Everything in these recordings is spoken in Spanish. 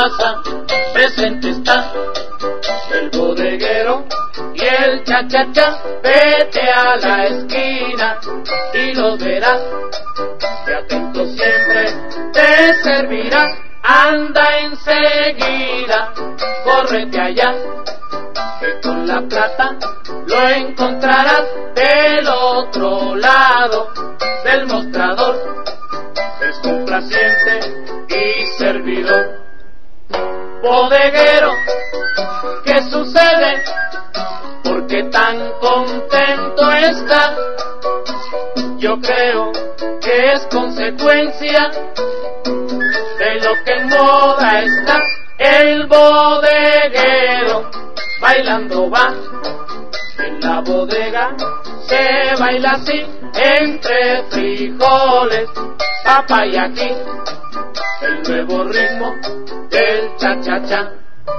casa presente está el bodeguero y el cha-cha-cha. Vete a la esquina y lo verás, que atento siempre te servirá. Anda enseguida, córrete allá, que con la plata lo encontrarás del otro lado del mostrador. Es complaciente y servidor. Bodeguero, ¿qué sucede? ¿Por qué tan contento está? Yo creo que es consecuencia de lo que en moda está. El bodeguero bailando va en la bodega, se baila así, entre frijoles, papa y aquí, el nuevo ritmo del cha-cha-cha.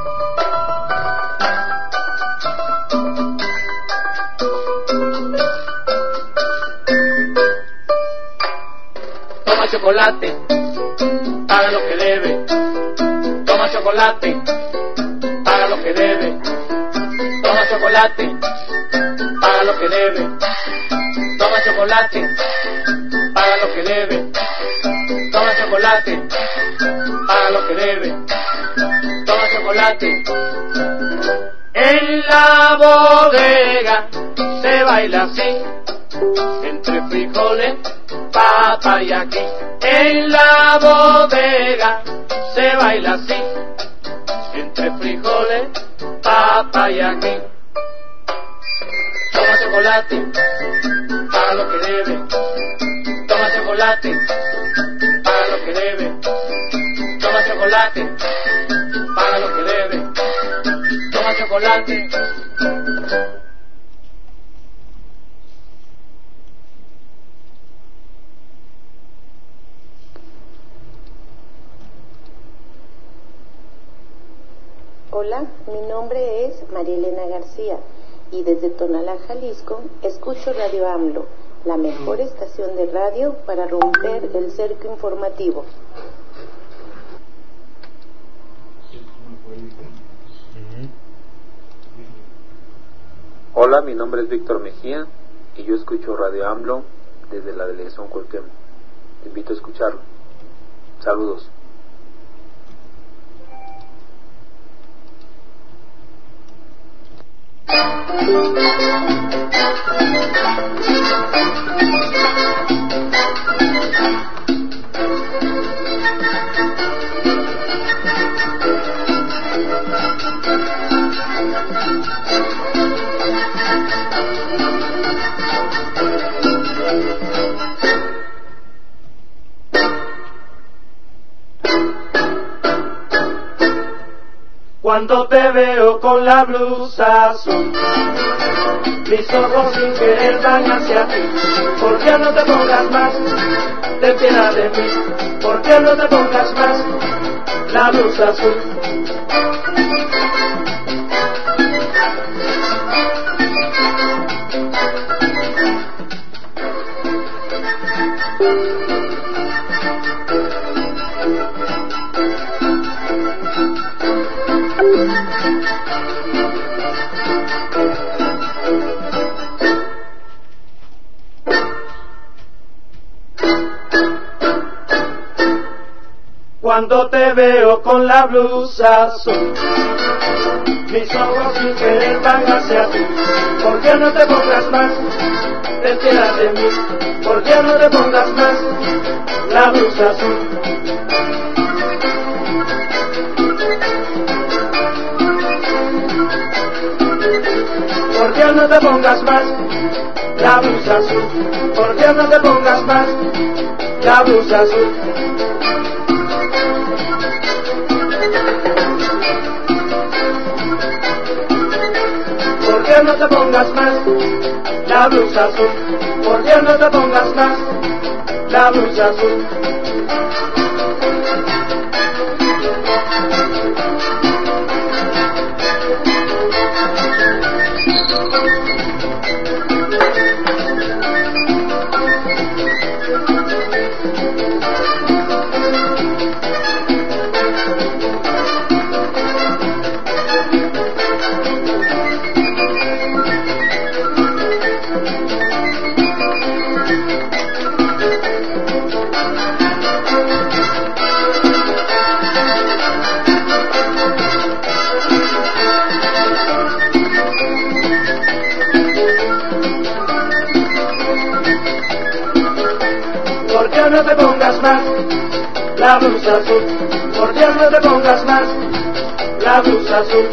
Toma chocolate, paga lo que debe. Toma chocolate, paga lo que debe. Toma chocolate, paga lo que debe. Toma chocolate, paga lo que debe. Toma chocolate, paga lo que debe. Toma chocolate. En la bodega se baila así, entre frijoles, papa y aquí. En la bodega se baila así, entre frijoles, papa y aquí. Toma chocolate, paga lo que debe. Toma chocolate, paga lo que debe. Toma chocolate, paga lo que debe. Toma chocolate. Hola, mi nombre es María Elena García y desde Tonalá, Jalisco, escucho Radio AMLO, la mejor estación de radio para romper el cerco informativo. Hola, mi nombre es Víctor Mejía y yo escucho Radio AMLO desde la delegación Cuauhtémoc. Te invito a escucharlo. Saludos. Cuando te veo con la blusa azul, mis ojos sin querer van hacia ti. ¿Por qué no te pongas más? Ten piedad de mí. ¿Por qué no te pongas más la blusa azul? Cuando te veo con la blusa azul, mis ojos sin querer van hacia ti. ¿Por qué no te pongas más? Ten piedad de mí. ¿Por qué no te pongas más la blusa azul? ¿Por qué no te pongas más la blusa azul? ¿Por qué no te pongas más la blusa azul? ¿Por qué no te pongas más la blusa azul? ¿Por qué no te pongas más la blusa azul? la blusa azul. Por Dios no te pongas más la blusa azul.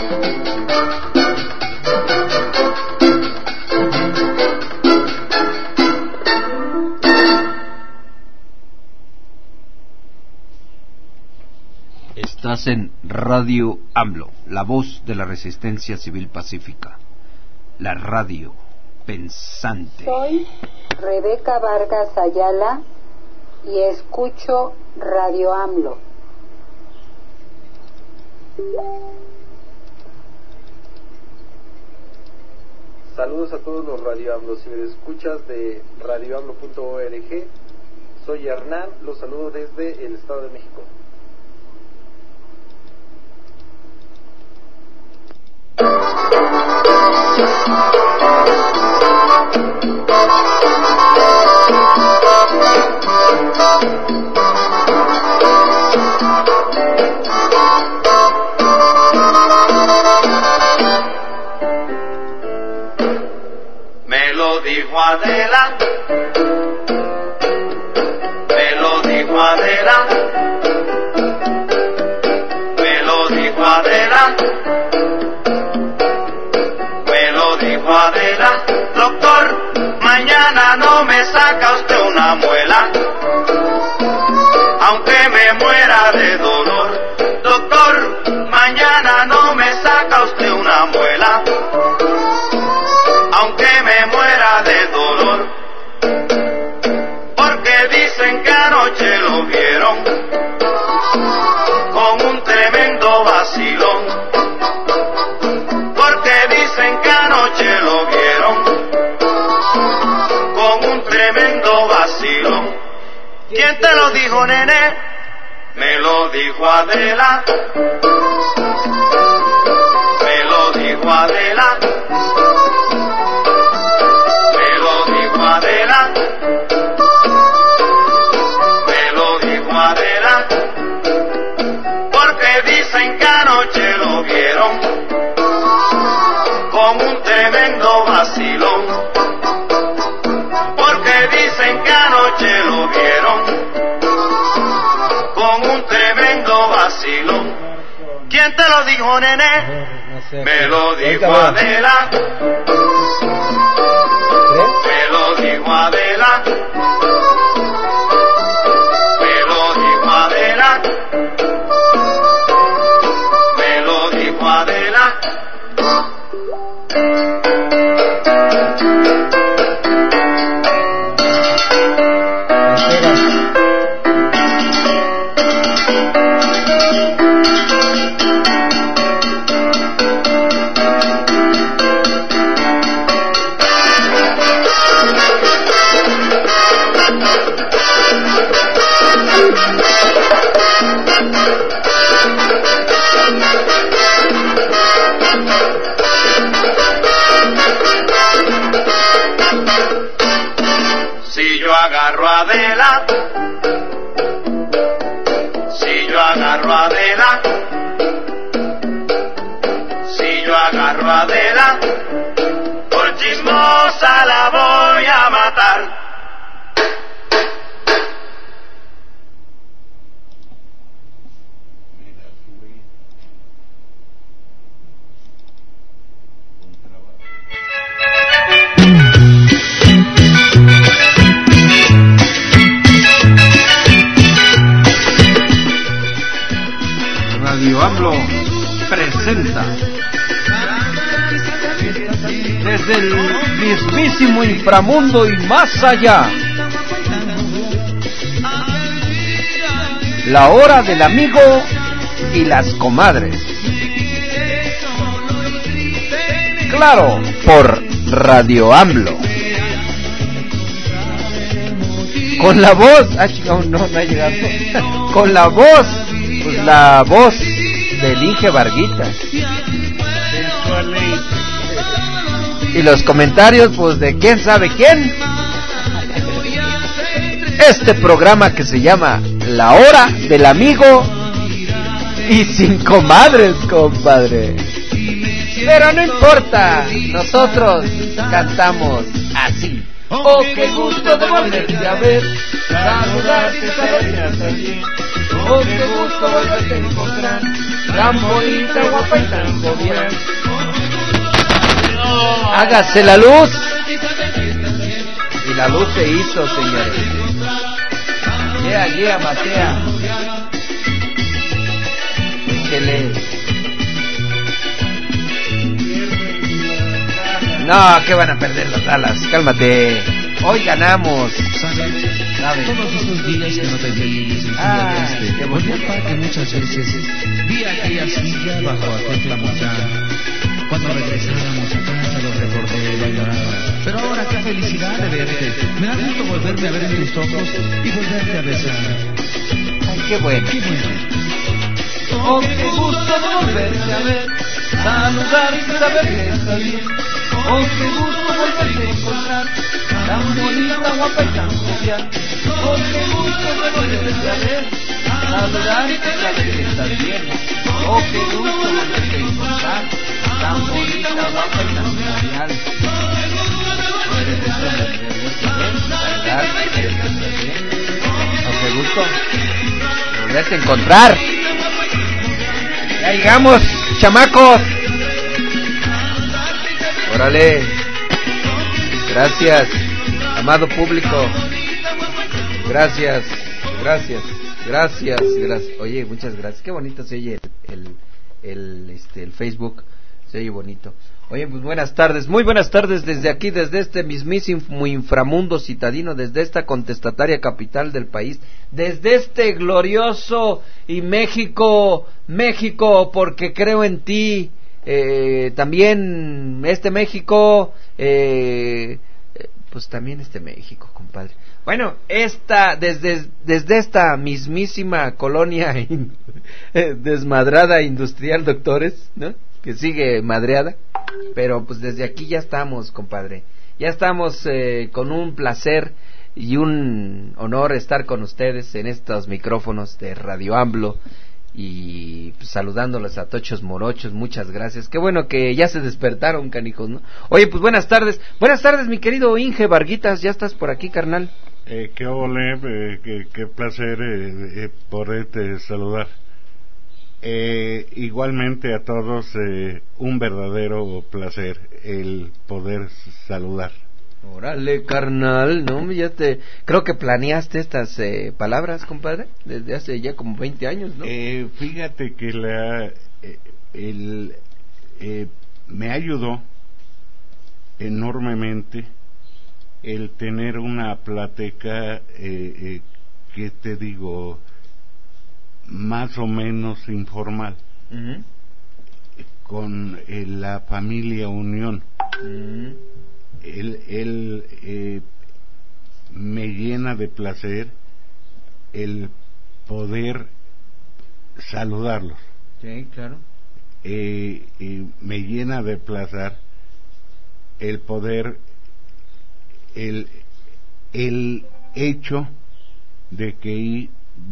Estás en Radio AMLO, la voz de la resistencia civil pacífica, la radio pensante. Soy Rebeca Vargas Ayala y escucho Radio AMLO. Saludos a todos los Radio AMLO ciberescuchas de radioamlo.org. Soy Hernán, los saludo desde el Estado de México. Me lo dijo Adela, me lo dijo Adela, me lo dijo Adela, me lo dijo Adela. Doctor, mañana no me saca usted una muela, aunque me muera de dolor. Doctor, mañana no me saca usted una muela, aunque me muera de dolor, porque dicen que anoche lo vieron con un tremendo vacilón, porque dicen que anoche lo vieron con un tremendo vacilón. ¿Quién te lo dijo, nene? Me lo dijo Adela, me lo dijo Adela, me lo dijo Adela, me lo dijo Adela, porque dicen que anoche lo vieron con un tremendo vacilón, porque dicen que anoche lo vieron con un tremendo vacilón. ¿Quién te lo dijo, nene? No sé. Me lo dijo Adela, me lo dijo Adela, me lo dijo Adela, me lo dijo Adela. Si yo agarro a Adela, si yo agarro a Adela, si yo agarro a Adela, por chismosa la voy a matar. Radio AMLO presenta desde el mismísimo inframundo y más allá, la hora del amigo y las comadres. Claro, por Radio AMLO. Con la voz, no ha llegado. Con la voz, pues la voz del Inge Varguitas. Y los comentarios, pues de quién sabe quién. Este programa que se llama La Hora del Amigo y sin comadres, compadre. Pero no importa, nosotros cantamos así. Oh, qué gusto de volverte a ver, saludarte, saludarte. Oh, qué gusto volverte a encontrar, tan bonita, guapa y tan jovial. Hágase la luz. Y la luz se hizo, señores. Yeah, Matea. Échele. No, que van a perder las Dallas. Cálmate. Hoy ganamos. ¿Sabes? Todos esos días que no te vi, qué volví al parque muchas veces. Vi aquella silla bajo aquel flamboyán. Cuando regresábamos a casa lo recordé bailar. Pero ahora qué felicidad de verte. Me da gusto volverte a ver en tus ojos y volverte a besar. Ay, qué bueno. Qué bueno. Oh, qué gusto volverte a ver, saludar y saber que está bien. Oh, qué gusto volverte a encontrar, tan bonita, guapa y tan jovial. Oh, qué gusto volverte a ver, saludar y saber que está bien. Oh, qué gusto volverte a encontrar, tan bonita, guapa y tan jovial. Oh, qué gusto volverte a encontrar. Ya llegamos, chamacos. Órale. Gracias, amado público. Gracias. Oye, muchas gracias. Qué bonito se oye el Facebook. Se oye bonito. Oye, pues buenas tardes, muy buenas tardes desde aquí, desde este mismísimo inframundo citadino, desde esta contestataria capital del país, desde este glorioso y México, porque creo en ti, también este México, pues también este México, compadre. Bueno, desde esta mismísima colonia desmadrada industrial, doctores, ¿no? Que sigue madreada, pero pues desde aquí ya estamos, compadre, ya estamos con un placer y un honor estar con ustedes en estos micrófonos de Radio AMLO y pues, saludándolos a tochos morochos, muchas gracias, qué bueno que ya se despertaron, canijos, ¿no? Oye, pues buenas tardes mi querido Inge Varguitas, ya estás por aquí, carnal. Qué ole, qué placer poderte saludar. Igualmente a todos un verdadero placer el poder saludar. Órale, carnal, no, creo que planeaste estas palabras, compadre, desde hace ya como 20 años, ¿no? Fíjate que me ayudó enormemente el tener una plática que te digo más o menos informal, uh-huh, con la familia Unión. Uh-huh. Él me llena de placer el poder saludarlos. Sí, claro. Me llena de placer el poder, el hecho de que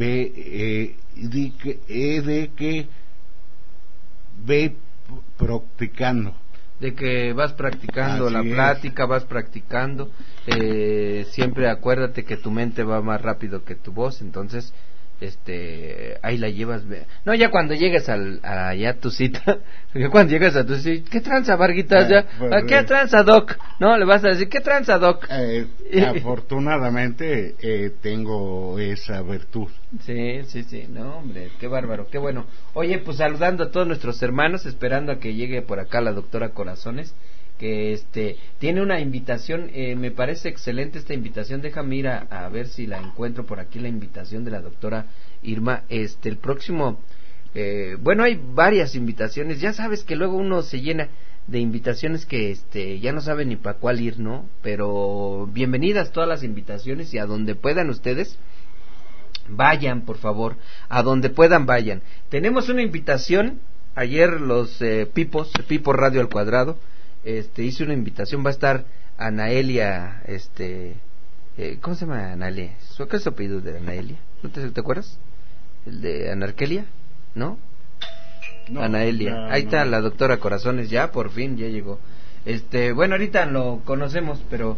ve practicando, de que vas practicando la plática, vas practicando, siempre acuérdate que tu mente va más rápido que tu voz, entonces ahí la llevas. No, ya cuando llegues allá tu cita, ya cuando llegas a tu cita, ¿qué tranza, Varguitas? ¿Qué tranza, Doc? No, le vas a decir, ¿qué tranza, Doc? Afortunadamente tengo esa virtud. Sí, no, hombre, qué bárbaro, qué bueno. Oye, pues saludando a todos nuestros hermanos, esperando a que llegue por acá la doctora Corazones, que tiene una invitación, me parece excelente esta invitación. Déjame ir a ver si la encuentro por aquí, la invitación de la doctora Irma. El próximo, bueno, hay varias invitaciones, ya sabes que luego uno se llena de invitaciones que ya no sabe ni para cuál ir, ¿no? Pero bienvenidas todas las invitaciones, y a donde puedan ustedes vayan, por favor, a donde puedan vayan. Tenemos una invitación ayer, los Pipo Radio al Cuadrado, hice una invitación, va a estar Anaelia, ¿cómo se llama Anaelia? ¿Qué es su apellido de Anaelia? ¿No te acuerdas? ¿El de Anarquelia? ¿No? No, Anaelia. Ahí está la doctora Corazones, ya por fin ya llegó. Bueno, ahorita lo conocemos, pero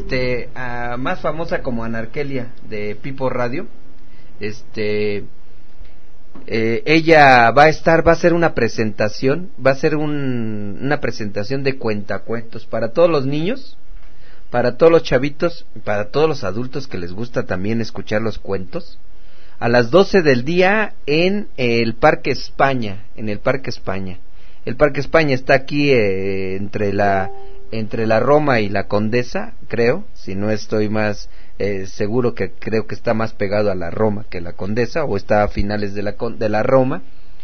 más famosa como Anarquelia de Pipo Radio. ella va a hacer una presentación, una presentación de cuentacuentos para todos los niños, para todos los chavitos, para todos los adultos que les gusta también escuchar los cuentos, a las 12 del día en el Parque España, El Parque España está aquí entre la Roma y la Condesa, creo, si no estoy más seguro, que creo que está más pegado a la Roma que la Condesa, o está a finales de la Roma.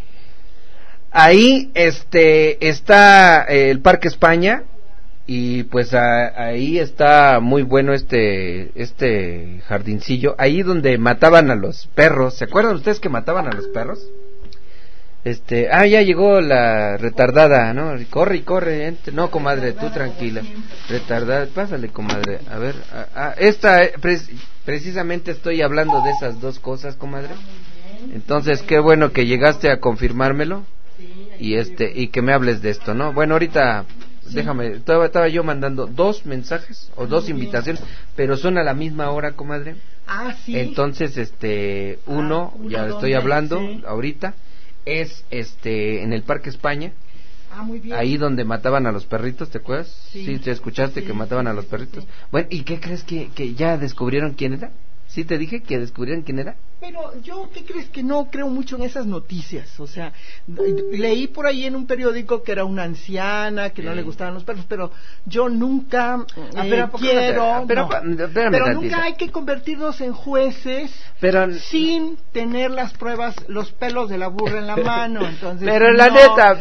Ahí está el Parque España, y pues ahí está muy bueno este jardincillo, ahí donde mataban a los perros. ¿Se acuerdan ustedes que mataban a los perros? Ya llegó la retardada, ¿no? Corre, no, comadre, tú tranquila. Retardada, pásale, comadre. A ver, precisamente estoy hablando de esas dos cosas, comadre. Entonces, qué bueno que llegaste a confirmármelo y que me hables de esto, ¿no? Bueno, ahorita déjame, estaba yo mandando 2 mensajes o 2 invitaciones, pero son a la misma hora, comadre. Sí. Entonces, uno ya estoy hablando ahorita. Es en el Parque España, muy bien. Ahí donde mataban a los perritos, ¿te acuerdas? Sí, te escuchaste que mataban a los perritos. Bueno, ¿y qué crees que ya descubrieron quién era? ¿Sí te dije que descubrieron quién era? Pero yo, ¿qué crees? Que no creo mucho en esas noticias. O sea, leí por ahí en un periódico que era una anciana, que no le gustaban los perros, pero yo nunca quiero... Pero nunca hay que convertirnos en jueces sin tener las pruebas, los pelos de la burra en la mano. Entonces, pero la neta,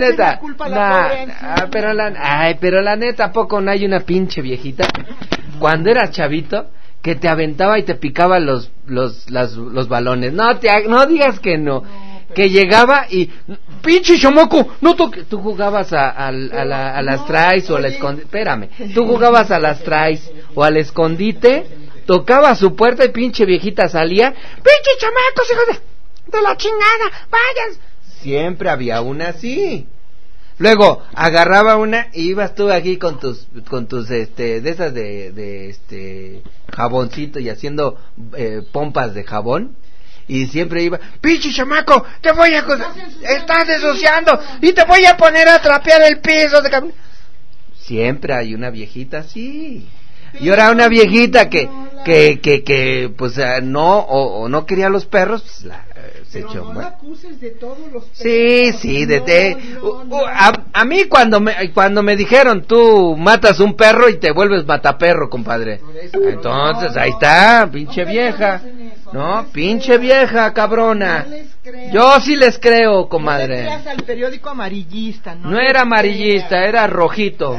pero la neta, ¿a poco no hay una pinche viejita? Cuando eras chavito, que te aventaba y te picaba los balones. No digas que no. Que llegaba y pinche chamaco, no toques. Tú jugabas a las traes o al escondite. Espérame. Tú jugabas a las traes o al escondite, tocaba su puerta y pinche viejita salía. Pinche chamacos, hijos de la chingada, vayan. Siempre había una así. Luego agarraba una y ibas tú aquí con tus de esas de jaboncito y haciendo pompas de jabón, y siempre iba, pinche chamaco, te voy a estás ensuciando y te voy a poner a trapear el piso de siempre hay una viejita así. Y ahora una viejita que pues no quería los perros, pues pero no la acuses de todos los perros. Sí, a mí cuando me dijeron, tú matas un perro y te vuelves mataperro, compadre. Entonces ahí está, pinche vieja. No, pinche vieja, cabrona. Yo sí les creo, comadre. No le creas al periódico amarillista, ¿no? No era amarillista, era rojito.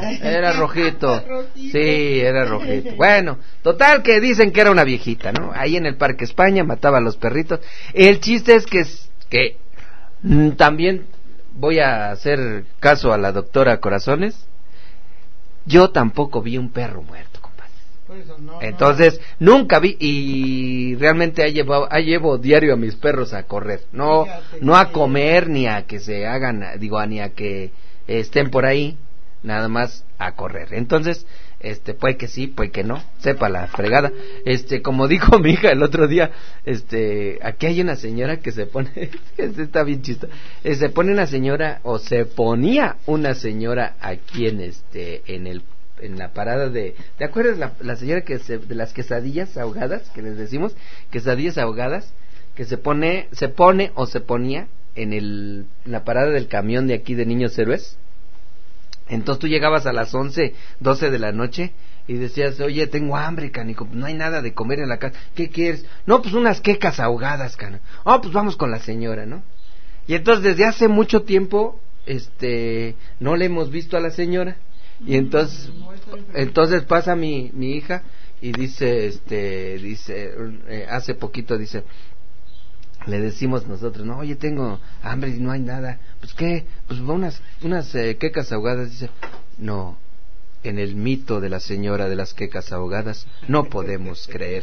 Sí, era rojito. Bueno, total que dicen que era una viejita, ¿no? Ahí en el Parque España mataba a los perritos. El chiste es que también voy a hacer caso a la doctora Corazones. Yo tampoco vi un perro muerto. Entonces nunca vi, y realmente llevo diario a mis perros a correr, no a comer ni a que se hagan, ni a que estén por ahí, nada más a correr. Entonces puede que sí, puede que no, sepa la fregada. Como dijo mi hija el otro día, aquí hay una señora que se pone está bien chistoso, se pone una señora, o se ponía una señora aquí en la parada ¿te acuerdas la señora de las quesadillas ahogadas, que les decimos quesadillas ahogadas, que se pone o se ponía en la parada del camión de aquí de Niños Héroes? Entonces tú llegabas a las 11, 12 de la noche y decías, oye, tengo hambre, canico, no hay nada de comer en la casa, ¿qué quieres? No, pues unas quecas ahogadas, canico. Pues vamos con la señora, ¿no? Y entonces desde hace mucho tiempo no le hemos visto a la señora. Y entonces pasa mi hija y dice hace poquito le decimos nosotros, no, oye, tengo hambre y no hay nada. Pues qué, pues unas quecas ahogadas. Dice, no, en el mito de la señora de las quecas ahogadas no podemos creer.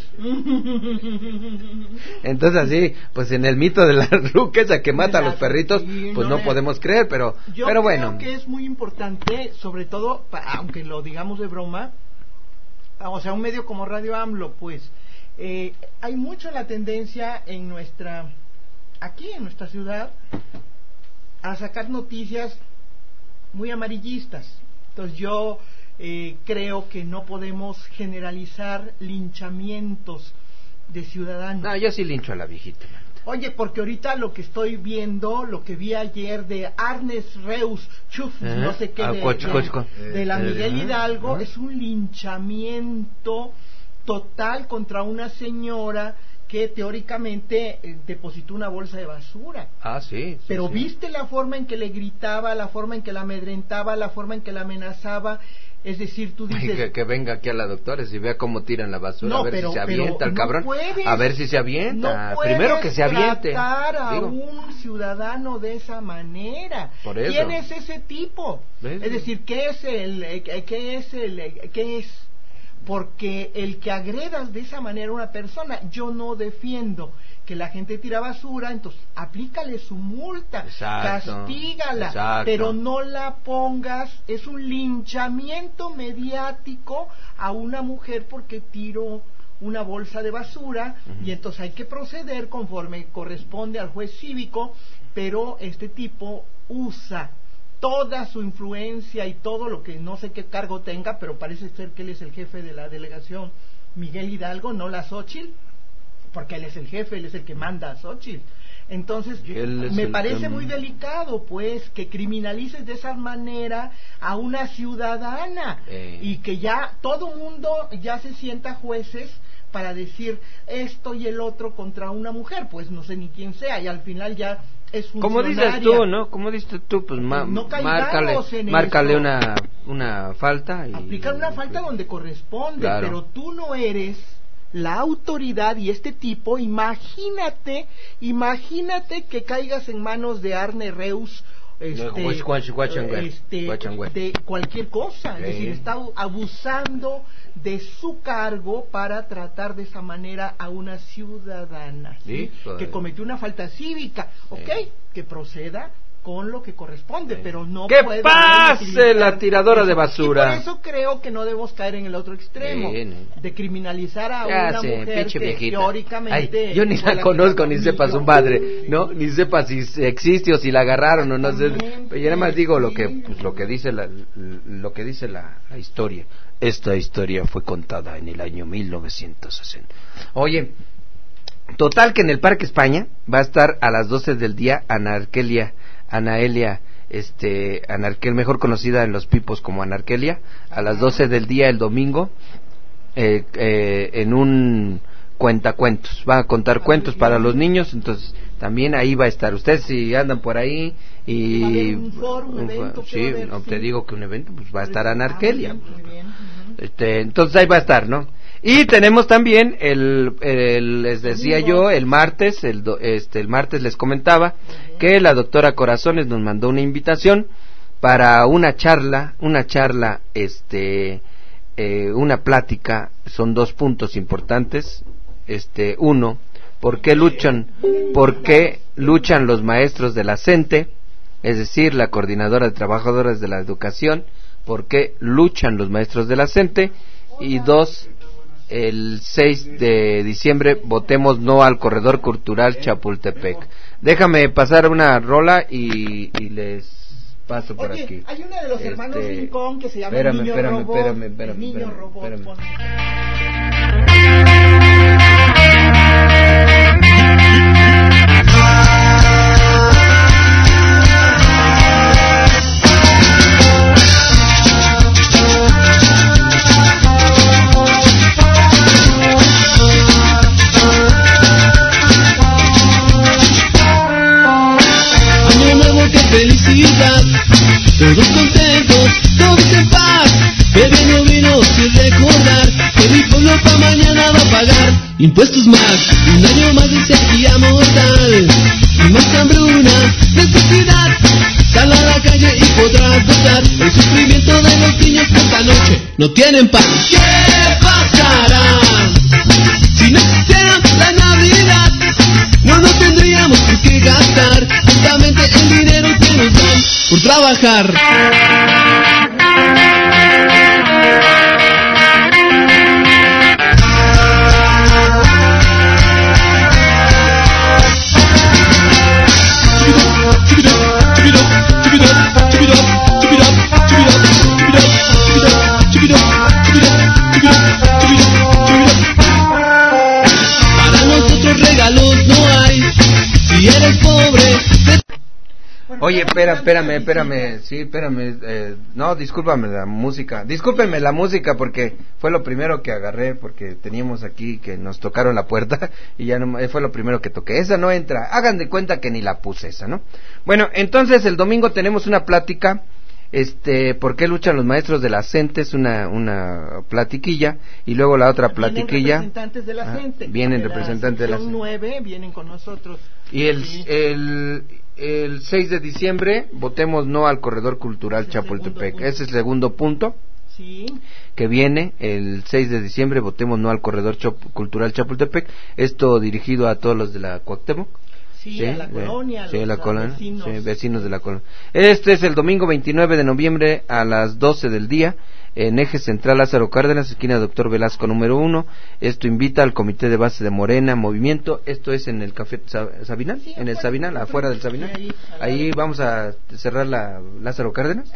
Entonces así, pues en el mito de la ruca esa que mata a los perritos, pues no podemos creer, pero bueno. Creo que es muy importante, sobre todo, aunque lo digamos de broma, o sea, un medio como Radio AMLO, pues hay mucho la tendencia en nuestra aquí en nuestra ciudad a sacar noticias muy amarillistas. Entonces yo creo que no podemos generalizar linchamientos de ciudadanos. No, yo sí lincho a la viejita. Oye, porque ahorita lo que estoy viendo, lo que vi ayer de Arnes Reus Chuf, no sé qué, de la Miguel Hidalgo, es un linchamiento total contra una señora que teóricamente depositó una bolsa de basura. Sí. Pero sí. ¿viste la forma en que le gritaba, la forma en que la amedrentaba, la forma en que la amenazaba? Es decir, tú dices... Que venga aquí a la doctora y vea cómo tiran la basura, no, a ver si se avienta el cabrón. Puedes, a ver si se avienta. No primero que se aviente. tratar a un ciudadano de esa manera. Por eso. ¿Quién es ese tipo? ¿Ves? Es decir, ¿qué es? Porque el que agredas de esa manera a una persona, yo no defiendo que la gente tira basura, entonces aplícale su multa, castígala, pero no la pongas, es un linchamiento mediático a una mujer porque tiró una bolsa de basura, y entonces hay que proceder conforme corresponde al juez cívico, pero este tipo usa toda su influencia y todo lo que no sé qué cargo tenga, pero parece ser que él es el jefe de la delegación Miguel Hidalgo, no la Xóchitl, porque él es el jefe, él es el que manda a Xóchitl. Entonces, me parece muy delicado, pues, que criminalices de esa manera a una ciudadana y que ya todo mundo ya se sienta jueces para decir esto y el otro contra una mujer, pues no sé ni quién sea, y al final ya es funcionaria. Como dices tú, ¿no? Como dices tú, pues no márcale una falta. Aplicar una falta donde corresponde, claro. Pero tú no eres la autoridad y este tipo, imagínate que caigas en manos de Arne Reus, de cualquier cosa, es decir, está abusando de su cargo para tratar de esa manera a una ciudadana, ¿sí? Que cometió una falta cívica, que proceda con lo que corresponde, pero no ¡que pase la tiradora de basura! Y por eso creo que no debemos caer en el otro extremo, de criminalizar a una mujer que teóricamente... yo ni la conozco, ni sepa su madre, ¿no? Ni sepa si existe o si la agarraron o no sé. Pero yo nada más digo lo que dice la historia. Esta historia fue contada en el año 1960. Oye, total que en el Parque España va a estar a las 12 del día Anaarkelia, mejor conocida en los pipos como Anaarkelia, a las 12 del día el domingo, en un cuentacuentos. Va a contar cuentos para los niños, entonces también ahí va a estar. Ustedes si andan por ahí y te digo que un evento, pues va a estar Anaarkelia. Entonces ahí va a estar, ¿no? Y tenemos también les decía yo, el martes les comentaba que la doctora Corazones nos mandó una invitación para una plática. Son 2 puntos importantes. Uno, ¿por qué luchan los maestros de la CENTE? Es decir, la Coordinadora de Trabajadoras de la Educación. ¿Por qué luchan los maestros de la CENTE? Y 2, el 6 de diciembre votemos no al corredor cultural Chapultepec. Déjame pasar una rola y les paso por aquí. Hay una de los hermanos Rincón que se llama Niño Robot. Felicidad, todos contentos, todos en paz, bebiendo vino sin recordar que mi pueblo pa' mañana va a pagar impuestos más, un año más de sequía mortal, y más hambruna, necesidad, sal a la calle y podrás gozar el sufrimiento de los niños que esta noche no tienen pan. ¿Qué pasará si no existiera la Navidad? No nos tendríamos por qué gastar justamente el dinero que nos dan por trabajar. Oye, espérame, sí, espérame, no, discúlpenme la música porque fue lo primero que agarré, porque teníamos aquí que nos tocaron la puerta y ya no, fue lo primero que toqué. Esa no entra, hagan de cuenta que ni la puse esa, ¿no? Bueno, entonces el domingo tenemos una plática, ¿por qué luchan los maestros de la CENTE? Es una platiquilla, y luego la otra platiquilla. Vienen representantes de la CENTE. Vienen representantes de la CENTE. 9 vienen con nosotros. Y el 6 de diciembre votemos no al corredor cultural Chapultepec. Ese es el segundo punto. Sí. Que viene el 6 de diciembre, votemos no al corredor cultural Chapultepec. Esto dirigido a todos los de la Cuauhtémoc. Sí, a la colonia, sí, los vecinos. Sí, vecinos de la colonia. Este es el domingo 29 de noviembre a las 12 del día, en Eje Central Lázaro Cárdenas, esquina Doctor Velasco número 1. Esto invita al Comité de Base de Morena, Movimiento. Esto es en el Café Sabinal, sí, en el Sabinal, afuera del Sabinal. Ahí vamos a cerrar la Lázaro Cárdenas.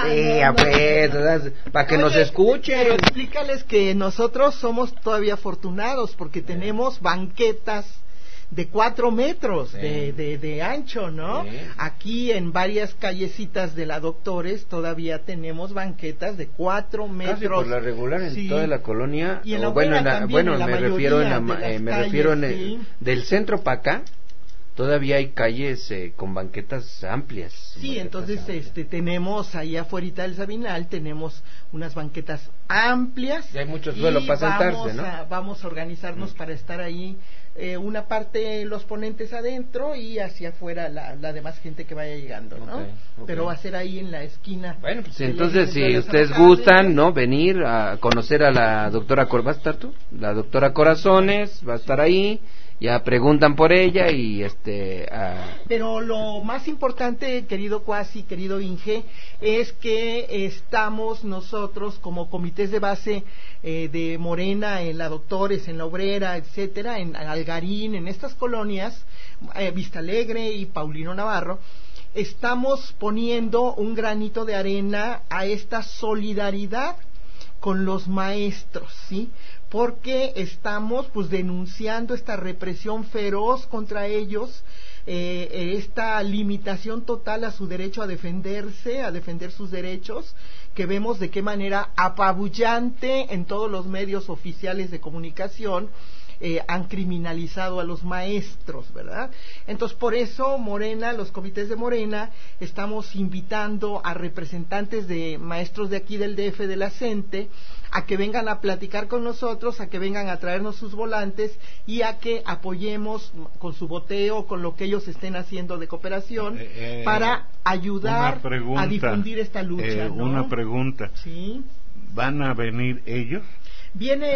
Para que nos escuchen. Pero explícales que nosotros somos todavía afortunados porque tenemos banquetas de 4 metros de ancho, ¿no? Sí. Aquí en varias callecitas de la Doctores todavía tenemos banquetas de 4 metros. Casi por la regular en toda la colonia. Y en la me refiero del centro para acá. Todavía hay calles con banquetas amplias. Sí, entonces tenemos ahí afuera del Sabinal, tenemos unas banquetas amplias. Y hay mucho suelo para sentarse, ¿no? Vamos a organizarnos para estar ahí, una parte los ponentes adentro y hacia afuera la demás gente que vaya llegando, ¿no? Okay. Pero va a ser ahí en la esquina. Bueno, pues entonces si ustedes gustan, ¿no? Venir a conocer a la doctora ¿va a estar tú? La doctora Corazones va a estar ahí. Ya preguntan por ella y Pero lo más importante, querido Cuasi, querido Inge, es que estamos nosotros como comités de base de Morena en la Doctores, en la Obrera, etcétera, en Algarín, en estas colonias, Vista Alegre y Paulino Navarro, estamos poniendo un granito de arena a esta solidaridad con los maestros, ¿sí? Porque estamos pues denunciando esta represión feroz contra ellos, esta limitación total a su derecho a defenderse, a defender sus derechos, que vemos de qué manera apabullante en todos los medios oficiales de comunicación han criminalizado a los maestros, ¿verdad? Entonces, por eso Morena, los comités de Morena, estamos invitando a representantes de maestros de aquí del DF, de la CENTE, a que vengan a platicar con nosotros, a que vengan a traernos sus volantes y a que apoyemos con su boteo, con lo que ellos estén haciendo de cooperación, para ayudar a difundir esta lucha, ¿no? Una pregunta. ¿Sí? ¿Van a venir ellos? Viene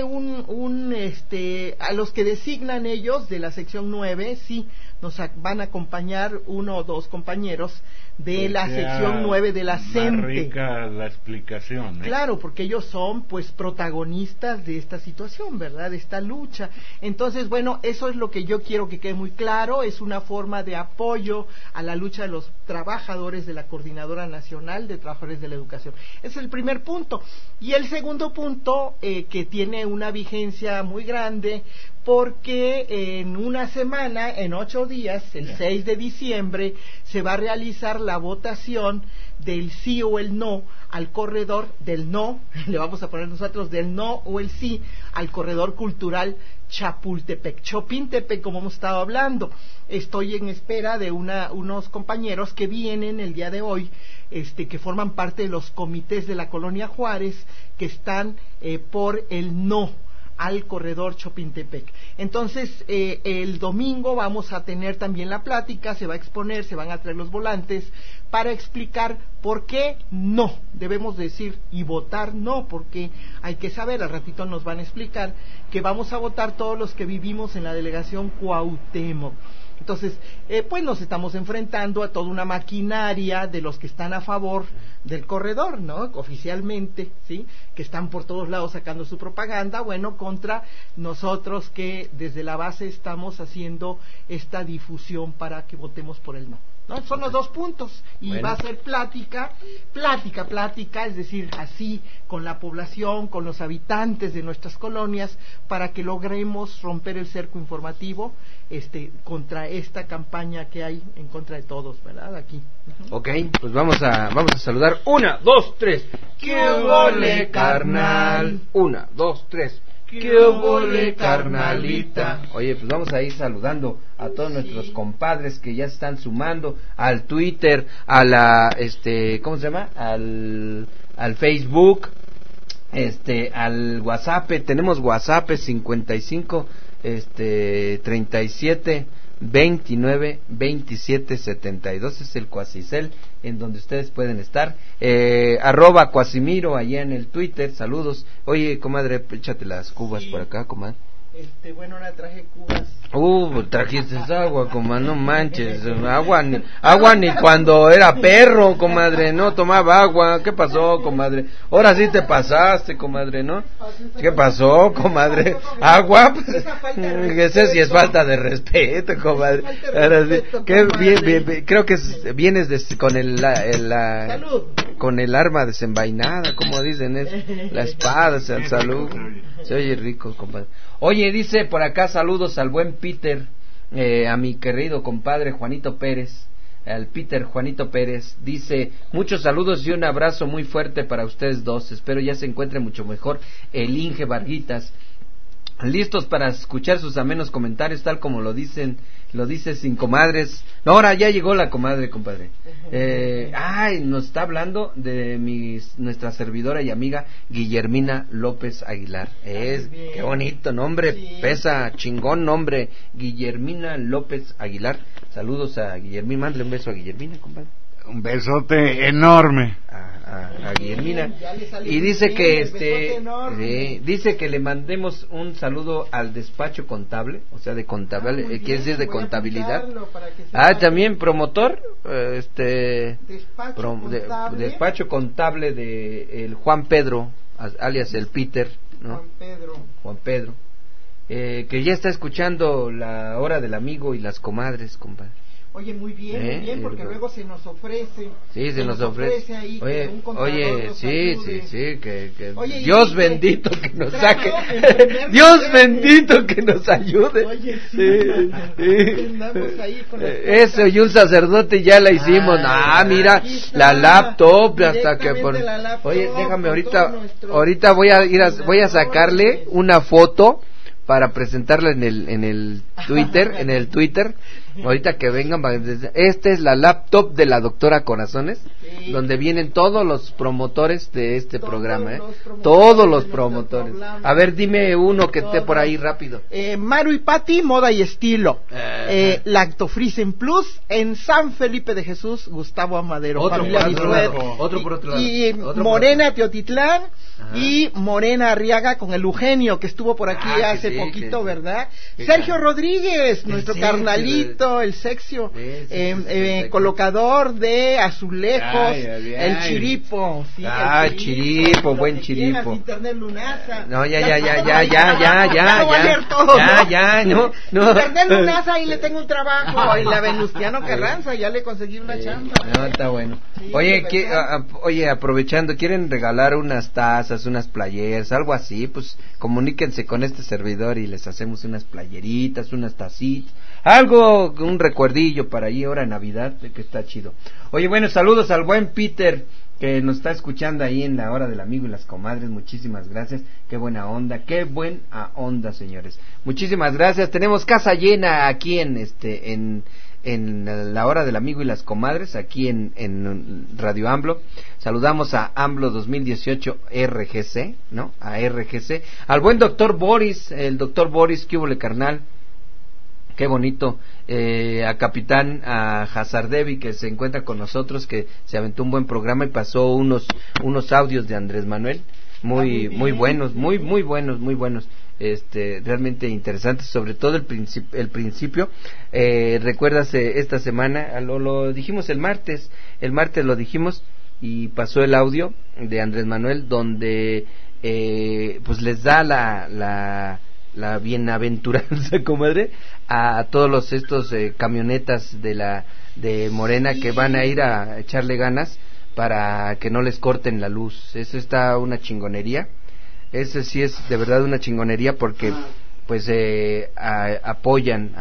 a los que designan ellos de la sección 9, sí, nos van a acompañar 1 o 2 compañeros de la sección 9 de la CENTE. Más rica la explicación, Claro, porque ellos son pues protagonistas de esta situación, ¿verdad? De esta lucha. Entonces, bueno, eso es lo que yo quiero que quede muy claro, es una forma de apoyo a la lucha de los trabajadores de la Coordinadora Nacional de Trabajadores de la Educación. Ese es el primer punto. Y el segundo punto, que tiene una vigencia muy grande, porque en una semana, en 8 días, el 6 de diciembre, se va a realizar la votación del sí o el no al corredor del no, le vamos a poner nosotros del no o el sí al corredor cultural Chapultepec, Chopintepec, como hemos estado hablando. Estoy en espera de unos compañeros que vienen el día de hoy, que forman parte de los comités de la Colonia Juárez, que están por el no al corredor Chopintepec. Entonces, el domingo vamos a tener también la plática, se va a exponer, se van a traer los volantes para explicar por qué no, debemos decir y votar no, porque hay que saber, al ratito nos van a explicar que vamos a votar todos los que vivimos en la delegación Cuauhtémoc. Entonces, pues nos estamos enfrentando a toda una maquinaria de los que están a favor del corredor, ¿no? Oficialmente, ¿sí? Que están por todos lados sacando su propaganda, bueno, contra nosotros que desde la base estamos haciendo esta difusión para que votemos por el no. ¿no? Son los 2 puntos. Y bueno, va a ser plática, es decir, así con la población, con los habitantes de nuestras colonias, para que logremos romper el cerco informativo contra esta campaña que hay en contra de todos, ¿verdad? Aquí. Ok, pues vamos a saludar. 1, 2, 3. ¡Qué vole, carnal! 1, 2, 3. ¡Qué vole, carnalita! Oye, pues vamos a ir saludando a todos nuestros compadres que ya se están sumando al Twitter, a la, ¿cómo se llama? Al Facebook, al WhatsApp. Tenemos WhatsApp 55, 37, 29, 27, 72, es el Cuasicel en donde ustedes pueden estar, @Cuasimiro allá en el Twitter. Saludos. Oye, comadre, échate las cubas por acá, comadre. Bueno, ahora traje cubas. Trajiste agua, comadre, no manches. Agua ni cuando era perro, comadre, no tomaba agua. ¿Qué pasó, comadre? Ahora sí te pasaste, comadre, ¿no? ¿Qué pasó, comadre? Agua, pues, ese sí es falta de respeto, comadre. Ahora sí, bien, creo que vienes con con el arma desenvainada, como dicen, la espada, salud. Se oye rico, compadre. Oye, dice por acá, saludos al buen Peter, a mi querido compadre Juanito Pérez, al Peter Juanito Pérez. Dice, muchos saludos y un abrazo muy fuerte para ustedes dos. Espero ya se encuentre mucho mejor el Inge Varguitas. Listos para escuchar sus amenos comentarios, tal como lo dice Sin Comadres. No, ahora ya llegó la comadre, compadre. Nos está hablando de nuestra servidora y amiga Guillermina López Aguilar. Qué bonito nombre, sí. Pesa, chingón nombre, Guillermina López Aguilar. Saludos a Guillermina, mándale un beso a Guillermina, compadre. Un besote enorme a Guillermina. Y dice que dice que le mandemos un saludo al despacho contable, o sea, de contable, quiere decir de contabilidad. También promotor, despacho contable de el Juan Pedro, alias el Peter, ¿no? Juan Pedro. Que ya está escuchando la hora del amigo y las comadres, compadre. Oye, muy bien, porque luego se nos ofrece. Sí, se nos ofrece ahí. Oye, sí, que oye, Dios bendito que nos saque. Dios bendito que nos ayude. Oye, sí. Andamos ahí con eso, y un sacerdote ya la hicimos. Mira, la laptop, hasta que Oye, déjame ahorita voy a sacarle una foto para presentarla en el Twitter, ahorita que vengan. Esta es la laptop de la doctora Corazones, sí, donde vienen todos los promotores de este programa, todos los promotores. A ver, dime uno que esté por ahí rápido. Maru y Pati, moda y estilo. Lactofrisen Plus en San Felipe de Jesús, Gustavo Amadero. Otro por otro lado. Y Morena Teotitlán. Y Morena Arriaga con el Eugenio, que estuvo por aquí hace poquito, ¿verdad? Sergio Rodríguez, nuestro carnalito, el sexio, colocador de azulejos, el Chiripo. Sí, Chiripo, buen Chiripo. Internet Lunaza. No, ya. No. Internet Lunaza, ahí le tengo un trabajo. Y la Venustiano Carranza, ya le conseguí una chamba. No, está bueno. Oye, aprovechando, ¿quieren regalar unas tazas, unas playeras, algo así? Pues comuníquense con este servidor y les hacemos unas playeritas, unas tacitas, algo, un recuerdillo para ahí ahora en Navidad, que está chido. Oye, bueno, saludos al buen Peter que nos está escuchando ahí en la hora del amigo y las comadres. Muchísimas gracias, qué buena onda, señores. Muchísimas gracias. Tenemos casa llena aquí en la hora del amigo y las comadres, aquí en Radio AMLO. Saludamos a AMLO 2018 RGC, ¿no? A RGC. Al buen doctor Boris, el doctor Boris, ¿qué hubo, carnal? Qué bonito. A Capitán, a Hazardevi, que se encuentra con nosotros, que se aventó un buen programa y pasó unos audios de Andrés Manuel muy buenos, muy buenos. Realmente interesantes, sobre todo el principio. Recuerdas, esta semana lo dijimos el martes lo dijimos, y pasó el audio de Andrés Manuel donde pues les da la bienaventuranza, comadre, a todos estos camionetas de Morena que van a ir a echarle ganas para que no les corten la luz. Eso está una chingonería. Ese sí es de verdad una chingonería porque pues apoyan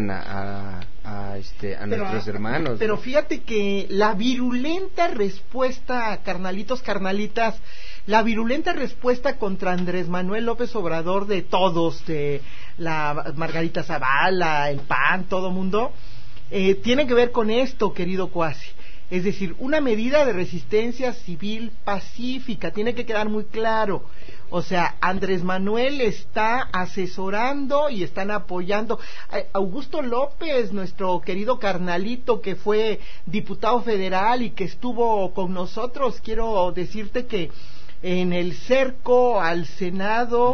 a nuestros hermanos. Pero fíjate que la virulenta respuesta, carnalitas, la virulenta respuesta contra Andrés Manuel López Obrador de todos, de la Margarita Zavala, el PAN, todo mundo, tiene que ver con esto, querido Cuasi. Es decir, una medida de resistencia civil pacífica, tiene que quedar muy claro. O sea, Andrés Manuel está asesorando y están apoyando. Augusto López, nuestro querido carnalito que fue diputado federal y que estuvo con nosotros, quiero decirte que en el cerco al Senado,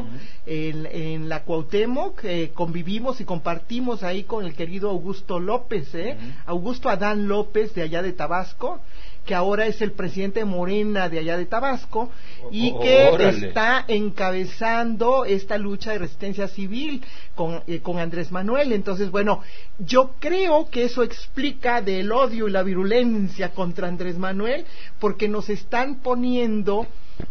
en la Cuauhtémoc, convivimos y compartimos ahí con el querido Augusto López, Augusto Adán López, de allá de Tabasco, que ahora es el presidente de Morena de allá de Tabasco, y que está encabezando esta lucha de resistencia civil con Andrés Manuel. Entonces, bueno, yo creo que eso explica del odio y la virulencia contra Andrés Manuel, porque nos están poniendo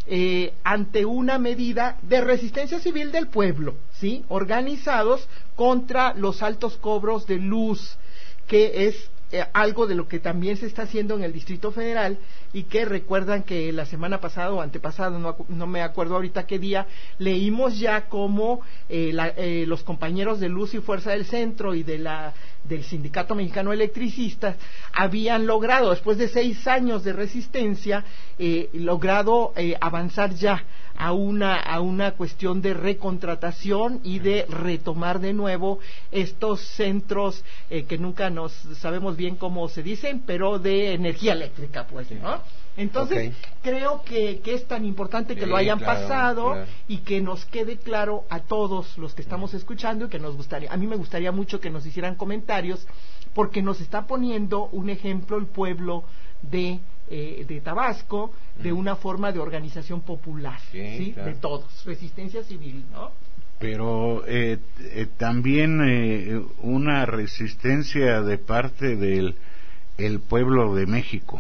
ante una medida de resistencia civil del pueblo, ¿sí? Organizados contra los altos cobros de luz, que es algo de lo que también se está haciendo en el Distrito Federal, y que recuerdan que la semana pasada o antepasada, no me acuerdo ahorita qué día, leímos ya cómo los compañeros de Luz y Fuerza del Centro y del Sindicato Mexicano de Electricistas habían logrado, después de 6 años de resistencia, logrado avanzar ya a una cuestión de recontratación y de retomar de nuevo estos centros que nunca nos sabemos bien cómo se dicen, pero de energía eléctrica, pues, ¿no? Entonces, creo que es tan importante que lo hayan pasado y que nos quede claro a todos los que estamos escuchando, y que a mí me gustaría mucho que nos hicieran comentarios, porque nos está poniendo un ejemplo el pueblo de Tabasco, de una forma de organización popular, ¿sí? Claro. De todos, resistencia civil, ¿no? Pero también una resistencia de parte del pueblo de México.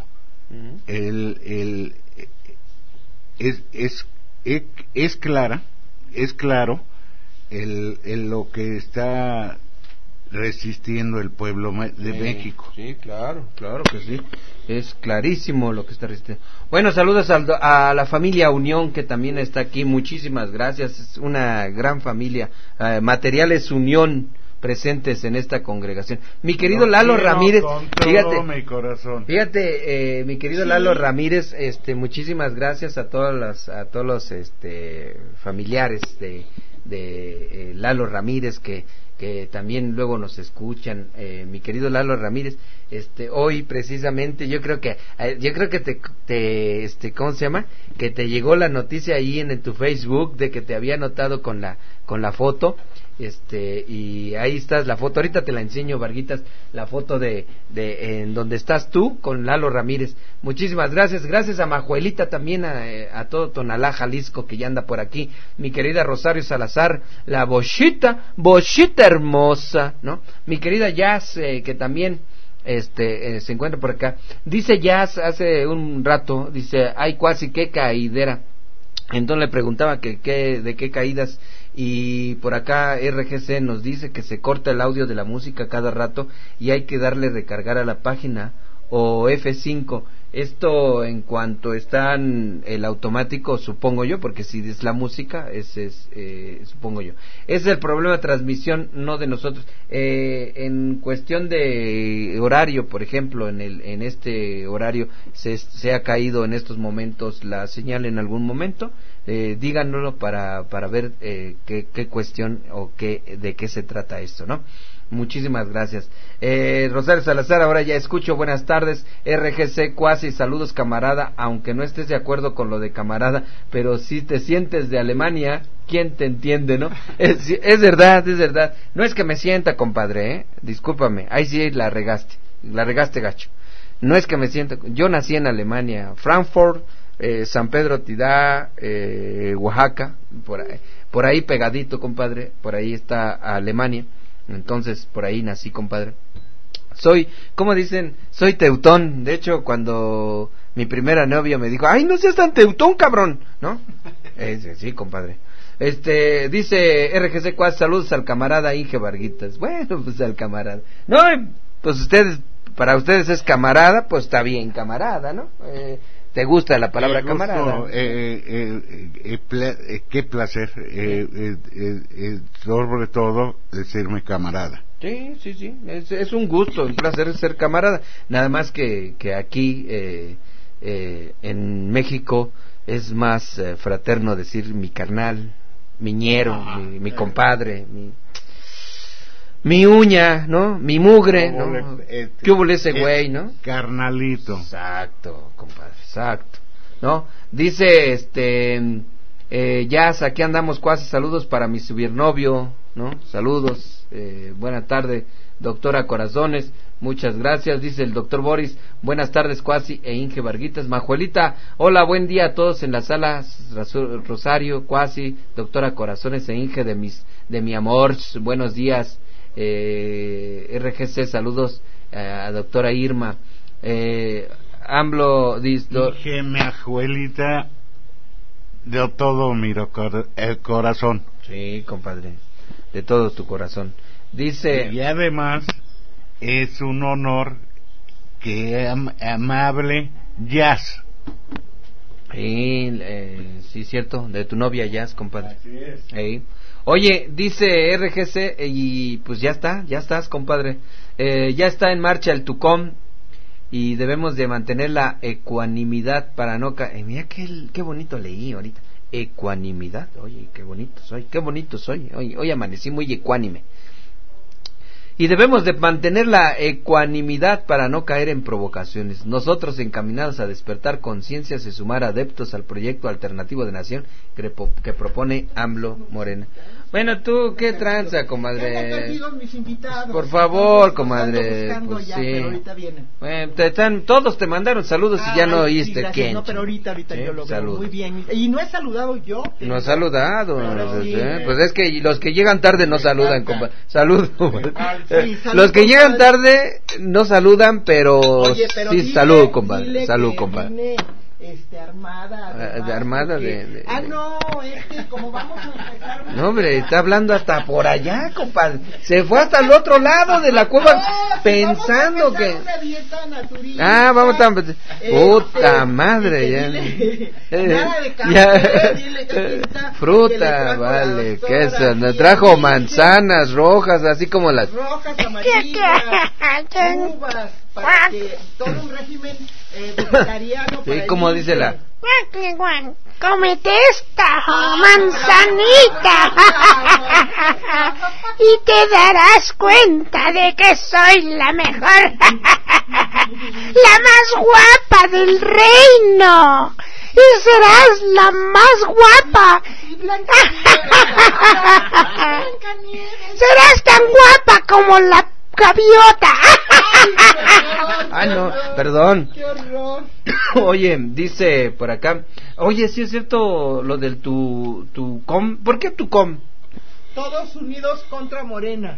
Es claro lo que está resistiendo el pueblo de México. Sí, claro que sí. Es clarísimo lo que está resistiendo. Bueno, saludos a la familia Unión, que también está aquí. Muchísimas gracias. Es una gran familia. Materiales Unión presentes en esta congregación. Mi querido Lalo Ramírez, fíjate, mi querido Lalo Ramírez, muchísimas gracias a todos los familiares de Lalo Ramírez que también luego nos escuchan. Mi querido Lalo Ramírez, hoy precisamente yo creo que te ¿cómo se llama? Que te llegó la noticia ahí en tu Facebook de que te había notado con la foto. Y ahí estás la foto, ahorita te la enseño, Varguitas, la foto de en donde estás tú con Lalo Ramírez. Muchísimas gracias a Majuelita también, a todo Tonalá, Jalisco, que ya anda por aquí, mi querida Rosario Salazar, la bochita hermosa, ¿no? Mi querida Jazz, que también se encuentra por acá. Dice Jazz hace un rato, dice, ay, cuasi qué caidera. Entonces le preguntaba de qué caídas, y por acá RGC nos dice que se corta el audio de la música cada rato y hay que darle recargar a la página o F5. Esto en cuanto está el automático, supongo yo, porque si es la música, supongo yo. Ese es el problema de transmisión, no de nosotros. En cuestión de horario, por ejemplo, en este horario se ha caído en estos momentos la señal en algún momento. Díganoslo para ver qué cuestión o de qué se trata esto, ¿no? Muchísimas gracias. Rosario Salazar, ahora ya escucho. Buenas tardes, RGC Cuasi, saludos camarada, aunque no estés de acuerdo con lo de camarada, pero si te sientes de Alemania, ¿quién te entiende, no? Es verdad. No es que me sienta, compadre, discúlpame, ahí sí la regaste gacho. No es que me sienta, yo nací en Alemania, Frankfurt, San Pedro Tidá, Oaxaca, por ahí pegadito, compadre, por ahí está Alemania, entonces por ahí nací, compadre. Soy, ¿cómo dicen? Soy teutón. De hecho, cuando mi primera novia me dijo, ¡ay, no seas tan teutón, cabrón! ¿No? Sí, compadre. Dice RGC Cuas, saludos al camarada Inge Varguitas. Bueno, pues al camarada. No, pues para ustedes es camarada, pues está bien, camarada, ¿no? ¿Te gusta la palabra camarada? Qué placer, sobre todo decirme camarada. Sí, es un gusto, un placer ser camarada. Nada más que aquí en México es más fraterno decir mi carnal, mi ñero, mi compadre, mi uña, ¿no? Mi mugre, ¿no? ¿Qué hubo ese güey, no? Carnalito. Exacto, compadre, exacto, ¿no? Dice, Jazz, aquí andamos, Cuasi, saludos para mi subirnovio, ¿no? Saludos, buena tarde, doctora Corazones, muchas gracias. Dice el doctor Boris, buenas tardes, Cuasi e Inge Varguitas. Majuelita, hola, buen día a todos en la sala. Rosario, Cuasi, doctora Corazones e Inge de mi amor, buenos días. RGC, saludos a doctora Irma. AMLO Inge, mi abuelita, de todo mi corazón. Sí, compadre, de todo tu corazón. Dice, y además es un honor que amable Jazz. Sí, cierto, de tu novia Jazz, compadre. Así es. Oye, dice RGC, y pues ya estás, compadre. Ya está en marcha el TUCOM y debemos de mantener la ecuanimidad para no caer. Mira qué bonito leí ahorita. Ecuanimidad, oye, qué bonito soy. Hoy amanecí muy ecuánime. Y debemos de mantener la ecuanimidad para no caer en provocaciones. Nosotros, encaminados a despertar conciencias y sumar adeptos al proyecto alternativo de nación que propone AMLO Morena. Bueno, tú, ¿qué tranza, comadre? Mis invitados. Por favor, comadre. Pues ya, sí. Pero ahorita vienen. Bueno, todos te mandaron saludos y ya no oíste sí, quién. No, pero ahorita sí, yo lo veo muy bien. Y no he saludado yo. No he saludado. Sí, pues es que los que llegan tarde no saludan, compadre. Saludos. Sí, Los que llegan tarde no saludan, pero, oye, pero sí, salud, compadre. Salud, compadre. Armada de... no, es que como vamos a empezar... No, hombre, está hablando hasta por allá, compadre. Se fue hasta el otro lado de la cueva pensando vamos a que... una dieta naturista, vamos a... Puta madre, ya... nada de café, dile Capita, fruta, vale, queso. Nos trajo manzanas rojas, así como las... rojas, amarillas, uvas, para que todo un régimen vegetariano. Sí, como dice la... Cómete esta manzanita y te darás cuenta de que soy la mejor, la más guapa del reino, y serás la más guapa. Serás tan guapa como la gaviota. No, perdón. Qué horror. Oye, dice por acá, oye, sí es cierto lo del TUCOM. ¿Por qué TUCOM? Todos unidos contra Morena.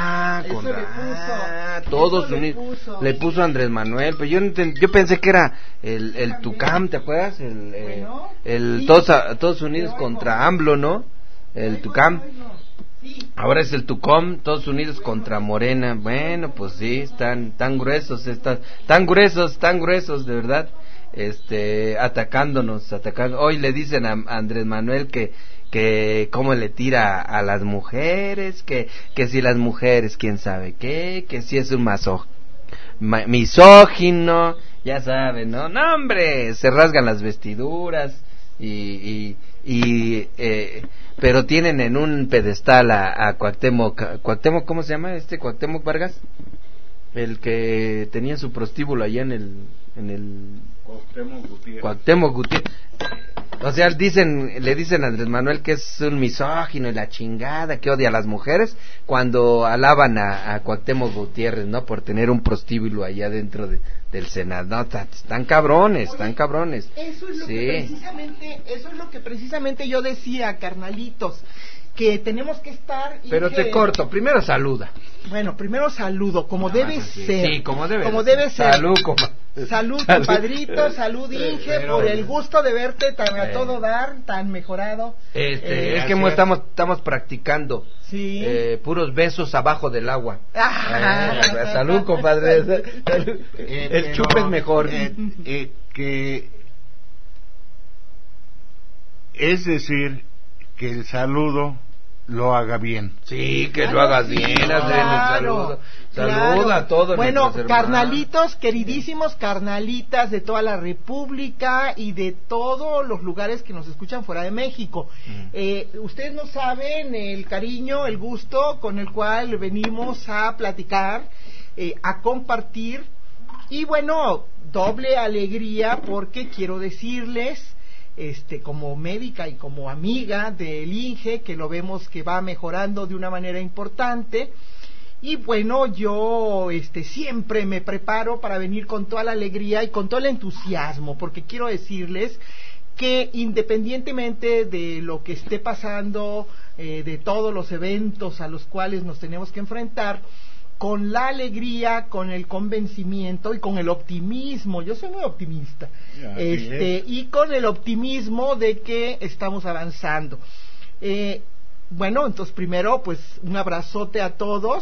Todos unidos. Le puso Andrés Manuel, pero yo pensé que era el TUCAM, ¿te acuerdas? Sí, todos unidos contra AMLO, ¿no? El TUCAM. Ahora es el TUCOM, todos unidos contra Morena. Bueno, pues sí, están tan gruesos, tan gruesos, de verdad, atacando. Hoy le dicen a Andrés Manuel que cómo le tira a las mujeres, que si las mujeres, quién sabe qué, que si es un misógino, ya saben, ¿no? No, hombre, se rasgan las vestiduras pero tienen en un pedestal a Cuauhtémoc, ¿cómo se llama Cuauhtémoc Vargas? El que tenía su prostíbulo allá en el Cuauhtémoc Gutiérrez. Cuauhtémoc Gutiérrez. O sea, le dicen a Andrés Manuel que es un misógino y la chingada, que odia a las mujeres, cuando alaban a Cuauhtémoc Gutiérrez, ¿no? Por tener un prostíbulo allá dentro del Senado. No, están cabrones, están cabrones. Eso es lo que precisamente yo decía, carnalitos, que tenemos que estar... Pero te corto, primero saluda. Bueno, primero saludo, como debe ser. Sí, como debe ser. Salud, compadrito, salud, Inge, por el gusto de verte tan a todo dar, tan mejorado. Es que estamos practicando. Sí. Puros besos abajo del agua. Salud, compadre. El chupe es mejor. Que es decir, que el saludo lo haga bien. Sí, que lo hagas bien, claro, saluda a todos. Bueno, carnalitos, queridísimos carnalitas de toda la República y de todos los lugares que nos escuchan fuera de México. Ustedes no saben el cariño, el gusto con el cual venimos a platicar, a compartir, y bueno, doble alegría porque quiero decirles, como médica y como amiga del Inge, que lo vemos que va mejorando de una manera importante, y bueno, yo siempre me preparo para venir con toda la alegría y con todo el entusiasmo, porque quiero decirles que independientemente de lo que esté pasando, de todos los eventos a los cuales nos tenemos que enfrentar, con la alegría, con el convencimiento y con el optimismo, yo soy muy optimista, y con el optimismo de que estamos avanzando. Bueno, entonces primero pues un abrazote a todos,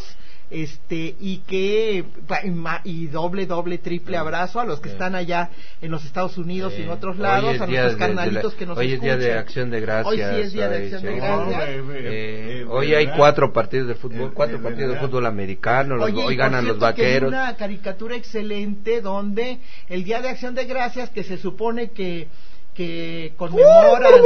y doble, triple abrazo a los que están allá en los Estados Unidos y en otros lados, a nuestros carnalitos que nos escuchan. Hoy es Día de Acción de Gracias. Hoy sí es Día de Acción de Gracias. Hoy hay 4 partidos de fútbol, 4 partidos de fútbol americano, hoy ganan los Vaqueros. Hay una caricatura excelente donde el Día de Acción de Gracias, que se supone que conmemoran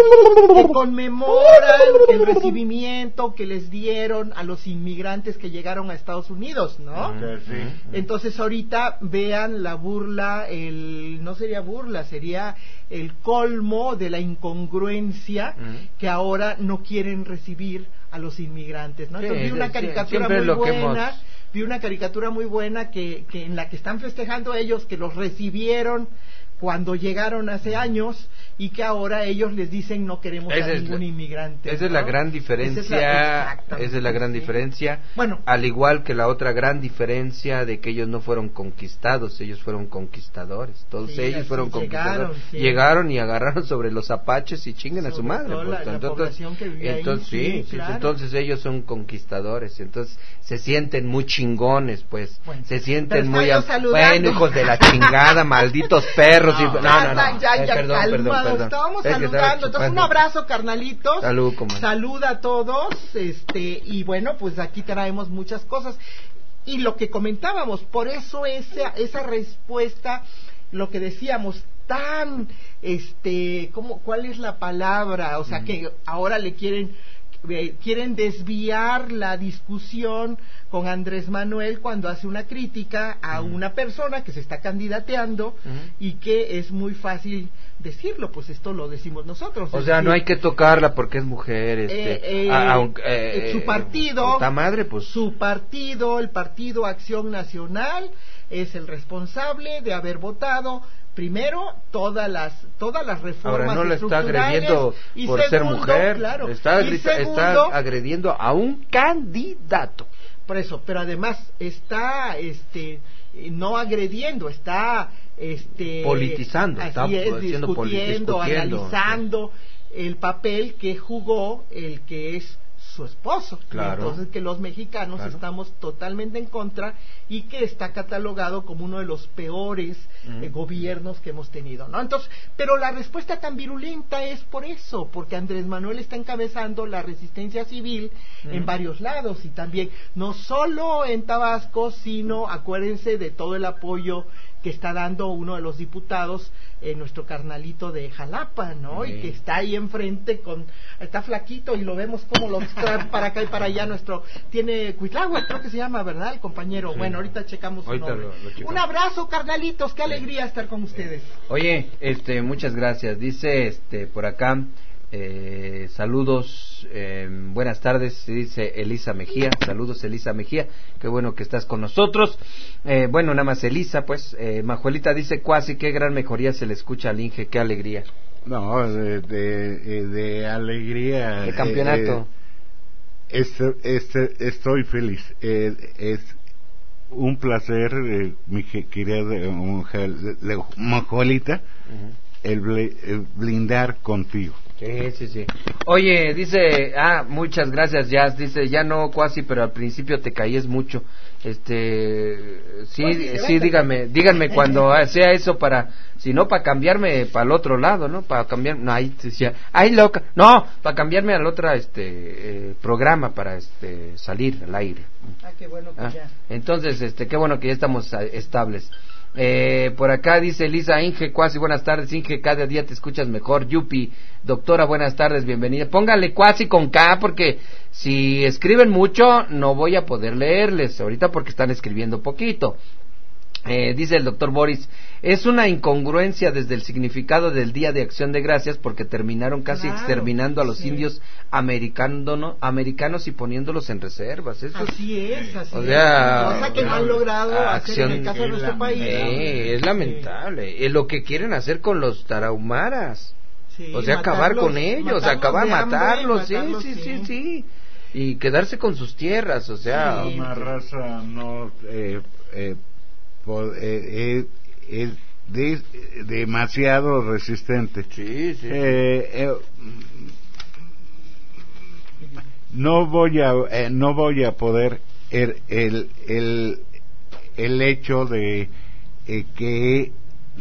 el recibimiento que les dieron a los inmigrantes que llegaron a Estados Unidos, ¿no? Entonces ahorita vean la burla, no sería burla, sería el colmo de la incongruencia, que ahora no quieren recibir a los inmigrantes, ¿no? Entonces vi una caricatura muy buena que en la que están festejando ellos que los recibieron cuando llegaron hace años, y que ahora ellos les dicen no queremos a ningún inmigrante. Esa es la gran diferencia, esa es la gran diferencia. Bueno, al igual que la otra gran diferencia de que ellos no fueron conquistados, ellos fueron conquistadores. Todos ellos fueron conquistadores. Llegaron y agarraron sobre los apaches y chinguen a su madre. Entonces ellos son conquistadores. Entonces se sienten muy chingones, pues. Bueno, se sienten muy hijos de la chingada, malditos perros. Perdón. Estábamos saludando, entonces un abrazo, carnalitos. Saluda a todos, y bueno, pues aquí traemos muchas cosas. Y lo que comentábamos, por eso esa respuesta, lo que decíamos, tan, ¿cuál es la palabra? O sea, que ahora le quieren desviar la discusión con Andrés Manuel cuando hace una crítica a una persona que se está candidateando, y que es muy fácil decirlo, pues esto lo decimos nosotros. O sea, no hay que tocarla porque es mujer, su partido, puta madre, pues. Su partido, el Partido Acción Nacional, es el responsable de haber votado primero todas las reformas. Ahora no le está agrediendo por ser mujer, claro, está agrediendo a un candidato. Por eso, pero además está no agrediendo, está politizando, discutiendo, analizando el papel que jugó el que es su esposo. Claro. Entonces que los mexicanos estamos totalmente en contra, y que está catalogado como uno de los peores gobiernos que hemos tenido, ¿no? Entonces, pero la respuesta tan virulenta es por eso, porque Andrés Manuel está encabezando la resistencia civil en varios lados, y también no solo en Tabasco, sino acuérdense de todo el apoyo que está dando uno de los diputados, nuestro carnalito de Jalapa, ¿no? Sí. Y que está ahí enfrente está flaquito y lo vemos como lo trae para acá y para allá tiene Cuitláhuac, creo que se llama, ¿verdad? El compañero. Sí. Bueno, ahorita checamos su nombre. Un abrazo, carnalitos, qué alegría estar con ustedes. Oye, muchas gracias. Dice por acá, saludos, buenas tardes, dice Elisa Mejía. Saludos, Elisa Mejía, qué bueno que estás con nosotros. Bueno, nada más Elisa, pues. Majuelita dice, cuasi, qué gran mejoría se le escucha al Inge, qué alegría. No, de alegría. De campeonato. Estoy feliz. Es un placer, mi querida Majuelita, el blindar contigo. Sí. Oye, dice, muchas gracias, Jazz. Dice, ya no, cuasi, pero al principio te caíes mucho. Sí, díganme cuando sea eso si no, para cambiarme para el otro lado, ¿no? Para cambiar, no, ahí decía, loca, no, para cambiarme al otro, programa para, salir al aire. Qué bueno que ya. Entonces, qué bueno que ya estamos estables. Por acá dice Elisa, Inge, cuasi, buenas tardes, Inge, cada día te escuchas mejor. Yupi, doctora, buenas tardes, bienvenida. Póngale cuasi con K, porque si escriben mucho no voy a poder leerles ahorita porque están escribiendo poquito. Dice el doctor Boris, es una incongruencia desde el significado del Día de Acción de Gracias, porque terminaron casi exterminando a los indios americanos y poniéndolos en reservas. Eso así es. O sea, cosa que no han logrado hacer en el caso de nuestro país. Es lamentable. Es lo que quieren hacer con los tarahumaras. O sea, acabar con ellos, matarlos. Sí. Y quedarse con sus tierras, o sea. Una raza no... es demasiado resistente. Sí. No voy a poder el hecho de que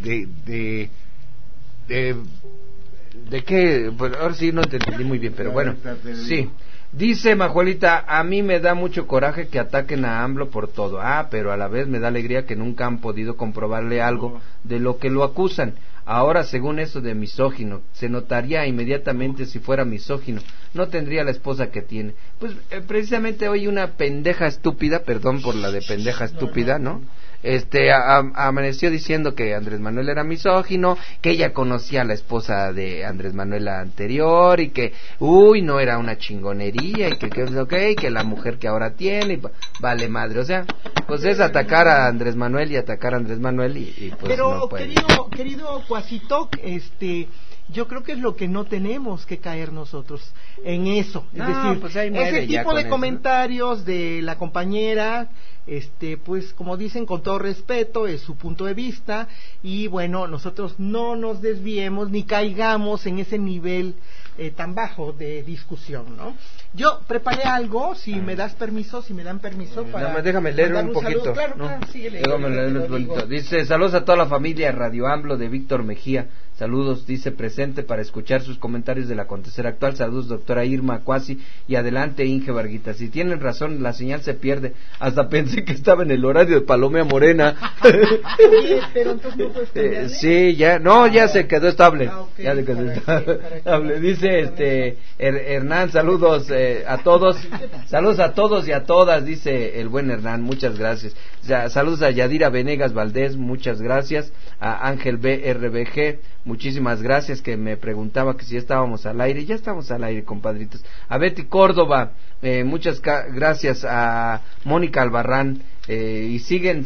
de que, pues ahora sí no te entendí muy bien, pero bueno, sí. Dice Majuelita, a mí me da mucho coraje que ataquen a AMLO por todo. Pero a la vez me da alegría que nunca han podido comprobarle algo de lo que lo acusan. Ahora, según eso de misógino, se notaría inmediatamente si fuera misógino. No tendría la esposa que tiene. Pues precisamente hoy una pendeja estúpida, perdón por la de pendeja estúpida, ¿no? Amaneció diciendo que Andrés Manuel era misógino, que ella conocía a la esposa de Andrés Manuel anterior y que, no era una chingonería y que la mujer que ahora tiene, vale madre, o sea, pues es atacar a Andrés Manuel y pues pero no puede. querido Cuasitoc, yo creo que es lo que no tenemos que caer nosotros en eso, es decir, pues ese tipo de comentarios de la compañera, pues como dicen, con todo respeto, es su punto de vista, y bueno, nosotros no nos desviemos ni caigamos en ese nivel tan bajo de discusión, ¿no? Yo preparé algo, si me dan permiso para... Déjame leer un poquito. Claro, síguele. Déjame leer un poquito. Dice, saludos a toda la familia Radio AMLO de Víctor Mejía. Saludos, dice, presente para escuchar sus comentarios del acontecer actual. Saludos, doctora Irma Cuasi, y adelante, Inge Varguita. Si tienen razón, la señal se pierde. Hasta pensé que estaba en el horario de Palomea Morena. Pero entonces no puedes cambiarle. Sí, ya se quedó estable. Okay, ya se quedó estable. Dice Hernán, saludos a todos. Saludos a todos y a todas, dice el buen Hernán, muchas gracias. Saludos a Yadira Venegas Valdés, muchas gracias. A Ángel BRBG, muchísimas gracias, que me preguntaba que si ya estábamos al aire. Ya estamos al aire, compadritos. A Betty Córdoba, muchas gracias. A Mónica Albarrán, y siguen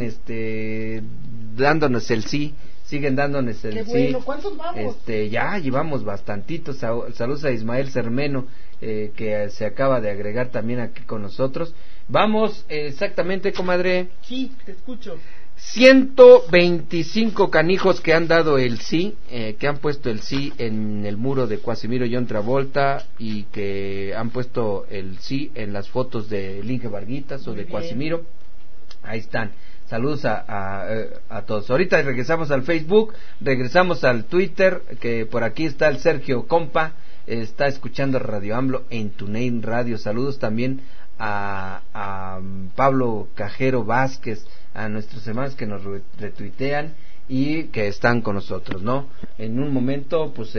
dándonos el sí. Siguen dándonos el sí. Bueno, ¿cuántos vamos? Ya llevamos bastantitos. Saludos a Ismael Cermeno, que se acaba de agregar también aquí con nosotros. Vamos, exactamente, comadre. Sí, te escucho. 125 canijos que han dado el sí, que han puesto el sí en el muro de Cuasimiro John Travolta, y que han puesto el sí en las fotos de Inge Varguitas o de Cuasimiro. Ahí están. Saludos a todos. Ahorita regresamos al Facebook, regresamos al Twitter, que por aquí está el Sergio Compa, está escuchando Radio AMLO en TuneIn Radio. Saludos también a Pablo Cajero Vázquez, a nuestros hermanos que nos retuitean y que están con nosotros, ¿no? En un momento, pues,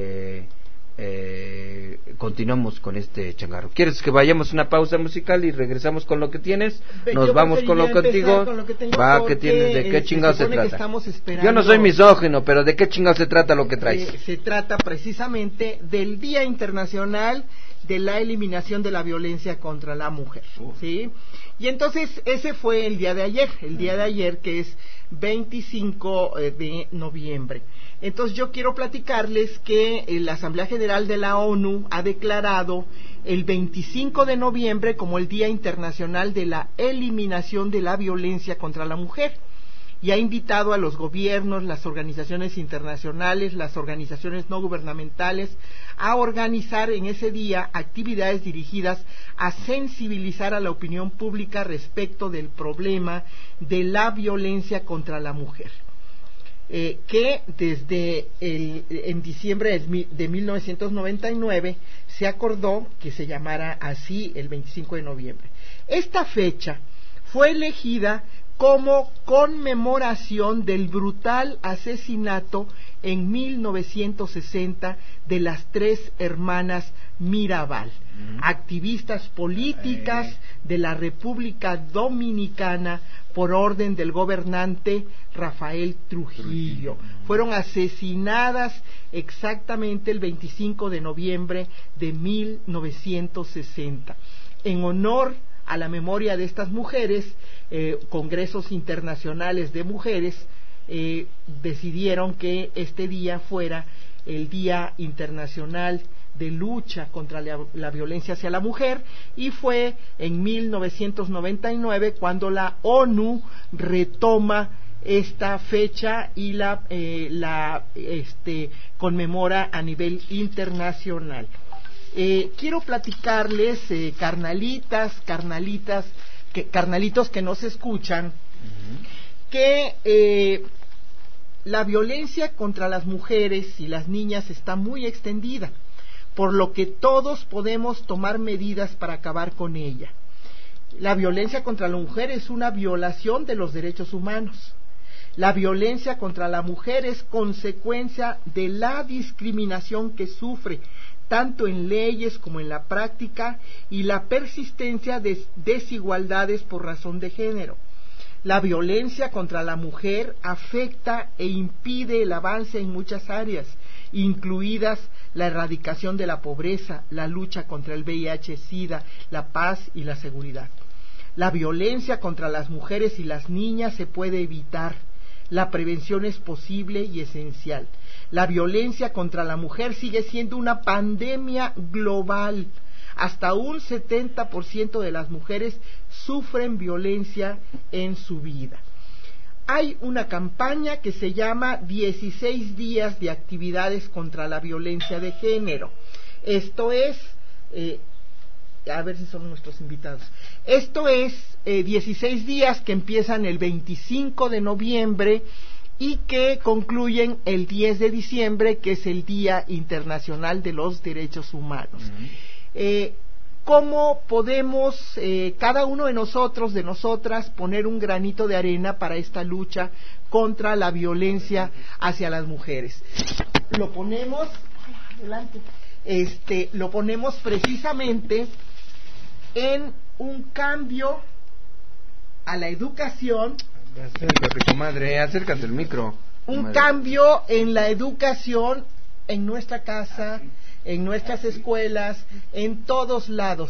continuamos con este changarro. ¿Quieres que vayamos a una pausa musical y regresamos con lo que tienes? Nos vamos con lo contigo. Va, ¿qué tienes? ¿De qué chingados se trata? Yo no soy misógino, pero ¿de qué chingados se trata lo que traes? Se trata precisamente del Día Internacional de la Eliminación de la Violencia contra la Mujer, ¿sí? Y entonces ese fue el día de ayer, que es 25 de noviembre. Entonces yo quiero platicarles que la Asamblea General de la ONU ha declarado el 25 de noviembre como el Día Internacional de la Eliminación de la Violencia contra la Mujer, y ha invitado a los gobiernos, las organizaciones internacionales, las organizaciones no gubernamentales a organizar en ese día actividades dirigidas a sensibilizar a la opinión pública respecto del problema de la violencia contra la mujer. Que desde en diciembre de 1999 se acordó que se llamara así el 25 de noviembre. Esta fecha fue elegida como conmemoración del brutal asesinato en 1960 de las 3 hermanas Mirabal, activistas políticas de la República Dominicana por orden del gobernante Rafael Trujillo. Fueron asesinadas exactamente el 25 de noviembre de 1960. En honor a la memoria de estas mujeres, congresos internacionales de mujeres decidieron que este día fuera el Día Internacional de Lucha contra la Violencia hacia la Mujer, y fue en 1999 cuando la ONU retoma esta fecha y la conmemora a nivel internacional. Quiero platicarles, carnalitos que nos escuchan, que la violencia contra las mujeres y las niñas está muy extendida, por lo que todos podemos tomar medidas para acabar con ella. La violencia contra la mujer es una violación de los derechos humanos. La violencia contra la mujer es consecuencia de la discriminación que sufre, tanto en leyes como en la práctica, y la persistencia de desigualdades por razón de género. La violencia contra la mujer afecta e impide el avance en muchas áreas, incluidas la erradicación de la pobreza, la lucha contra el VIH-Sida, la paz y la seguridad. La violencia contra las mujeres y las niñas se puede evitar. La prevención es posible y esencial. La violencia contra la mujer sigue siendo una pandemia global. Hasta un 70% de las mujeres sufren violencia en su vida. Hay una campaña que se llama 16 días de actividades contra la violencia de género. Esto es, a ver si son nuestros invitados. Esto es 16 días que empiezan el 25 de noviembre y que concluyen el 10 de diciembre, que es el Día Internacional de los Derechos Humanos. ¿Cómo podemos cada uno de nosotros, de nosotras, poner un granito de arena para esta lucha contra la violencia hacia las mujeres? Lo ponemos, adelante, lo ponemos precisamente en un cambio a la educación. Acércate, comadre, acércate el micro. Un cambio en la educación en nuestra casa, en nuestras escuelas, en todos lados.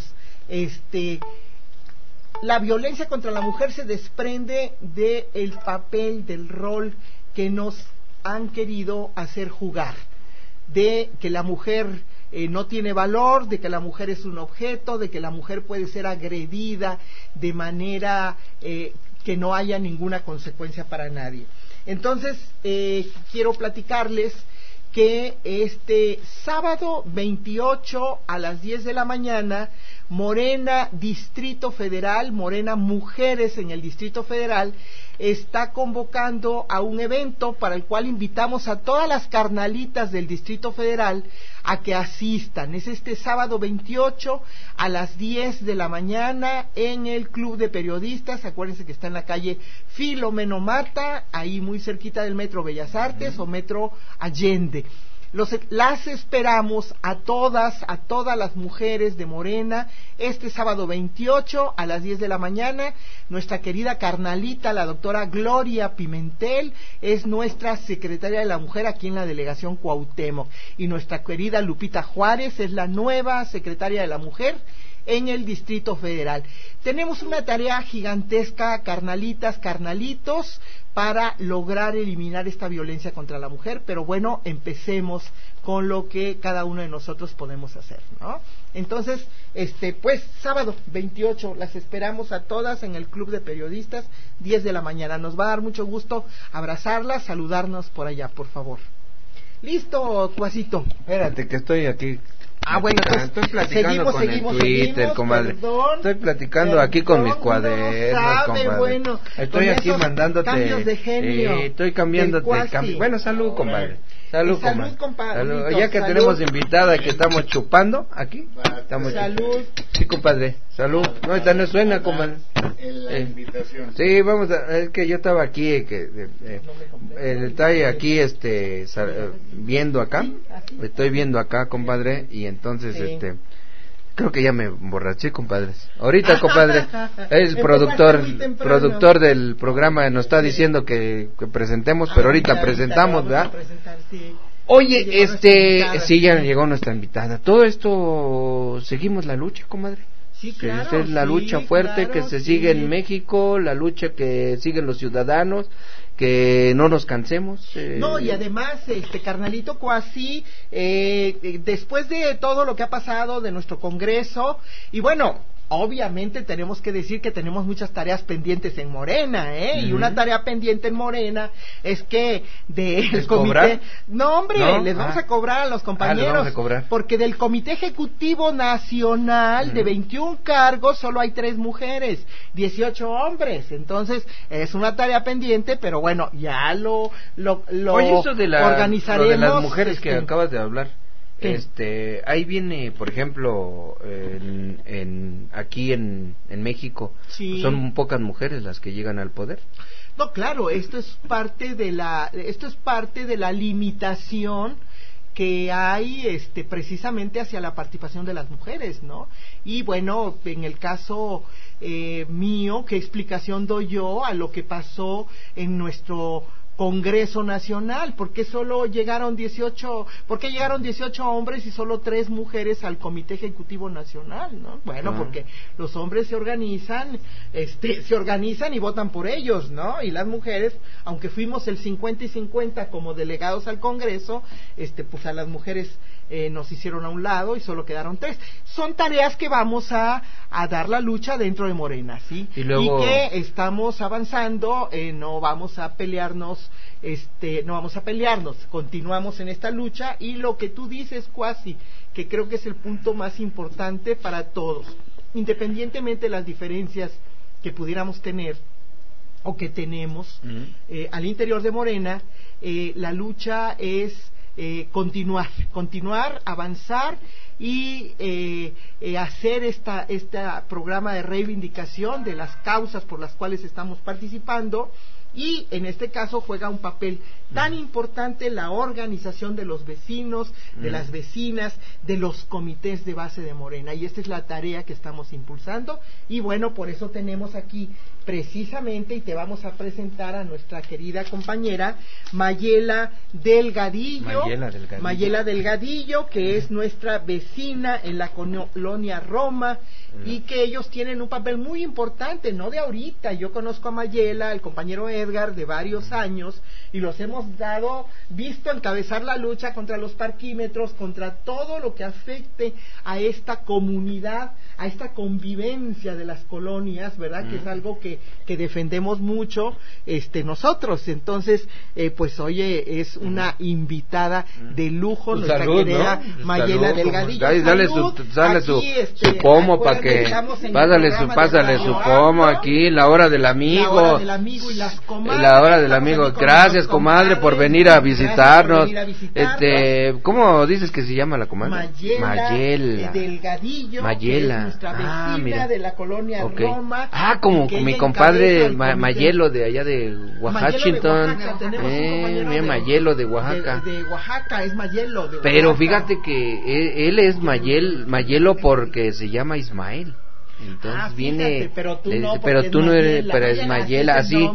La violencia contra la mujer se desprende del papel, del rol que nos han querido hacer jugar, de que la mujer no tiene valor, de que la mujer es un objeto, de que la mujer puede ser agredida de manera que no haya ninguna consecuencia para nadie. Entonces, quiero platicarles que este sábado 28 a las 10 de la mañana, Morena Distrito Federal, Morena Mujeres en el Distrito Federal, está convocando a un evento para el cual invitamos a todas las carnalitas del Distrito Federal a que asistan. Es este sábado 28 a las 10 de la mañana en el Club de Periodistas. Acuérdense que está en la calle Filomeno Mata, ahí muy cerquita del Metro Bellas Artes o Metro Allende. Las esperamos a todas las mujeres de Morena este sábado 28 a las 10 de la mañana. Nuestra querida carnalita, la doctora Gloria Pimentel, es nuestra secretaria de la mujer aquí en la delegación Cuauhtémoc, y nuestra querida Lupita Juárez es la nueva secretaria de la mujer en el Distrito Federal. Tenemos una tarea gigantesca, carnalitas, carnalitos, para lograr eliminar esta violencia contra la mujer, pero bueno, empecemos con lo que cada uno de nosotros podemos hacer, ¿no? Entonces, pues sábado 28 las esperamos a todas en el Club de Periodistas, 10 de la mañana. Nos va a dar mucho gusto abrazarlas, saludarnos por allá, por favor. ¿Listo, Cuasito? Espérate, que estoy aquí. Bueno, entonces estoy platicando seguimos, el Twitter, comadre. Estoy platicando aquí con mis cuadernos, comadre. Bueno, estoy aquí mandándote cambios de genio. Estoy cambiándote cambio. Bueno, salud, comadre. Salud, compadre. Ya que tenemos invitada que estamos chupando aquí. Salud. Sí, compadre. Salud. No, esta no suena, comadre. La invitación. Sí, vamos a, es que yo estaba aquí estoy aquí viendo acá. Estoy viendo acá, compadre, y entonces creo que ya me emborraché, compadres. Ahorita, compadre, el productor del programa nos está diciendo que presentemos, pero ahorita presentamos, ¿verdad? Oye, sí, ya llegó nuestra invitada. Todo esto, seguimos la lucha, comadre. Sí, claro. Esta es la lucha fuerte que se sigue en México, la lucha que siguen los ciudadanos, que no nos cansemos. No, y además, carnalito Cuasi, después de todo lo que ha pasado de nuestro Congreso, y bueno, obviamente tenemos que decir que tenemos muchas tareas pendientes en Morena, y una tarea pendiente en Morena es que del comité, no hombre, les vamos a cobrar a los compañeros, porque del Comité Ejecutivo Nacional de 21 cargos solo hay 3 mujeres, 18 hombres, entonces es una tarea pendiente, pero bueno, ya lo Oye, eso de organizaremos. Lo de las mujeres que acabas de hablar. Ahí viene, por ejemplo, aquí en México, pues son pocas mujeres las que llegan al poder. No, claro, esto es parte de la limitación que hay precisamente hacia la participación de las mujeres, ¿no? Y bueno, en el caso mío, ¿qué explicación doy yo a lo que pasó en nuestro Congreso Nacional? ¿Por qué llegaron 18 hombres y solo 3 mujeres al Comité Ejecutivo Nacional, ¿no? Bueno, porque los hombres se organizan y votan por ellos, ¿no? Y las mujeres, aunque fuimos el 50 y 50 como delegados al Congreso, pues a las mujeres nos hicieron a un lado y solo quedaron 3. Son tareas que vamos a dar la lucha dentro de Morena, ¿sí? Y que estamos avanzando, no vamos a pelearnos, continuamos en esta lucha, y lo que tú dices, Cuasi, que creo que es el punto más importante para todos, independientemente de las diferencias que pudiéramos tener o que tenemos al interior de Morena, la lucha es continuar, avanzar y hacer este programa de reivindicación de las causas por las cuales estamos participando, y en este caso juega un papel tan importante la organización de los vecinos, de las vecinas, de los comités de base de Morena, y esta es la tarea que estamos impulsando. Y bueno, por eso tenemos aquí precisamente, y te vamos a presentar a nuestra querida compañera Mayela Delgadillo, que es nuestra vecina en la colonia Roma, y que ellos tienen un papel muy importante, no de ahorita. Yo conozco a Mayela, el compañero Edgar Edgar de varios años y los hemos visto encabezar la lucha contra los parquímetros, contra todo lo que afecte a esta comunidad, a esta convivencia de las colonias, ¿verdad? Que es algo que defendemos mucho nosotros. Entonces, pues oye, es una invitada de lujo, nuestra querida Mayela Delgadillo. Dale su pomo para que pásale su pomo aquí, la hora del amigo. La hora del amigo y las comadres. La hora del amigo. Gracias, comadre, por venir a visitarnos. ¿Cómo dices que se llama la comadre? Mayela Delgadillo. Mayela. Nuestra vecina de la colonia Roma. Como mi compadre Mayelo de allá de Washington. Mi Mayelo de Oaxaca. De Oaxaca, es Mayelo de Pero Oaxaca. fíjate que él es Mayelo porque se se llama Ismael. Entonces viene, pero tú no eres, pero es Mayela, así,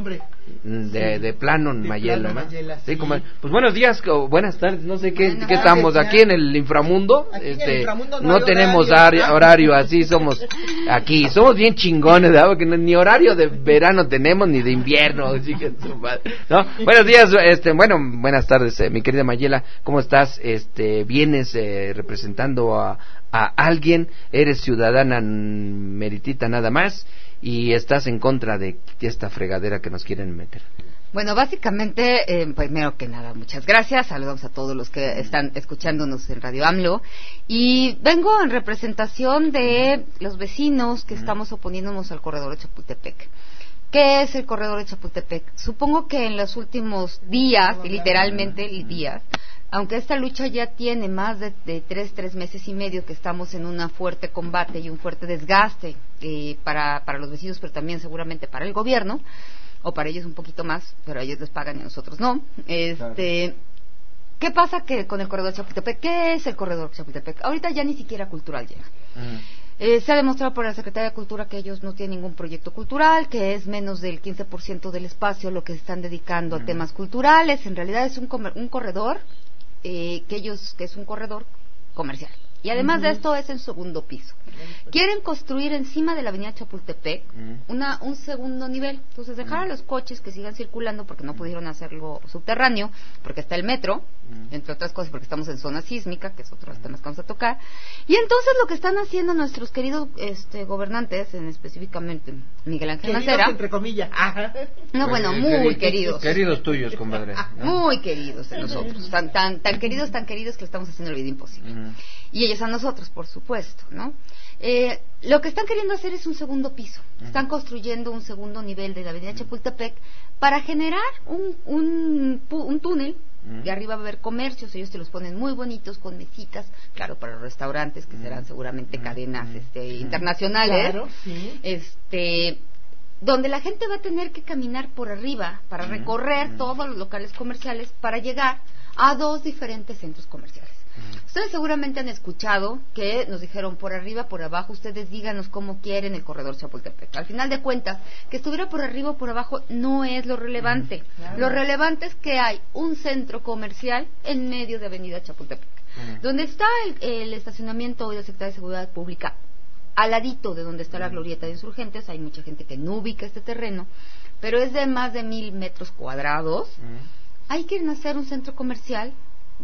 de plano Mayela, ¿no? Mayela, sí. Pues buenos días, buenas tardes, no sé qué estamos aquí en el inframundo, no tenemos horario, así somos bien chingones, ¿verdad? Porque ni horario de verano tenemos ni de invierno, así que ¿no? Buenos días, buenas tardes, mi querida Mayela, ¿cómo estás? Vienes representando a alguien, eres ciudadana meritita nada más y estás en contra de esta fregadera que nos quieren meter. Bueno, básicamente, primero que nada, muchas gracias, saludos a todos los que están escuchándonos en Radio AMLO y vengo en representación de los vecinos que estamos oponiéndonos al corredor de Chapultepec. ¿Qué es el corredor de Chapultepec? Supongo que en los últimos días, y literalmente días, aunque esta lucha ya tiene más de 3 meses y medio que estamos en un fuerte combate y un fuerte desgaste para los vecinos, pero también seguramente para el gobierno, o para ellos un poquito más, pero ellos les pagan y a nosotros no. ¿Qué pasa con el corredor de Chapultepec? ¿Qué es el corredor de Chapultepec? Ahorita ya ni siquiera cultural llega. Se ha demostrado por la Secretaría de Cultura que ellos no tienen ningún proyecto cultural, que es menos del 15% del espacio lo que se están dedicando a temas culturales. En realidad es un corredor que es un corredor comercial. Y además de esto es en segundo piso. Quieren construir encima de la avenida Chapultepec un segundo nivel. Entonces dejar a los coches que sigan circulando porque no pudieron hacerlo subterráneo, porque está el metro, entre otras cosas porque estamos en zona sísmica, que es otro de los temas que vamos a tocar. Y entonces lo que están haciendo nuestros queridos gobernantes, específicamente Miguel Ángel Mancera, entre comillas. No, bueno, muy queridos. Queridos tuyos, compadre. Muy queridos de nosotros. Tan queridos que le estamos haciendo la vida imposible. Y ellos a nosotros, por supuesto, ¿no? Lo que están queriendo hacer es un segundo piso. Están construyendo un segundo nivel de la avenida Chapultepec para generar un túnel. De arriba va a haber comercios, ellos te los ponen muy bonitos con mesitas, claro, para los restaurantes que serán seguramente cadenas internacionales. Claro, sí. Donde la gente va a tener que caminar por arriba para recorrer todos los locales comerciales para llegar a 2 diferentes centros comerciales. Ustedes seguramente han escuchado que nos dijeron por arriba, por abajo, ustedes díganos cómo quieren el corredor Chapultepec. Al final de cuentas, que estuviera por arriba o por abajo no es lo relevante. Claro. Lo relevante es que hay un centro comercial en medio de avenida Chapultepec, donde está el estacionamiento de la Secretaría de Seguridad Pública, al ladito de donde está la glorieta de Insurgentes. Hay mucha gente que no ubica este terreno, pero es de más de 1,000 metros cuadrados. Ahí quieren hacer un centro comercial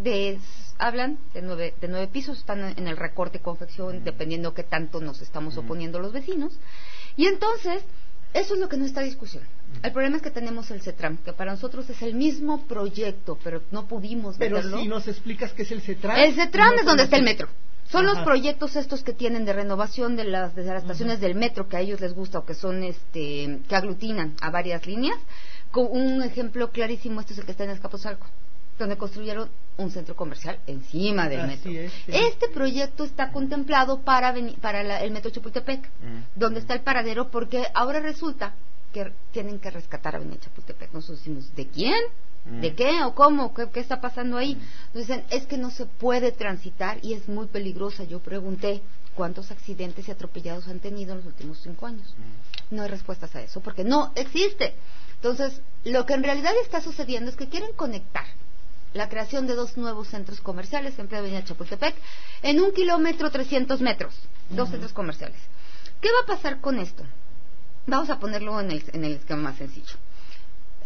hablan de 9 pisos, están en el recorte y confección, dependiendo qué tanto nos estamos oponiendo los vecinos. Y entonces, eso es lo que no está en discusión. El problema es que tenemos el CETRAM, que para nosotros es el mismo proyecto, pero no pudimos meterlo. Pero si nos explicas qué es el CETRAM. El CETRAM es donde está el metro. Son los proyectos estos que tienen de renovación de las estaciones del metro que a ellos les gusta, o que son que aglutinan a varias líneas. Con un ejemplo clarísimo, este es el que está en Azcapotzalco, donde construyeron un centro comercial encima del metro. Este proyecto está contemplado para el metro Chapultepec, donde está el paradero, porque ahora resulta que tienen que rescatar a Avenida Chapultepec. Nosotros decimos, ¿de quién? ¿De qué o cómo? ¿Qué está pasando ahí? Nos dicen, es que no se puede transitar y es muy peligrosa. Yo pregunté, ¿cuántos accidentes y atropellados han tenido en los últimos 5 años? No hay respuestas a eso, porque no existe. Entonces, lo que en realidad está sucediendo es que quieren conectar la creación de 2 nuevos centros comerciales en plena avenida Chapultepec en 1 kilómetro 300 metros, 2 centros comerciales. ¿Qué va a pasar con esto? Vamos a ponerlo en el esquema más sencillo.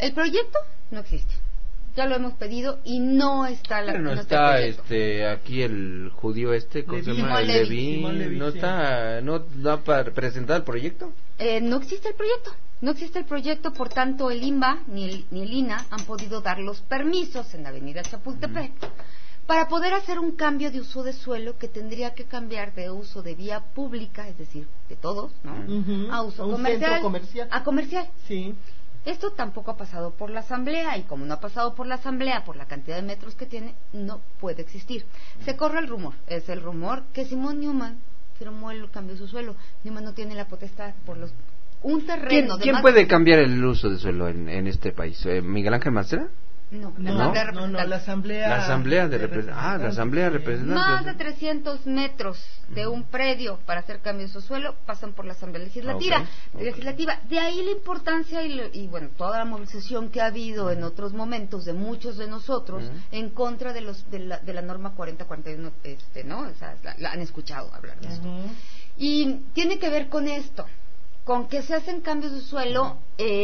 El proyecto no existe. Ya lo hemos pedido y no está la. No está aquí el judío ¿cómo se llama? Leví, no está, no ha presentado el proyecto. No existe el proyecto. No existe el proyecto, por tanto el INBA ni el INA han podido dar los permisos en la avenida Chapultepec para poder hacer un cambio de uso de suelo que tendría que cambiar de uso de vía pública, es decir, de todos, ¿no? A uso comercial. A comercial. Sí. Esto tampoco ha pasado por la Asamblea, y como no ha pasado por la Asamblea, por la cantidad de metros que tiene, no puede existir. Se corre el rumor, es el rumor que Simón Newman firmó el cambio de su suelo. Newman no tiene la potestad por un terreno. ¿Quién puede cambiar el uso de suelo en este país? ¿Miguel Ángel Mancera? No, la Asamblea. La Asamblea de Representantes. La Asamblea de Representantes. Más de 300 metros de un predio para hacer cambios de suelo pasan por la Asamblea Legislativa. De ahí la importancia y bueno, toda la movilización que ha habido en otros momentos de muchos de nosotros en contra de la norma 4041, ¿no? O sea, la han escuchado hablar de esto. Y tiene que ver con esto, con que se hacen cambios de suelo.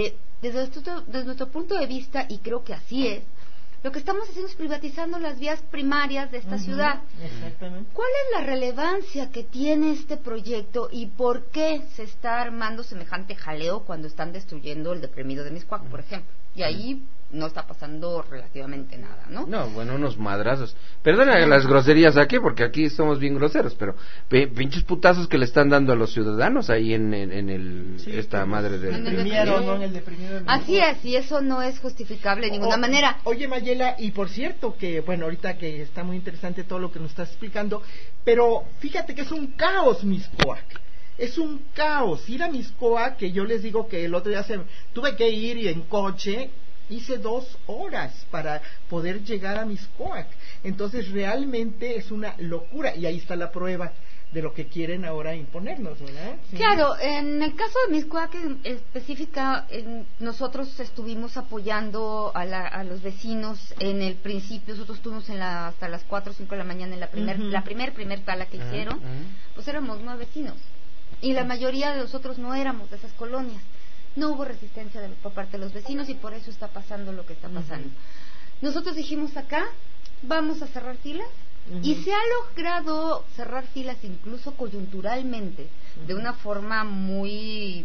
Desde nuestro punto de vista, y creo que así es, lo que estamos haciendo es privatizando las vías primarias de esta ciudad. Exactamente. ¿Cuál es la relevancia que tiene este proyecto y por qué se está armando semejante jaleo cuando están destruyendo el deprimido de Mixcoac, por ejemplo? Y ahí no está pasando relativamente nada, ¿no? No, bueno, unos madrazos. Perdona las groserías aquí, porque aquí somos bien groseros, pero pinches putazos que le están dando a los ciudadanos ahí en esta madre del deprimido. Así es, y eso no es justificable de ninguna manera. Oye, Mayela, y por cierto que, bueno, ahorita que está muy interesante todo lo que nos estás explicando, pero fíjate que es un caos Mixcoac. Es un caos. Ir a Mixcoac, que yo les digo que el otro día tuve que ir y en coche hice 2 horas para poder llegar a Mixcoac. Entonces realmente es una locura, y ahí está la prueba de lo que quieren ahora imponernos, ¿verdad? Sí. Claro, en el caso de Mixcoac en específica, nosotros estuvimos apoyando a los vecinos en el principio. Nosotros estuvimos hasta las 4 o 5 de la mañana en la primer tala que hicieron. Pues éramos 9 vecinos y la mayoría de nosotros no éramos de esas colonias. No hubo resistencia por parte de los vecinos y por eso está pasando lo que está pasando. Nosotros dijimos acá, vamos a cerrar filas, y se ha logrado cerrar filas incluso coyunturalmente, de una forma muy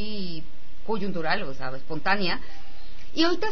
coyuntural, o sea, espontánea. Y ahorita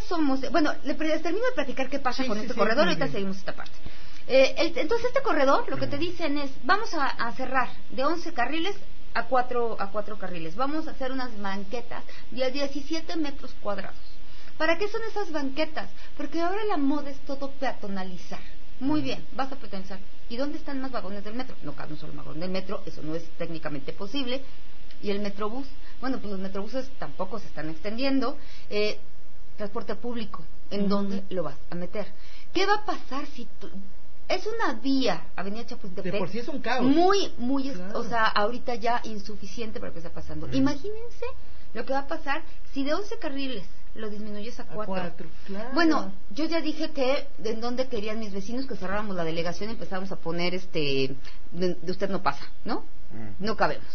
les termino de platicar qué pasa con este corredor, ahorita seguimos esta parte. Entonces este corredor, lo que te dicen es, vamos a cerrar de 11 carriles a 4 carriles. Vamos a hacer unas banquetas de 17 metros cuadrados. ¿Para qué son esas banquetas? Porque ahora la moda es todo peatonalizar. Muy bien, vas a peatonalizar. ¿Y dónde están más vagones del metro? No cabe un solo vagón del metro, eso no es técnicamente posible. ¿Y el metrobús? Bueno, pues los metrobuses tampoco se están extendiendo. Transporte público, ¿en dónde lo vas a meter? ¿Qué va a pasar si es una vía, Avenida Chapultepec? De por sí es un caos. Muy, claro. O sea, ahorita ya insuficiente para lo que está pasando. Imagínense lo que va a pasar si de 11 carriles lo disminuyes a 4. Claro. Bueno, yo ya dije que en donde querían mis vecinos que cerráramos la delegación y empezáramos a poner de usted no pasa, ¿no? No cabemos.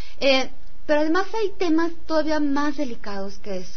Pero además hay temas todavía más delicados que eso.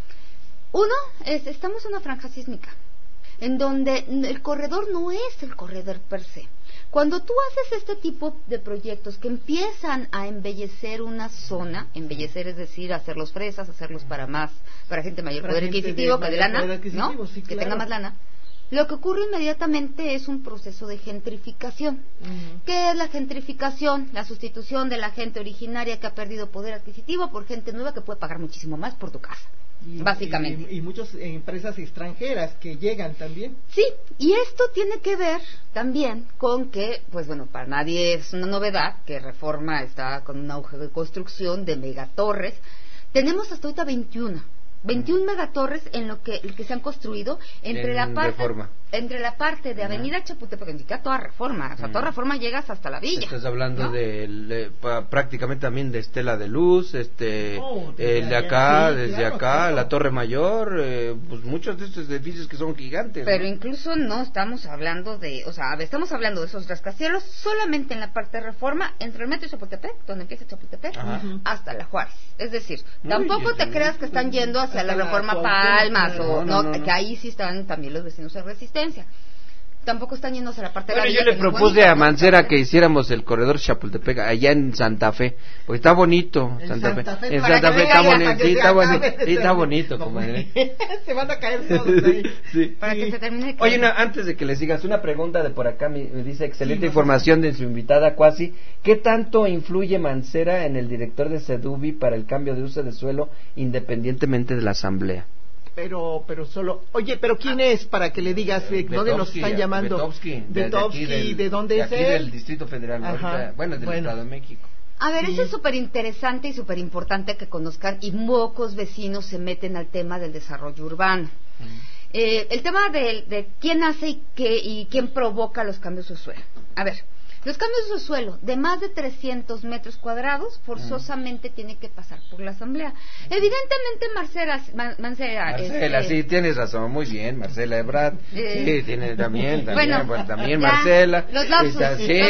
Uno es, estamos en una franja sísmica, en donde el corredor no es el corredor per se. Cuando tú haces este tipo de proyectos que empiezan a embellecer una zona, embellecer es decir, hacerlos fresas, hacerlos para gente mayor poder adquisitivo, que de lana, ¿no? Sí, que tenga más lana. Lo que ocurre inmediatamente es un proceso de gentrificación. ¿Qué es la gentrificación? La sustitución de la gente originaria que ha perdido poder adquisitivo por gente nueva que puede pagar muchísimo más por tu casa. Básicamente. Y muchas empresas extranjeras que llegan también. Sí, y esto tiene que ver también con que, pues bueno, para nadie es una novedad que Reforma está con un auge de construcción de megatorres. Tenemos hasta ahorita 21 megatorres en el que se han construido entre la parte Reforma. entre la parte de Avenida Chapultepec, ni siquiera toda Reforma, o sea, toda Reforma llegas hasta la villa. Estás hablando, ¿no?, prácticamente también de Estela de Luz, el de acá, sí, desde claro, acá, claro, la Torre Mayor, pues muchos de estos edificios que son gigantes. Pero ¿no?, incluso no estamos hablando de, o sea, estamos hablando de esos rascacielos solamente en la parte de Reforma, entre el metro y Chapultepec, donde empieza Chapultepec, hasta la Juárez. Es decir, tampoco te creas que están yendo hacia la Reforma Palmas, o no, que ahí sí están también los vecinos de Resistencia. Tampoco están yendo hacia la parte de la villa. Yo le propuse a Mancera que hiciéramos el corredor Chapultepec allá en Santa Fe, porque está bonito. En Santa Fe está bonito, está bonito, comadre. Se van a caer todos ahí. Sí. Para que se termine. Oye, antes de que le sigas, una pregunta de por acá me dice, excelente información de su invitada Cuasi. ¿Qué tanto influye Mancera en el director de Sedubi para el cambio de uso de suelo independientemente de la asamblea? Pero solo, oye, pero ¿quién es para que le digas dónde nos están llamando? Betovsky, ¿de dónde es él? Aquí del Distrito Federal, ahorita, del Estado de México. A ver, eso es súper interesante y súper importante que conozcan, y pocos vecinos se meten al tema del desarrollo urbano. El tema de quién hace y quién provoca los cambios de suelo. A ver, los cambios de suelo de más de 300 metros cuadrados forzosamente tienen que pasar por la asamblea. Evidentemente Marcela, sí, tienes razón, muy bien, Marcela Ebrard, sí, tiene también ya, Marcela, los lapsus,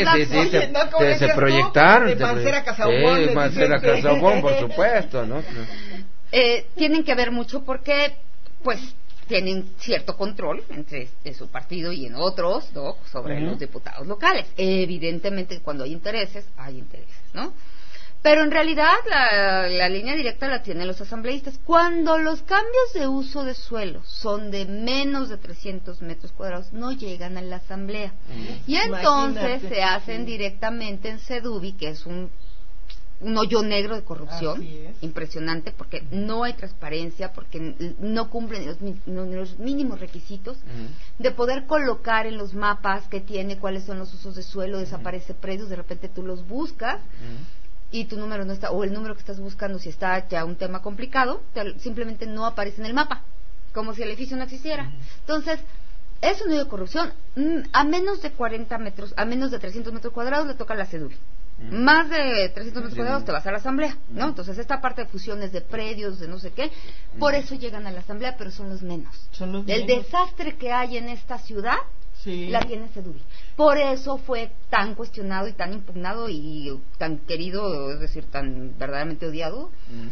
se proyectaron, Marcela Casabón, Marcela Casabón, por supuesto, ¿no? Tienen que ver mucho porque, pues, tienen cierto control entre su partido y en otros, ¿no?, sobre los diputados locales. Evidentemente, cuando hay intereses, ¿no? Pero en realidad la línea directa la tienen los asambleístas. Cuando los cambios de uso de suelo son de menos de 300 metros cuadrados, no llegan a la asamblea. Y entonces se hacen directamente en Sedubi, que es un hoyo negro de corrupción impresionante, porque no hay transparencia, porque no cumplen los mínimos requisitos de poder colocar en los mapas que tiene cuáles son los usos de suelo. Desaparece predios, de repente tú los buscas y tu número no está, o el número que estás buscando, si está ya un tema complicado, simplemente no aparece en el mapa, como si el edificio no existiera. Entonces, es un hoyo de corrupción. A menos de 40 metros, a menos de 300 metros cuadrados le toca la Sedubi. Más de 300 metros cuadrados te vas a la asamblea, ¿no? Entonces esta parte de fusiones de predios, de no sé qué, por eso llegan a la asamblea, pero son los menos. El desastre que hay en esta ciudad la tiene Sedubi. Por eso fue tan cuestionado y tan impugnado y tan querido, es decir, tan verdaderamente odiado,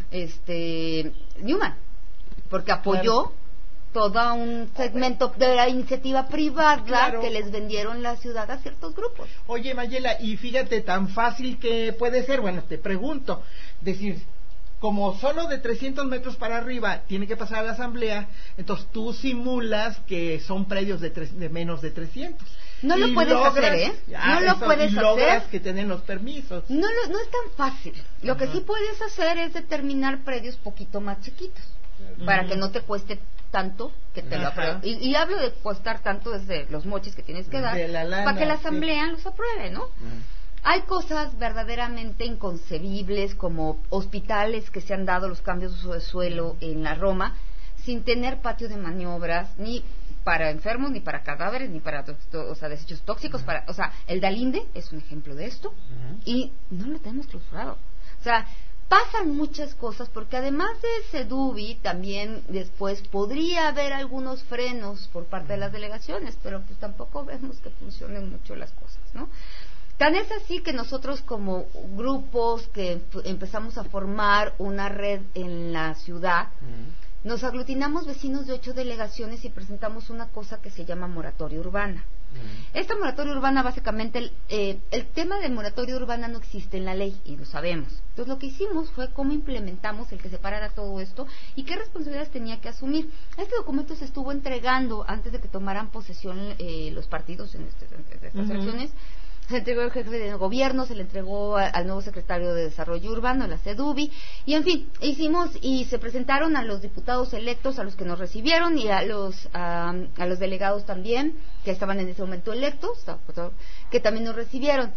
Newman, porque apoyó todo un segmento de la iniciativa privada que les vendieron la ciudad a ciertos grupos. Oye, Mayela, y fíjate tan fácil que puede ser, bueno, te pregunto, decir, como solo de 300 metros para arriba tiene que pasar a la asamblea, entonces tú simulas que son predios de menos de 300. No lo puedes hacer, ¿eh? No lo puedes hacer. Logras que tienen los permisos. No es tan fácil. Lo que sí puedes hacer es determinar predios poquito más chiquitos, para que no te cueste tanto que te lo apruebe. Y hablo de costar tanto desde los moches que tienes que dar para que la asamblea los apruebe, ¿no? Hay cosas verdaderamente inconcebibles, como hospitales que se han dado los cambios de uso de suelo en la Roma sin tener patio de maniobras, ni para enfermos, ni para cadáveres, ni para desechos tóxicos. El Dalinde es un ejemplo de esto, y no lo tenemos clausurado. O sea, pasan muchas cosas, porque además de Sedubi también después podría haber algunos frenos por parte de las delegaciones, pero pues tampoco vemos que funcionen mucho las cosas, ¿no? Tan es así que nosotros, como grupos que empezamos a formar una red en la ciudad, nos aglutinamos vecinos de 8 delegaciones y presentamos una cosa que se llama moratoria urbana. Esta moratoria urbana, básicamente, el tema de moratoria urbana no existe en la ley, y lo sabemos. Entonces lo que hicimos fue cómo implementamos el que separara todo esto y qué responsabilidades tenía que asumir. Este documento se estuvo entregando antes de que tomaran posesión los partidos en estas elecciones. Se entregó al jefe de gobierno, se le entregó al nuevo secretario de Desarrollo Urbano, la Sedubi, y en fin, se presentaron a los diputados electos, a los que nos recibieron, y a los delegados también, que estaban en ese momento electos, que también nos recibieron.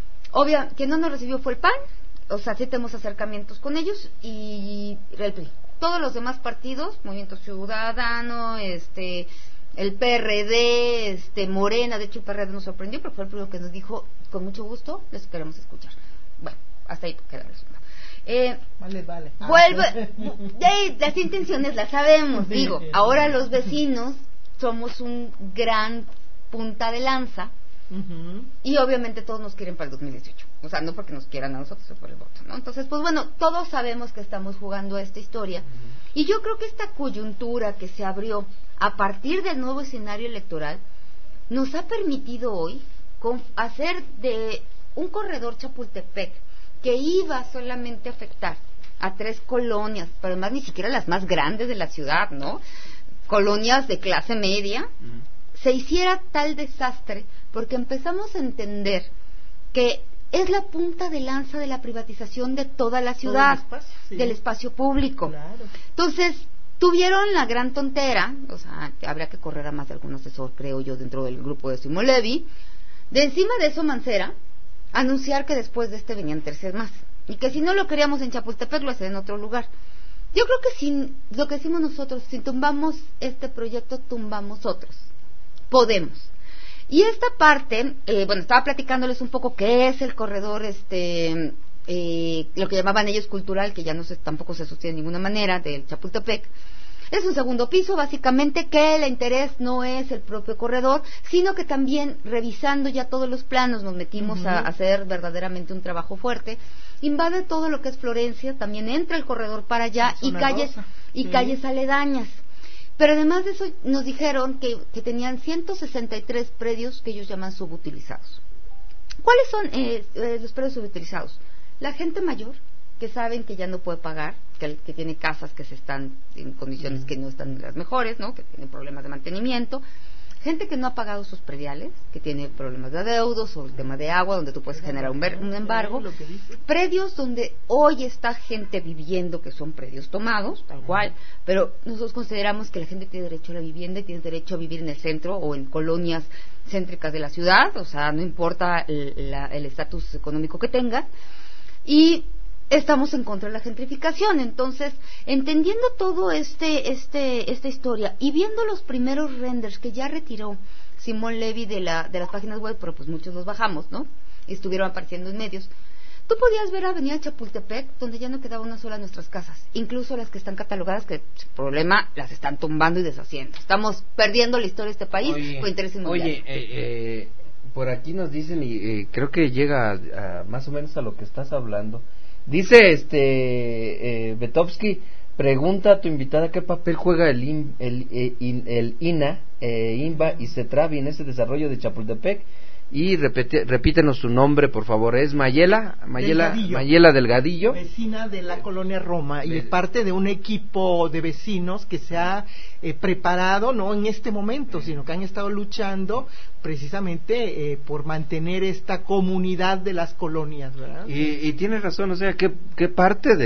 Quien no nos recibió fue el PAN, o sea, sí tenemos acercamientos con ellos, y el PRI. Todos los demás partidos, Movimiento Ciudadano, el PRD, Morena. De hecho, el PRD nos sorprendió, pero fue el primero que nos dijo, con mucho gusto, les queremos escuchar. Bueno, hasta ahí queda el resultado. Vale. Vuelve, las intenciones las sabemos, digo, ahora los vecinos somos un gran punta de lanza. Y obviamente todos nos quieren para el 2018, o sea, no porque nos quieran a nosotros, sino por el voto, ¿no? Entonces, pues bueno, todos sabemos que estamos jugando esta historia, y yo creo que esta coyuntura que se abrió a partir del nuevo escenario electoral nos ha permitido hoy hacer de un corredor Chapultepec que iba solamente a afectar a 3 colonias, pero además ni siquiera las más grandes de la ciudad, ¿no? Colonias de clase media, se hiciera tal desastre porque empezamos a entender que es la punta de lanza de la privatización de toda la ciudad, del espacio público. Claro. Entonces, tuvieron la gran tontera, o sea, habría que correr a más de algún asesor, creo yo, dentro del grupo de Simón Levy, de encima de eso Mancera, anunciar que después de venían 3 más, y que si no lo queríamos en Chapultepec, lo hacían en otro lugar. Yo creo que lo que decimos nosotros, si tumbamos este proyecto, tumbamos otros. Podemos. Y esta parte, estaba platicándoles un poco qué es el corredor, lo que llamaban ellos cultural, que ya tampoco se sostiene de ninguna manera, del Chapultepec. Es un segundo piso, básicamente, que el interés no es el propio corredor, sino que también, revisando ya todos los planos, nos metimos a hacer verdaderamente un trabajo fuerte. Invade todo lo que es Florencia, también entra el corredor para allá, y calles aledañas. Pero además de eso, nos dijeron que tenían 163 predios que ellos llaman subutilizados. ¿Cuáles son los predios subutilizados? La gente mayor, que saben que ya no puede pagar, que tiene casas que se están en condiciones que no están las mejores, ¿no? Que tienen problemas de mantenimiento. Gente que no ha pagado sus prediales, que tiene problemas de adeudos o el tema de agua, donde tú puedes generar un embargo. Predios donde hoy está gente viviendo, que son predios tomados, tal cual, pero nosotros consideramos que la gente tiene derecho a la vivienda y tiene derecho a vivir en el centro o en colonias céntricas de la ciudad, o sea, no importa el estatus económico que tengan. Y estamos en contra de la gentrificación. Entonces, entendiendo todo esta historia y viendo los primeros renders que ya retiró Simón Levy de las páginas web, pero pues muchos los bajamos, ¿no? Y estuvieron apareciendo en medios. Tú podías ver Avenida Chapultepec, donde ya no quedaba una sola de nuestras casas, incluso las que están catalogadas, que sin problema las están tumbando y deshaciendo. Estamos perdiendo la historia de este país por interés inmobiliario. Oye, por aquí nos dicen, y creo que llega más o menos a lo que estás hablando. Dice Betovsky, pregunta a tu invitada qué papel juega el INA, INBA y CETRAVI en ese desarrollo de Chapultepec, y repítenos su nombre, por favor. Es Mayela Delgadillo, vecina de la colonia Roma, y es parte de un equipo de vecinos que se ha preparado, no en este momento, sino que han estado luchando precisamente por mantener esta comunidad de las colonias, ¿verdad? Y tienes razón, o sea, ¿qué parte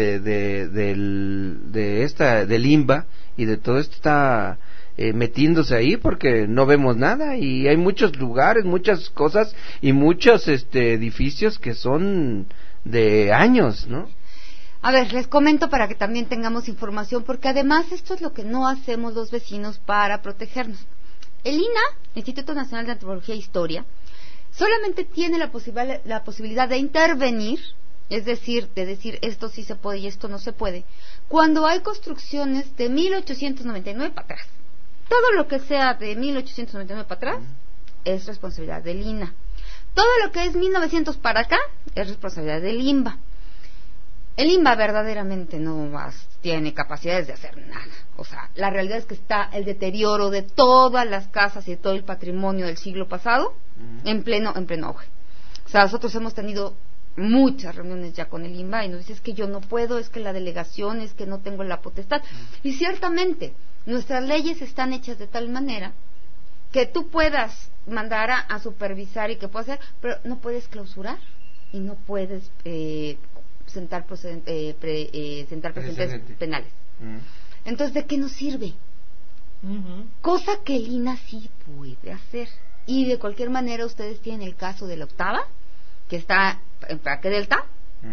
del INBA y de todo esto está metiéndose ahí? Porque no vemos nada, y hay muchos lugares, muchas cosas y muchos edificios que son de años, ¿no? A ver, les comento para que también tengamos información, porque además esto es lo que no hacemos los vecinos para protegernos. El INA, Instituto Nacional de Antropología e Historia, solamente tiene la posibilidad de intervenir, es decir, de decir esto sí se puede y esto no se puede, cuando hay construcciones de 1899 para atrás. Todo lo que sea de 1899 para atrás es responsabilidad del INA. Todo lo que es 1900 para acá es responsabilidad del INBA. El INBA verdaderamente no tiene capacidades de hacer nada. O sea, la realidad es que está el deterioro de todas las casas y de todo el patrimonio del siglo pasado en pleno auge. O sea, nosotros hemos tenido muchas reuniones ya con el INBA y nos dice, es que yo no puedo, es que la delegación, es que no tengo la potestad. Y ciertamente nuestras leyes están hechas de tal manera que tú puedas mandar a supervisar y que puedas hacer, pero no puedes clausurar y no puedes sentar precedentes penales. Entonces, ¿de qué nos sirve? Cosa que el INA sí puede hacer. Y de cualquier manera ustedes tienen el caso de la octava, que está en Parque Delta,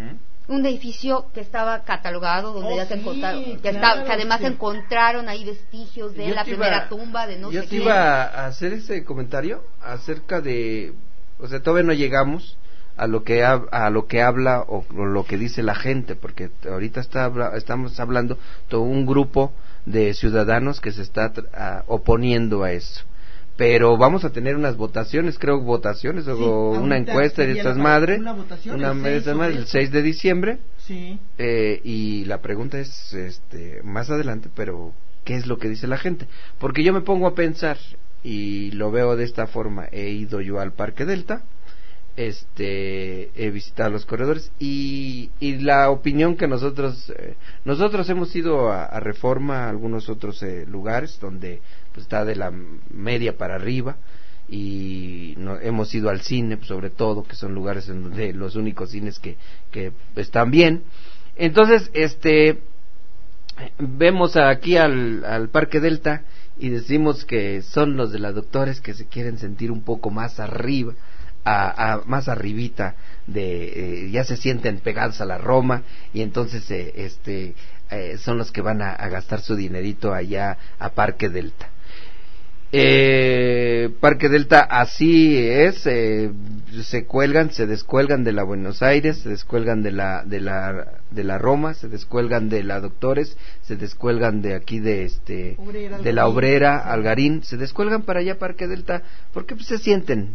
un edificio que estaba catalogado, donde ya se encontraron, que además encontraron ahí vestigios de la primera tumba de no sé Yo quién. te iba a hacer ese comentario acerca de, o sea, todavía no llegamos a lo que habla o lo que dice la gente, porque ahorita estamos hablando todo un grupo de ciudadanos que se está oponiendo a eso. Pero vamos a tener unas votaciones, o una encuesta de estas madres, el 6 de diciembre. Sí. Y la pregunta es, más adelante, pero ¿qué es lo que dice la gente? Porque yo me pongo a pensar y lo veo de esta forma. He ido yo al Parque Delta, he visitado los corredores y la opinión que nosotros hemos ido a Reforma, a algunos otros lugares donde pues, está de la media para arriba, y hemos ido al cine, pues, sobre todo, que son lugares en donde los únicos cines que están bien. Entonces vemos aquí al Parque Delta y decimos que son los de las doctores que se quieren sentir un poco más arriba, más arribita ya se sienten pegados a la Roma, y entonces son los que van a gastar su dinerito allá a Parque Delta. Parque Delta así es, se descuelgan de la Buenos Aires, se descuelgan de la Roma, se descuelgan de la Doctores, se descuelgan de aquí de la Obrera, Algarín, se descuelgan para allá Parque Delta, porque pues, se sienten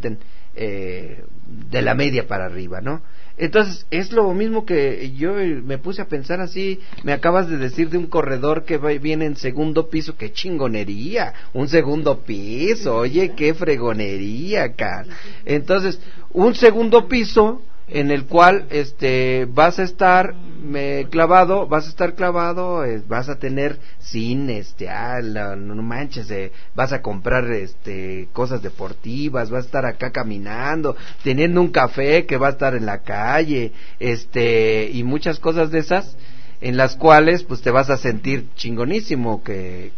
de la media para arriba, ¿no? Entonces es lo mismo que yo me puse a pensar así. Me acabas de decir de un corredor que viene en segundo piso. ¡Qué chingonería! Un segundo piso, oye, qué fregonería acá. Entonces, un segundo piso en el cual vas a estar clavado, vas a tener cine, no manches, vas a comprar cosas deportivas, vas a estar acá caminando, teniendo un café que va a estar en la calle, y muchas cosas de esas en las cuales pues te vas a sentir chingonísimo, ¿qué?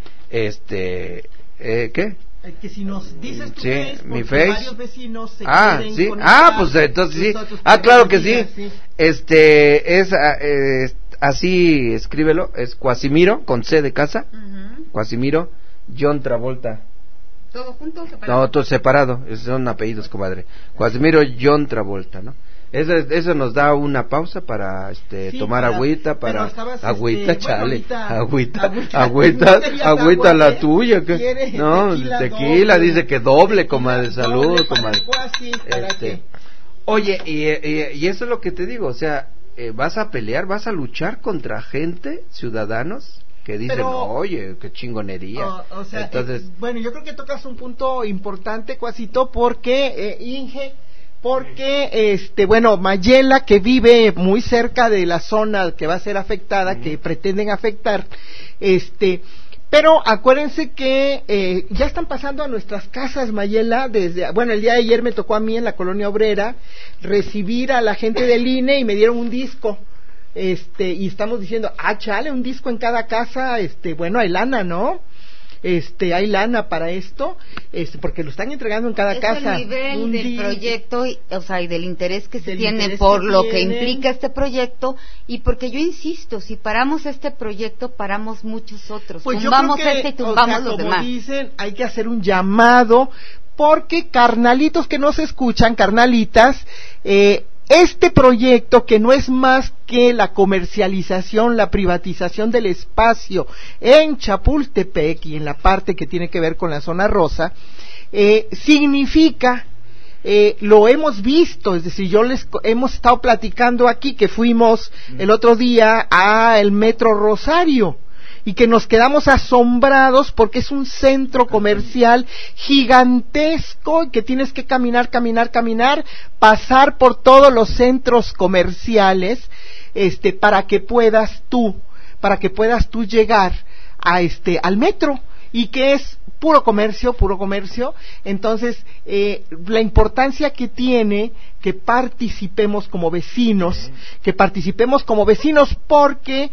Que si nos dices tu sí, face, mi face, varios vecinos se sí, con pues entonces sí, claro que sí. Es así, escríbelo, es Cuasimiro con C de casa, Cuasimiro John Travolta. ¿Todo junto o separado? No, todo separado, son apellidos, comadre. Cuasimiro John Travolta, ¿no? Eso nos da una pausa para tomar agüita, agüita, chale, agüita la tuya, que no, tequila, dice que doble, comadre, salud, comadre. Oye, y eso es lo que te digo, o sea, vas a pelear, vas a luchar contra gente, ciudadanos que dicen, oye, qué chingonería. O sea, entonces, bueno, yo creo que tocas un punto importante, Cuasito, porque Inge, Mayela, que vive muy cerca de la zona que va a ser afectada, que pretenden afectar, pero acuérdense que ya están pasando a nuestras casas, Mayela, el día de ayer me tocó a mí en la Colonia Obrera recibir a la gente del INE y me dieron un disco, y estamos diciendo, chale, un disco en cada casa, hay lana, ¿no? Hay lana para esto, porque lo están entregando en cada casa. Es el nivel del proyecto, y del interés que se tiene por lo que implica este proyecto, y porque yo insisto, si paramos este proyecto, paramos muchos otros. Pues tumbamos yo creo que, y tumbamos los como demás. Dicen, hay que hacer un llamado, porque carnalitos que no se escuchan, carnalitas, este proyecto, que no es más que la comercialización, la privatización del espacio en Chapultepec y en la parte que tiene que ver con la zona rosa, significa, lo hemos visto, es decir, hemos estado platicando aquí que fuimos el otro día al Metro Rosario, y que nos quedamos asombrados porque es un centro comercial gigantesco, que tienes que caminar, pasar por todos los centros comerciales, para que puedas tú llegar a al metro, y que es puro comercio. Entonces, la importancia que tiene que participemos como vecinos, porque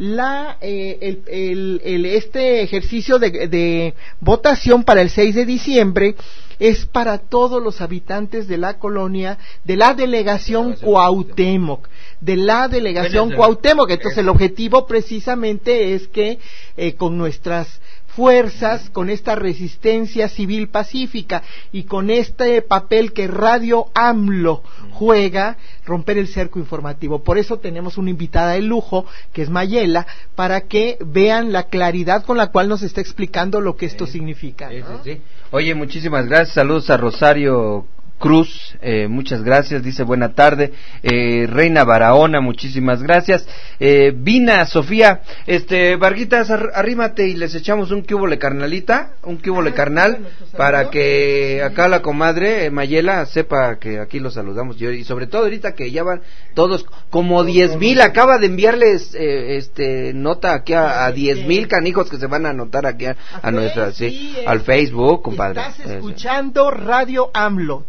este ejercicio de votación para el 6 de diciembre es para todos los habitantes de la colonia, de la delegación Cuauhtémoc, Entonces el objetivo precisamente es que con nuestras fuerzas, con esta resistencia civil pacífica y con este papel que Radio AMLO juega, romper el cerco informativo. Por eso tenemos una invitada de lujo, que es Mayela, para que vean la claridad con la cual nos está explicando lo que esto significa, ¿no? Sí. Oye, muchísimas gracias, saludos a Rosario Cruz, muchas gracias, dice buena tarde, Reina Barahona, muchísimas gracias, Vina, Sofía, Varguitas, arrímate y les echamos un cúbole carnalita, carnal, para que acá la comadre Mayela sepa que aquí los saludamos, y sobre todo ahorita que ya van todos, como 10,000, acaba de enviarles nota aquí a 10,000 canijos que se van a anotar aquí a nuestra, al Facebook, compadre. Estás escuchando Radio AMLO,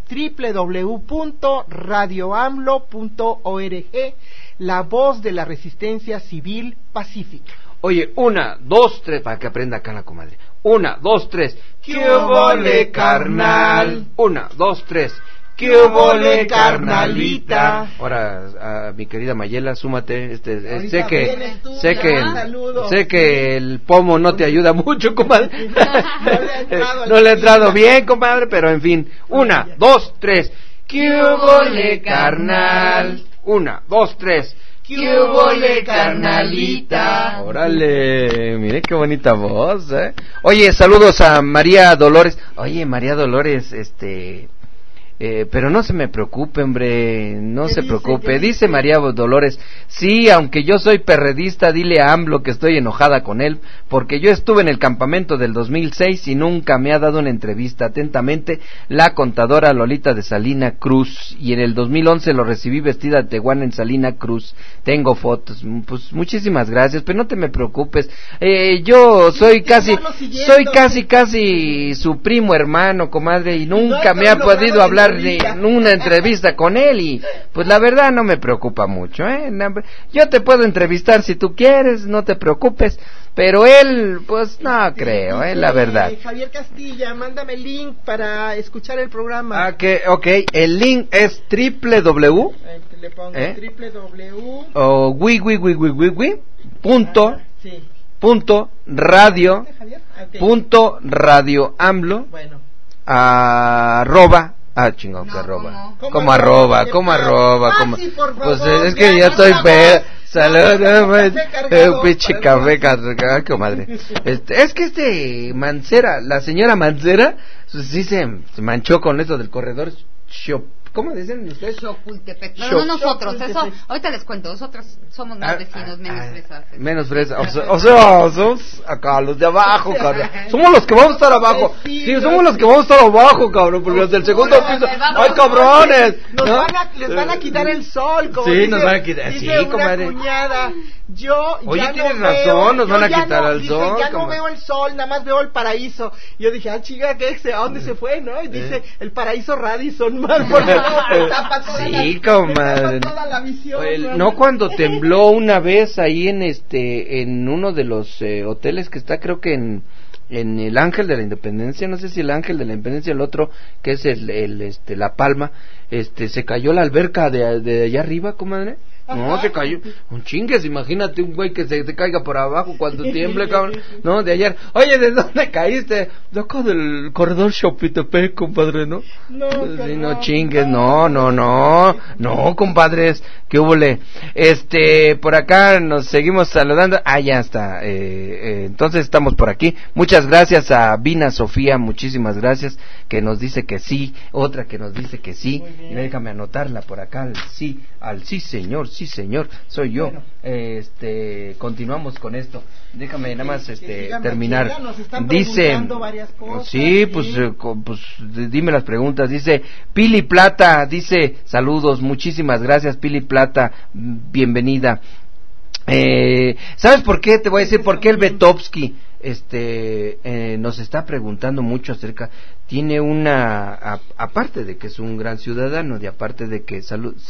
www.radioamlo.org, la voz de la resistencia civil pacífica. Oye, 1, 2, 3, para que aprenda acá la comadre. 1, 2, 3. ¡Qué vole, carnal! 1, 2, 3. ¡Qué vole, carnalita! Ahora, mi querida Mayela, súmate. Sé que el pomo no te ayuda mucho, comadre. No le ha entrado bien, comadre, pero en fin. 1, 2, 3. ¡Qué vole, carnal! 1, 2, 3. ¡Qué vole, carnalita! Órale, mire qué bonita voz, ¿eh? Oye, saludos a María Dolores. Oye, María Dolores, pero no se me preocupe, hombre, no se preocupe. Dice María Dolores, sí, aunque yo soy perredista, dile a AMLO que estoy enojada con él, porque yo estuve en el campamento del 2006 y nunca me ha dado una entrevista. Atentamente, la contadora Lolita de Salina Cruz, y en el 2011 lo recibí vestida de tehuana en Salina Cruz. Tengo fotos, pues muchísimas gracias, pero no te me preocupes. Yo soy casi su primo hermano, comadre, y nunca me ha podido hablar de una entrevista con él, y pues la verdad no me preocupa mucho, yo te puedo entrevistar si tú quieres, no te preocupes, pero él, pues no creo, la verdad. Javier Castilla, mándame el link para escuchar el programa. Okay, el link es www o radioamlo arroba chingón, que arroba. ¿Cómo arroba? Pues es que ya estoy saludos, pinche café, comadre. Es que Mancera, la señora Mancera, sí se manchó con eso del corredor shop. ¿Cómo dicen ustedes? Chapultepec. No nosotros, eso, ahorita les cuento, nosotros somos más vecinos, menos fresas. Menos fresas, o sea, somos acá los de abajo, cabrón. Somos los que vamos a estar abajo. Sí, somos los que vamos a estar abajo, cabrón, porque los del segundo piso, ¡ay, cabrones! Les van a quitar el sol, como sí, nos van a quitar, sí, comadre. Oye, tienes razón, nos van a quitar el sol. Ya no veo el sol, nada más veo el paraíso. Y yo dije, chica, ¿a dónde se fue, no? Y dice, el paraíso Radisson, más sí, comadre. No, cuando tembló una vez ahí en uno de los hoteles que está, creo que en el Ángel de la Independencia, no sé si el Ángel de la Independencia, el otro que es La Palma, se cayó la alberca de allá arriba, comadre. No, se cayó un chingues, imagínate un güey que se caiga por abajo cuando tiemble, cabrón. No, de ayer. Oye, ¿de dónde caíste? De acá del corredor Chapultepec, compadre, ¿no? No chingues, no, compadres, qué húbole. Por acá nos seguimos saludando. Ya está. Entonces estamos por aquí. Muchas gracias a Vina Sofía, muchísimas gracias, que nos dice que sí, otra que nos dice que sí. Déjame anotarla por acá, al sí señor, soy yo. Bueno. Continuamos con esto. Déjame nada más terminar. Dice, sí, pues dime las preguntas. Dice Pili Plata, dice saludos, muchísimas gracias Pili Plata, bienvenida. ¿Sabes por qué? Te voy a decir por qué el Betovsky nos está preguntando mucho acerca. Tiene una, aparte de que es un gran ciudadano, y aparte de que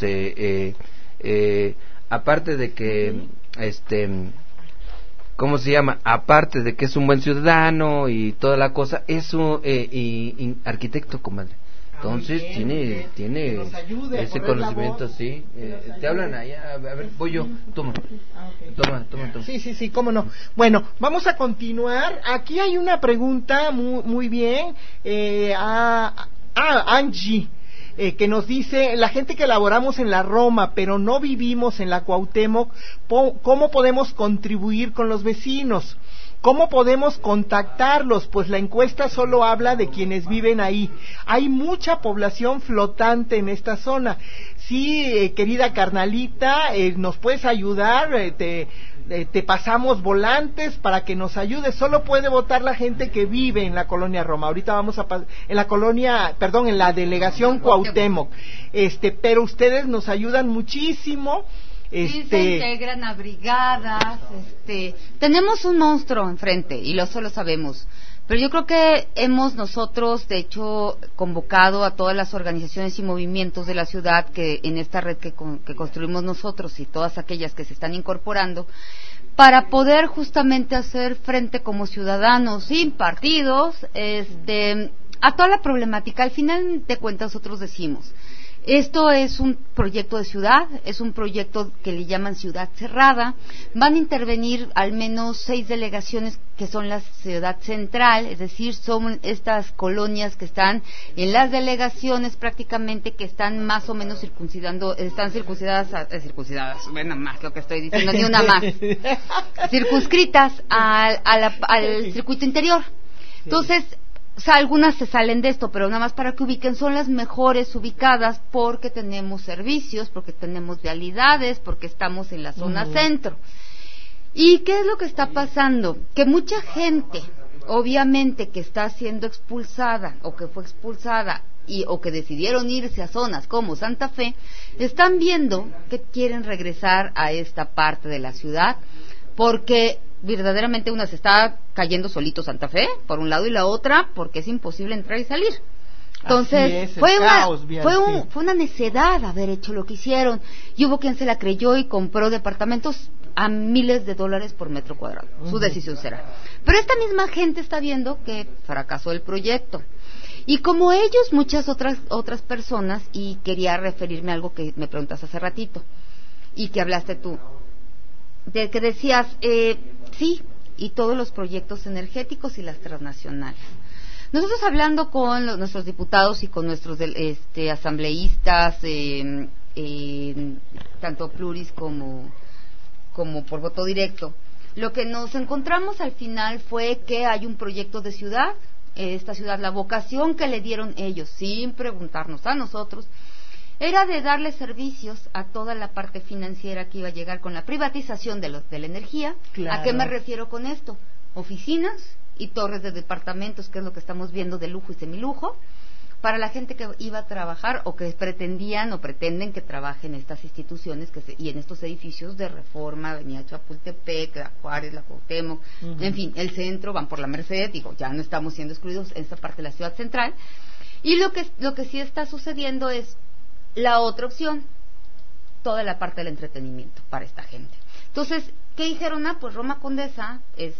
aparte de que ¿cómo se llama? Aparte de que es un buen ciudadano y toda la cosa, es un arquitecto, comadre. Entonces tiene ese conocimiento, sí. Te hablan allá, a ver, voy yo, toma. Sí, cómo no. Bueno, vamos a continuar. Aquí hay una pregunta muy bien a Angie. Que nos dice, la gente que laboramos en la Roma, pero no vivimos en la Cuauhtémoc, ¿cómo podemos contribuir con los vecinos? ¿Cómo podemos contactarlos? Pues la encuesta solo habla de quienes viven ahí. Hay mucha población flotante en esta zona. Sí, querida carnalita, nos puedes ayudar, te pasamos volantes para que nos ayudes. Solo puede votar la gente que vive en la colonia Roma. Ahorita vamos en la delegación Cuauhtémoc. Pero ustedes nos ayudan muchísimo. Sí, se integran a brigadas, tenemos un monstruo enfrente y eso lo sabemos, pero yo creo que hemos nosotros, de hecho, convocado a todas las organizaciones y movimientos de la ciudad que en esta red que construimos nosotros y todas aquellas que se están incorporando para poder justamente hacer frente como ciudadanos sin partidos, a toda la problemática. Al final de cuentas nosotros decimos, esto es un proyecto de ciudad, es un proyecto que le llaman ciudad cerrada. Van a intervenir al menos 6 delegaciones que son la ciudad central, es decir, son estas colonias que están en las delegaciones prácticamente, que están más o menos circuncidadas, bueno, más lo que estoy diciendo, ni una más, circunscritas al circuito interior. Entonces, o sea, algunas se salen de esto, pero nada más para que ubiquen, son las mejores ubicadas porque tenemos servicios, porque tenemos vialidades, porque estamos en la zona centro. ¿Y qué es lo que está pasando? Que mucha gente, obviamente, que está siendo expulsada o que fue expulsada o que decidieron irse a zonas como Santa Fe, están viendo que quieren regresar a esta parte de la ciudad porque verdaderamente una se está cayendo solito Santa Fe, por un lado, y la otra porque es imposible entrar y salir. Entonces, fue una necedad haber hecho lo que hicieron, y hubo quien se la creyó y compró departamentos a miles de dólares por metro cuadrado. Su decisión será. Pero esta misma gente está viendo que fracasó el proyecto. Y como ellos, muchas otras personas, y quería referirme a algo que me preguntas hace ratito, y que hablaste tú, de que decías, sí, y todos los proyectos energéticos y las transnacionales. Nosotros hablando con nuestros diputados y con nuestros asambleístas, tanto pluris como por voto directo, lo que nos encontramos al final fue que hay un proyecto de ciudad, esta ciudad, la vocación que le dieron ellos, sin preguntarnos a nosotros, era de darle servicios a toda la parte financiera que iba a llegar con la privatización de la energía. Claro. ¿A qué me refiero con esto? Oficinas y torres de departamentos, que es lo que estamos viendo de lujo y semilujo, para la gente que iba a trabajar o que pretendían o pretenden que trabaje en estas instituciones y en estos edificios de Reforma, Avenida Chapultepec, la Juárez, la Cuauhtémoc, en fin, el centro, van por la Merced, ya no estamos siendo excluidos en esta parte de la ciudad central. Y lo que sí está sucediendo es la otra opción, toda la parte del entretenimiento para esta gente. Entonces, ¿qué dijeron? Pues Roma Condesa,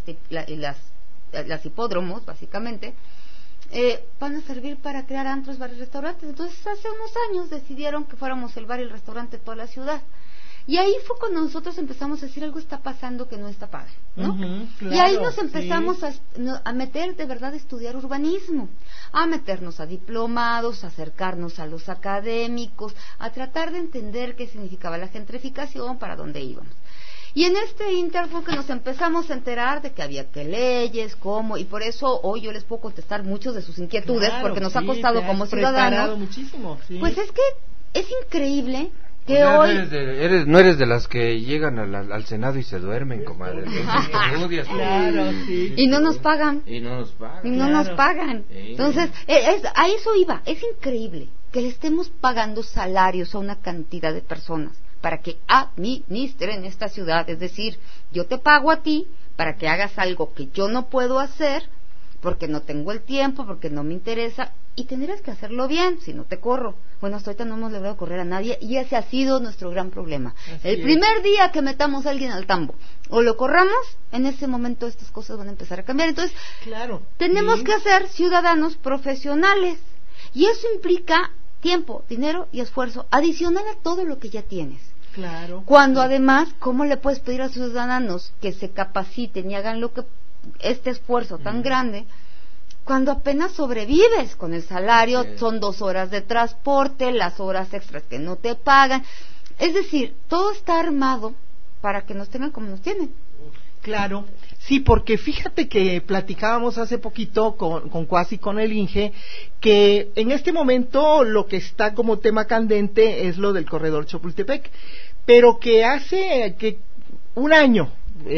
las hipódromos, básicamente, van a servir para crear antros, bares, restaurantes. Entonces, hace unos años decidieron que fuéramos el bar y el restaurante de toda la ciudad. Y ahí fue cuando nosotros empezamos a decir, algo está pasando que no está padre, ¿no? Claro, y ahí nos empezamos a meter de verdad a estudiar urbanismo, a meternos a diplomados, a acercarnos a los académicos, a tratar de entender qué significaba la gentrificación, para dónde íbamos. Y en este inter fue que nos empezamos a enterar de que había que leyes, cómo, y por eso hoy yo les puedo contestar muchos de sus inquietudes, porque nos ha costado como ciudadanos. Muchísimo, pues es que es increíble que hoy no eres de las que llegan al Senado y se duermen, comadre. Claro, sí. Y no nos pagan. Entonces, a eso iba. Es increíble que le estemos pagando salarios a una cantidad de personas para que administren esta ciudad. Es decir, yo te pago a ti para que hagas algo que yo no puedo hacer, porque no tengo el tiempo, porque no me interesa, y tendrías que hacerlo bien, si no te corro. Bueno, hasta ahorita no hemos logrado correr a nadie, y ese ha sido nuestro gran problema. El primer día que metamos a alguien al tambo, o lo corramos, en ese momento estas cosas van a empezar a cambiar. Entonces, tenemos que ser ciudadanos profesionales, y eso implica tiempo, dinero y esfuerzo, adicional a todo lo que ya tienes. Cuando además, ¿cómo le puedes pedir a ciudadanos que se capaciten y hagan este esfuerzo tan grande, cuando apenas sobrevives con el salario? Son 2 horas de transporte, las horas extras que no te pagan? Es decir, todo está armado para que nos tengan como nos tienen. Claro, sí, porque fíjate que platicábamos hace poquito con Cuasi, con el Inge, que en este momento lo que está como tema candente es lo del corredor Chapultepec, pero que hace un año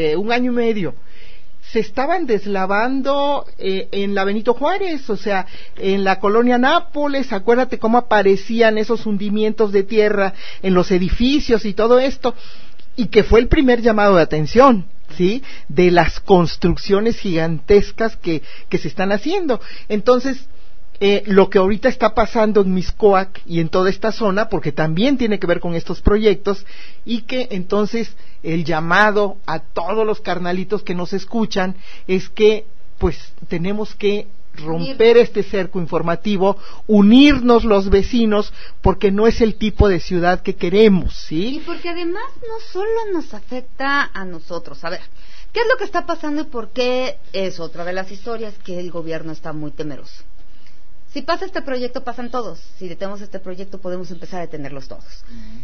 y medio, se estaban deslavando en la Benito Juárez, o sea, en la colonia Nápoles. Acuérdate cómo aparecían esos hundimientos de tierra en los edificios y todo esto, y que fue el primer llamado de atención, ¿sí?, de las construcciones gigantescas que se están haciendo. Entonces, lo que ahorita está pasando en Mixcoac y en toda esta zona, porque también tiene que ver con estos proyectos, y que entonces el llamado a todos los carnalitos que nos escuchan es que pues tenemos que romper este cerco informativo, unirnos los vecinos, porque no es el tipo de ciudad que queremos, ¿sí? Y porque además no solo nos afecta a nosotros. A ver, ¿qué es lo que está pasando y por qué es otra de las historias? Que el gobierno está muy temeroso. Si pasa este proyecto, pasan todos. Si detenemos este proyecto, podemos empezar a detenerlos todos.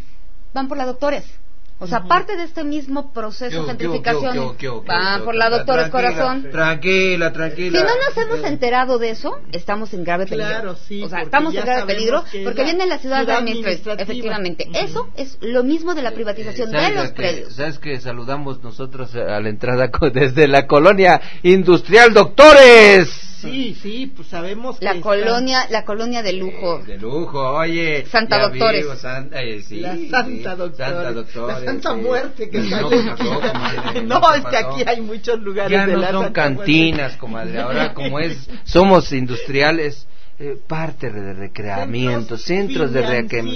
Van por la Doctores. O sea, parte de este mismo proceso de gentrificación, van por la Doctores Corazón. Tranquila. Si no nos hemos enterado de eso, estamos en grave peligro. Claro, sí. O sea, estamos en grave peligro porque viene la ciudad administrativa. Efectivamente. Eso es lo mismo de la privatización de los predios. ¿Sabes que saludamos nosotros a la entrada desde la colonia industrial Doctores? Sí, pues sabemos que la colonia de lujo. De lujo, oye. Santa Doctores. La Santa Doctores. La Santa Muerte que está No, es que aquí hay muchos lugares ya de no la son Santa cantinas, Muerte. comadre. Ahora somos industriales. Parte de recreamiento, centros de recreación.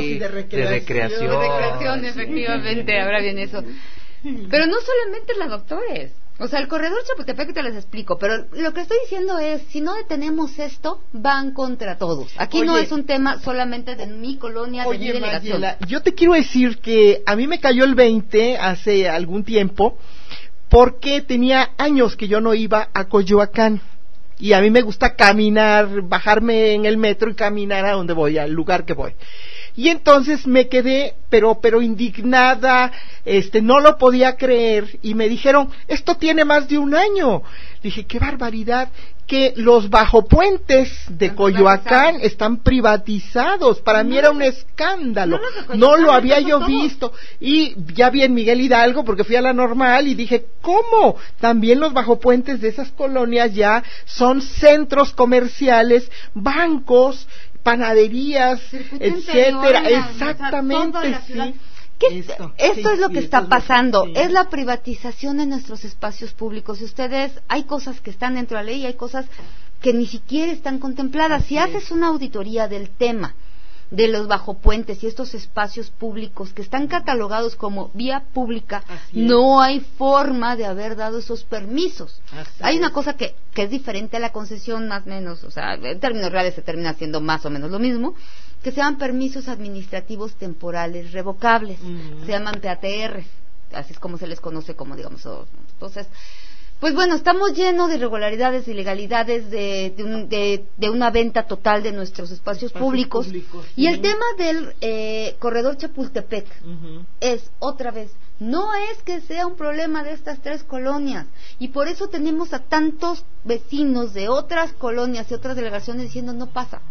De recreación, efectivamente, ahora viene eso. Pero no solamente la Doctores. O sea, el corredor Chapultepec te les explico, pero lo que estoy diciendo es, si no detenemos esto, van contra todos. Aquí no es un tema solamente de mi colonia, de mi delegación. Mariela, yo te quiero decir que a mí me cayó el 20 hace algún tiempo, porque tenía años que yo no iba a Coyoacán. Y a mí me gusta caminar, bajarme en el metro y caminar a donde voy, al lugar que voy. Y entonces me quedé, pero indignada, no lo podía creer, y me dijeron, esto tiene más de un año. Dije, qué barbaridad, que los bajopuentes de Coyoacán están privatizados. Para mí era un escándalo, no lo había yo visto. Y ya vi en Miguel Hidalgo, porque fui a la Normal, y dije, ¿cómo? También los bajopuentes de esas colonias ya son centros comerciales, bancos, panaderías, etcétera. Exactamente, sí. Esto es lo que está pasando, es la privatización de nuestros espacios públicos. Y ustedes, hay cosas que están dentro de la ley y hay cosas que ni siquiera están contempladas. Si haces una auditoría del tema de los bajopuentes y estos espacios públicos que están catalogados como vía pública, no hay forma de haber dado esos permisos. Hay una cosa que es diferente a la concesión, más o menos, o sea, en términos reales se termina siendo más o menos lo mismo, que se llaman permisos administrativos temporales revocables, se llaman PATR, así es como se les conoce, como digamos. Entonces, pues bueno, estamos llenos de irregularidades, ilegalidades, de una venta total de nuestros espacios públicos. Y el tema del corredor Chapultepec es, otra vez, no es que sea un problema de estas 3 colonias, y por eso tenemos a tantos vecinos de otras colonias y otras delegaciones diciendo no pasa.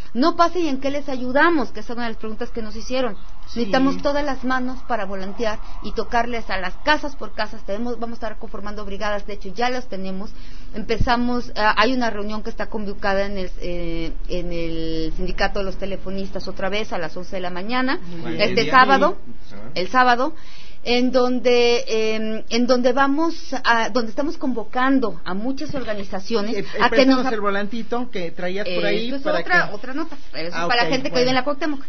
no pasa y en qué les ayudamos, que es una de las preguntas que nos hicieron. Sí. Necesitamos todas las manos para volantear y tocarles a las casas por casas. Vamos a estar conformando brigadas, de hecho ya las tenemos. Empezamos, hay una reunión que está convocada en el sindicato de los telefonistas otra vez a las 11 de la mañana, el sábado, en donde donde estamos convocando a muchas organizaciones a que nos el volantito que traías por ahí es otra nota, eso es para la gente que vive en la Cuauhtémoc,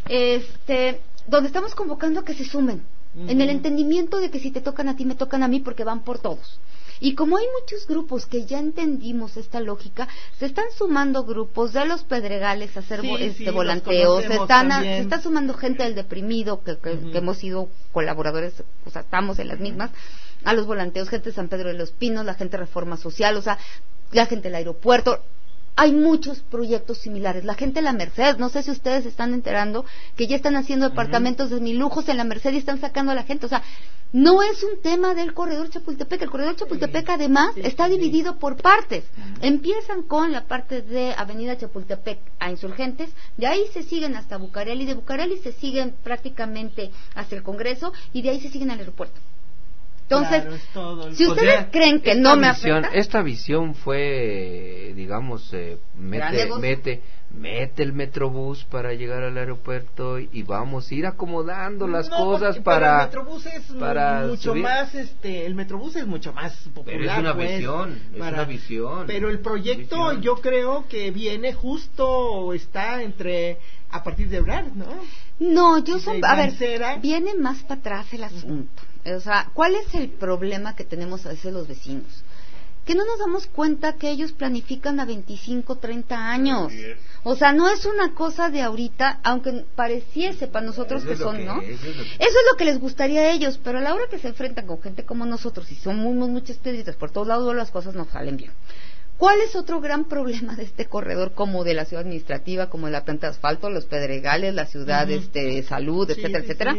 donde estamos convocando a que se sumen, en el entendimiento de que si te tocan a ti me tocan a mí, porque van por todos. Y como hay muchos grupos que ya entendimos esta lógica, se están sumando grupos de los Pedregales a hacer volanteos, se está sumando gente del Deprimido, que hemos sido colaboradores, o sea, estamos en las mismas, a los volanteos, gente de San Pedro de los Pinos, la gente de Reforma Social, o sea, la gente del aeropuerto. Hay muchos proyectos similares. La gente de la Merced, no sé si ustedes se están enterando que ya están haciendo departamentos de 1000 lujos en la Merced y están sacando a la gente. O sea, no es un tema del corredor Chapultepec. El corredor Chapultepec además está dividido por partes. Empiezan con la parte de Avenida Chapultepec a Insurgentes, de ahí se siguen hasta Bucareli, de Bucareli se siguen prácticamente hasta el Congreso y de ahí se siguen al aeropuerto. Entonces, si ustedes creen que no me afecta, esta visión fue, digamos, mete el Metrobús para llegar al aeropuerto y vamos a ir acomodando las cosas para... el Metrobús es mucho subir. Más, el Metrobús es mucho más popular. Pero es una visión, Pero el proyecto yo creo que viene justo, está a partir de Ebrard, ¿no? No, viene más para atrás el asunto. O sea, ¿cuál es el problema que tenemos a veces los vecinos? Que no nos damos cuenta que ellos planifican a 25, 30 años. O sea, no es una cosa de ahorita, aunque pareciese para nosotros que son, ¿no? Eso es lo que les gustaría a ellos, pero a la hora que se enfrentan con gente como nosotros y somos muchas piedritas por todos lados, las cosas no salen bien. ¿Cuál es otro gran problema de este corredor, como de la ciudad administrativa, como de la planta de asfalto, los Pedregales, la ciudad de salud, etcétera, etcétera?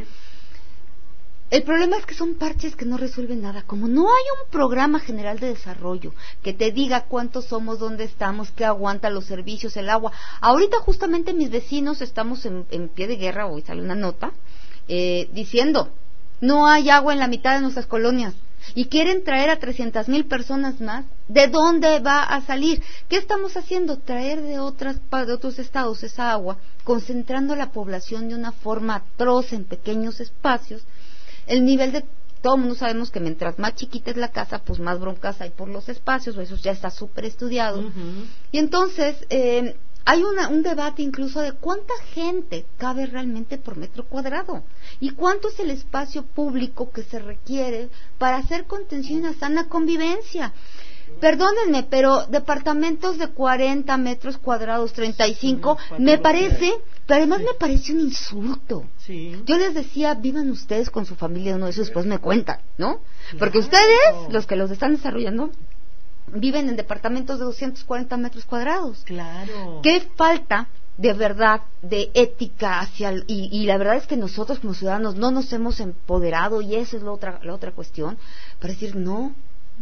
El problema es que son parches que no resuelven nada. Como no hay un programa general de desarrollo que te diga cuántos somos, dónde estamos, qué aguanta los servicios, el agua. Ahorita justamente mis vecinos estamos en pie de guerra, hoy sale una nota, diciendo, no hay agua en la mitad de nuestras colonias. Y quieren traer a 300,000 personas más. ¿De dónde va a salir? ¿Qué estamos haciendo? Traer de otros estados esa agua, concentrando la población de una forma atroz en pequeños espacios. El nivel de... Todo el mundo sabemos que mientras más chiquita es la casa, pues más broncas hay por los espacios, eso ya está súper estudiado. Y entonces, hay un debate incluso de cuánta gente cabe realmente por metro cuadrado y cuánto es el espacio público que se requiere para hacer contención y una sana convivencia. Perdónenme, pero departamentos de 40 metros cuadrados, 35, me parece, pero además me parece un insulto. Yo les decía, vivan ustedes con su familia, uno de esos después me cuentan, ¿no? Porque ustedes, los que los están desarrollando, viven en departamentos de 240 metros cuadrados. Claro. ¿Qué falta de verdad, de ética y la verdad es que nosotros como ciudadanos no nos hemos empoderado, y eso es la otra cuestión, para decir no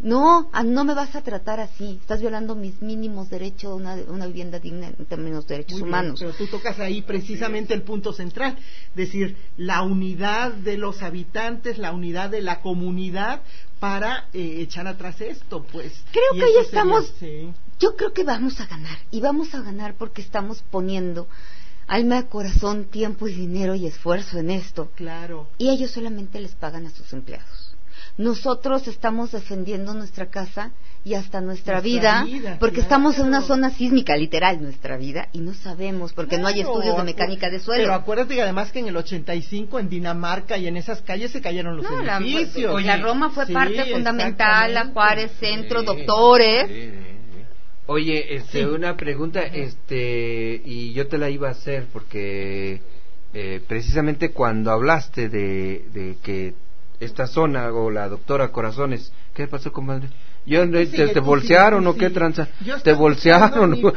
me vas a tratar así, estás violando mis mínimos derechos de una vivienda digna en términos de derechos humanos. Pero tú tocas ahí precisamente el punto central, decir, la unidad de los habitantes, la unidad de la comunidad para echar atrás esto, pues. Creo que ahí estamos, yo creo que vamos a ganar, y vamos a ganar porque estamos poniendo alma, corazón, tiempo y dinero y esfuerzo en esto. Claro. Y ellos solamente les pagan a sus empleados. Nosotros estamos defendiendo nuestra casa y hasta nuestra vida porque estamos en una zona sísmica, literal, nuestra vida, y no sabemos porque no hay estudios de mecánica de suelo. Pero acuérdate que además que en el 85 en Dinamarca y en esas calles se cayeron los edificios. La Roma fue parte fundamental, la Juárez, Centro, doctores. Oye, una pregunta, y yo te la iba a hacer porque precisamente cuando hablaste de que esta zona, o la doctora Corazones, ¿qué pasó, comadre? ¿Te bolsearon o qué tranza? ¿Te bolsearon o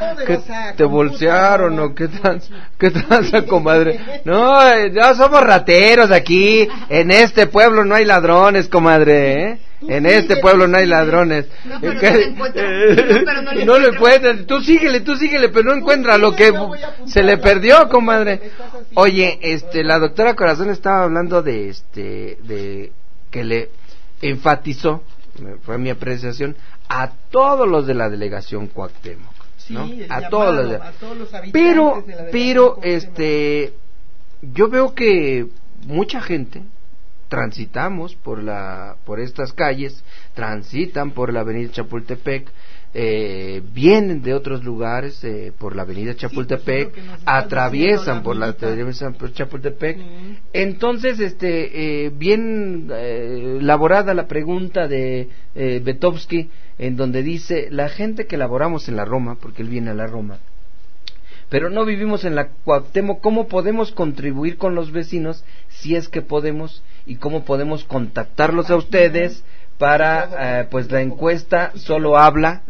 qué tranza, comadre? No, ya somos rateros aquí, en este pueblo no hay ladrones, comadre, En este pueblo no hay ladrones. No, pero no lo encuentra. No lo encuentran. Tú síguele, pero no encuentra lo que se le perdió, comadre. Oye, la doctora Corazón estaba hablando de que le enfatizó, fue mi apreciación, a todos los de la delegación Cuauhtémoc, ¿no? A todos los habitantes pero de la delegación yo veo que mucha gente transitamos por estas calles, transitan por la avenida Chapultepec, vienen de otros lugares por la avenida Chapultepec, atraviesan por la avenida Chapultepec. Entonces, bien elaborada la pregunta de Betovsky, en donde dice, la gente que laboramos en la Roma, porque él viene a la Roma, pero no vivimos en la Cuauhtémoc, ¿cómo podemos contribuir con los vecinos si es que podemos, y cómo podemos contactarlos a ustedes para pues la encuesta solo habla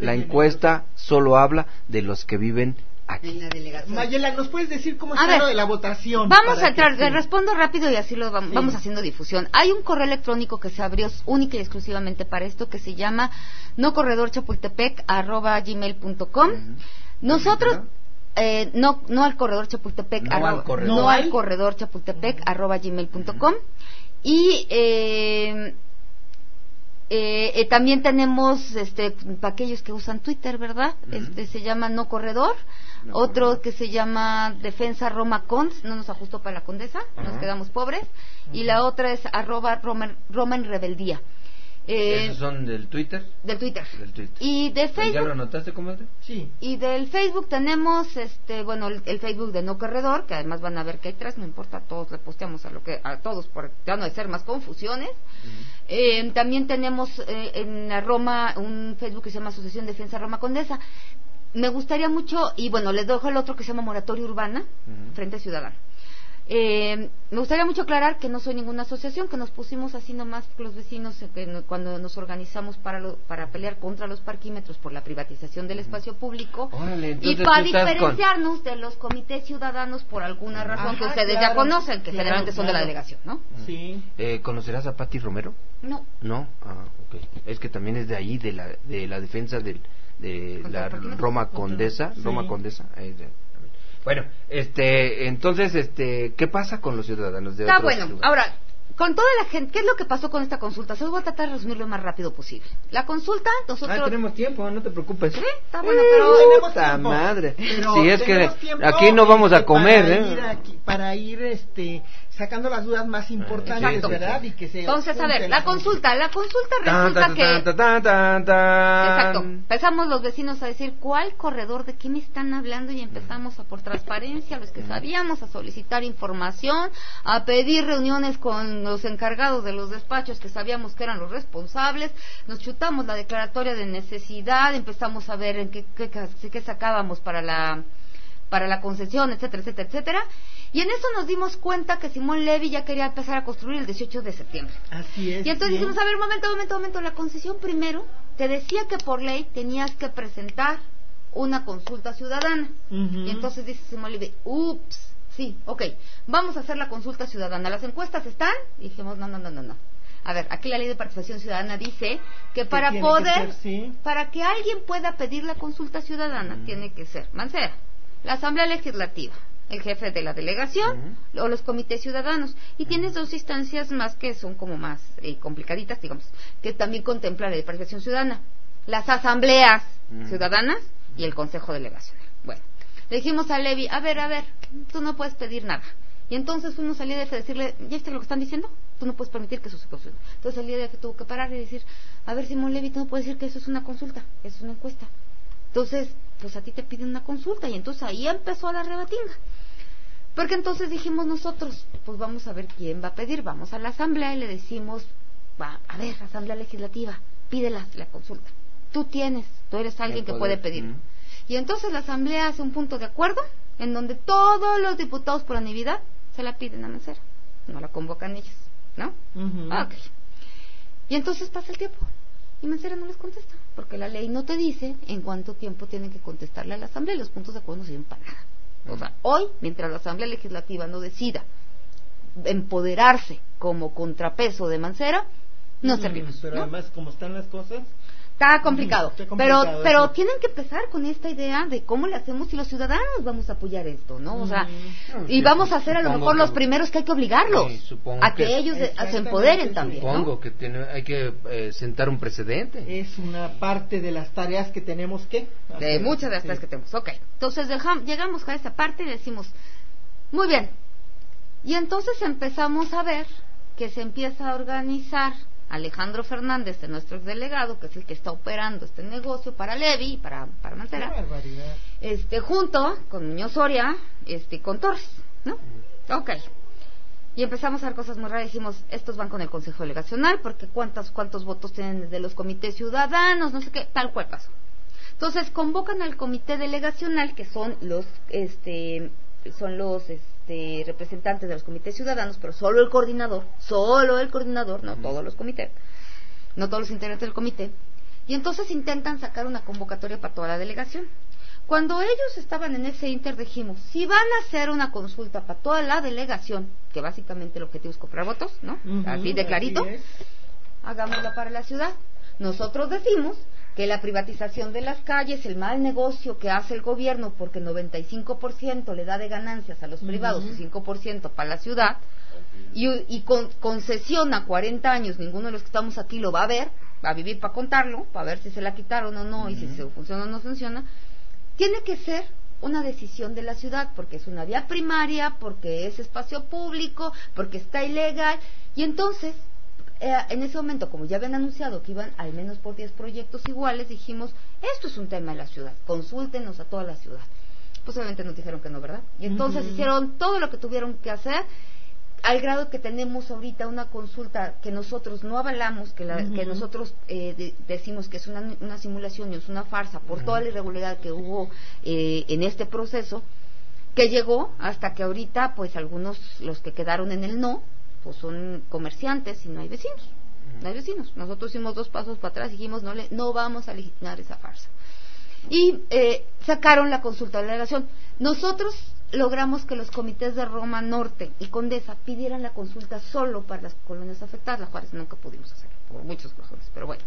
de los que viven aquí? En la delegación. Mayela, ¿nos puedes decir cómo está lo de la votación? Vamos a entrar, le respondo rápido y así lo vamos haciendo difusión. Hay un correo electrónico que se abrió única y exclusivamente para esto, que se llama nocorredorchapultepec@gmail.com. Nosotros no al corredor Chapultepec, al corredor Chapultepec@gmail.com. Y también tenemos para aquellos que usan Twitter, ¿verdad? Se llama No Corredor. Otro que se llama Defensa Roma Cons, no nos ajustó para la Condesa, nos quedamos pobres. Y la otra es @Roma en Rebeldía. ¿Esos son del Twitter? Del Twitter. Y de Facebook. ¿Ya lo anotaste, comadre? Sí. Y del Facebook tenemos, el Facebook de No Corredor, que además van a ver que hay 3, no importa, todos le posteamos a todos, por ya no hay ser más confusiones. También tenemos en la Roma un Facebook que se llama Asociación Defensa Roma Condesa. Me gustaría mucho, y bueno, les dejo el otro que se llama Moratoria Urbana, Frente Ciudadano. Me gustaría mucho aclarar que no soy ninguna asociación, que nos pusimos así nomás los vecinos cuando nos organizamos para pelear contra los parquímetros por la privatización del espacio público. Órale, y para diferenciarnos de los comités ciudadanos por alguna razón que ustedes ya conocen, que generalmente son de la delegación, ¿no? Sí. ¿Conocerás a Pati Romero? No. No, ok. Es que también es de ahí, de la defensa de la Roma Condesa, Roma Condesa. Bueno, entonces, ¿qué pasa con los ciudadanos de otros lugares? Ahora, con toda la gente, ¿qué es lo que pasó con esta consulta? Se voy a tratar de resumirlo lo más rápido posible. La consulta, nosotros... tenemos tiempo, no te preocupes. Sí, está bueno, pero... tenemos tiempo. Madre. Pero si es que aquí no vamos a comer, para ir sacando las dudas más importantes, exacto, ¿verdad? Y que se entonces, a ver, la consulta resulta que... Exacto, empezamos los vecinos a decir, ¿cuál corredor? ¿De qué me están hablando? Y empezamos por transparencia, los que sabíamos, a solicitar información, a pedir reuniones con los encargados de los despachos que sabíamos que eran los responsables, nos chutamos la declaratoria de necesidad, empezamos a ver en qué sacábamos para la concesión, etcétera, etcétera, etcétera. Y en eso nos dimos cuenta que Simón Levy ya quería empezar a construir el 18 de septiembre. Así es. Y entonces dijimos, a ver, momento, la concesión primero te decía que por ley tenías que presentar una consulta ciudadana. Y entonces dice Simón Levy, sí, ok, vamos a hacer la consulta ciudadana. ¿Las encuestas están? Y dijimos, no. A ver, aquí la ley de participación ciudadana dice que para que alguien pueda pedir la consulta ciudadana, tiene que ser Mancera, la Asamblea Legislativa, el jefe de la delegación o los comités ciudadanos. Y tienes 2 instancias más que son como más complicaditas, digamos, que también contempla la ley de participación ciudadana: las asambleas ciudadanas y el consejo delegacional. Bueno, le dijimos a Levy, a ver, tú no puedes pedir nada. Y entonces fuimos al IDF a decirle, ¿ya viste lo que están diciendo? Tú no puedes permitir que eso se consulte. Entonces el IDF tuvo que parar y decir, a ver, Simón Levy, tú no puedes decir que eso es una consulta, eso es una encuesta. Entonces, pues a ti te piden una consulta. Y entonces ahí empezó la rebatinga. Porque entonces dijimos nosotros, pues vamos a ver quién va a pedir. Vamos a la asamblea y le decimos, a ver, Asamblea Legislativa, pídela la consulta. Tú eres alguien que puede pedir. Y entonces la asamblea hace un punto de acuerdo en donde todos los diputados por unanimidad se la piden a Mancera. No la convocan ellos, ¿no? Ok. Y entonces pasa el tiempo y Mancera no les contesta, porque la ley no te dice en cuánto tiempo tienen que contestarle a la asamblea, y los puntos de acuerdo no sirven para nada. O sea, hoy, mientras la Asamblea Legislativa no decida empoderarse como contrapeso de Mancera, no servimos. Pero ¿no? además, como están las cosas... Está complicado. Está complicado pero eso. tienen que empezar con esta idea de cómo le hacemos y los ciudadanos vamos a apoyar esto, ¿no? O sea, y vamos a ser a lo mejor los primeros que hay que obligarlos a que ellos se empoderen también, ¿no? Supongo que hay que sentar un precedente. Es una parte de las tareas que tenemos que hacer. De muchas de las tareas que tenemos. Ok, entonces llegamos a esa parte y decimos, muy bien, y entonces empezamos a ver que se empieza a organizar Alejandro Fernández, nuestro exdelegado, que es el que está operando este negocio para Levi y para Mancera, junto con Muñoz Soria, con Torres, ¿no? Ok. Y empezamos a ver cosas muy raras. Dijimos, estos van con el Consejo Delegacional, porque cuántos votos tienen de los comités ciudadanos, no sé qué, tal cual pasó. Entonces convocan al comité delegacional, que son los representantes de los comités ciudadanos, pero solo el coordinador, no todos los comités, no todos los integrantes del comité, y entonces intentan sacar una convocatoria para toda la delegación. Cuando ellos estaban en ese inter, dijimos, si van a hacer una consulta para toda la delegación, que básicamente el objetivo es comprar votos, ¿no? Así de clarito, hagámosla para la ciudad. Nosotros decimos que la privatización de las calles, el mal negocio que hace el gobierno, porque 95% le da de ganancias a los privados y 5% para la ciudad, y concesiona 40 años, ninguno de los que estamos aquí lo va a ver, va a vivir para contarlo, para ver si se la quitaron o no, y si se funciona o no funciona. Tiene que ser una decisión de la ciudad, porque es una vía primaria, porque es espacio público, porque está ilegal, y entonces en ese momento, como ya habían anunciado que iban al menos por 10 proyectos iguales, dijimos, esto es un tema de la ciudad, consúltenos a toda la ciudad. Pues obviamente nos dijeron que no, ¿verdad? Y entonces hicieron todo lo que tuvieron que hacer, al grado que tenemos ahorita una consulta que nosotros no avalamos, que nosotros decimos que es una simulación y es una farsa por toda la irregularidad que hubo en este proceso, que llegó hasta que ahorita, pues algunos, los que quedaron en el no, pues son comerciantes y no hay vecinos. No hay vecinos. Nosotros hicimos 2 pasos para atrás y dijimos, no vamos a legitimar esa farsa. Y sacaron la consulta de la delegación. Nosotros logramos que los comités de Roma Norte y Condesa pidieran la consulta solo para las colonias afectadas. La Juárez nunca pudimos hacerlo, por muchas razones, pero bueno.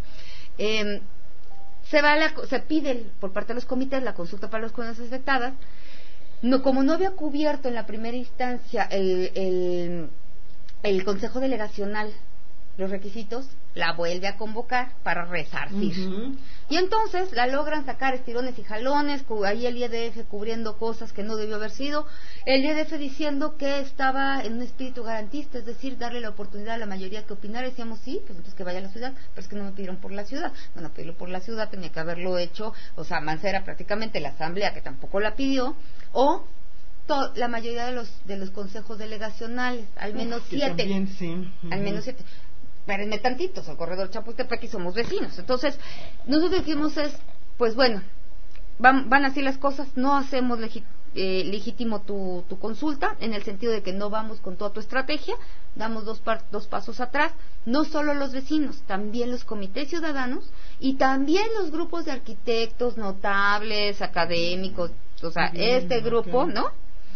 Se pide por parte de los comités la consulta para las colonias afectadas. Como no había cubierto en la primera instancia el Consejo Delegacional los requisitos, la vuelve a convocar para resarcir. Y entonces la logran sacar estirones y jalones, ahí el IEDF cubriendo cosas que no debió haber sido, el IEDF diciendo que estaba en un espíritu garantista, es decir, darle la oportunidad a la mayoría que opinara. Decíamos, sí, pues entonces que vaya a la ciudad, pero es que no me pidieron por la ciudad. Bueno, pedirlo por la ciudad tenía que haberlo hecho, o sea, Mancera prácticamente, la asamblea que tampoco la pidió, o la mayoría de los consejos delegacionales, al menos 7. También, sí. Al menos 7. Espérenme tantitos, al corredor Chapultepec y somos vecinos. Entonces, nosotros dijimos pues bueno, van así las cosas, no hacemos legítimo tu consulta, en el sentido de que no vamos con toda tu estrategia, damos dos pasos atrás, no solo los vecinos, también los comités ciudadanos y también los grupos de arquitectos, notables, académicos, o sea, este grupo, ¿no?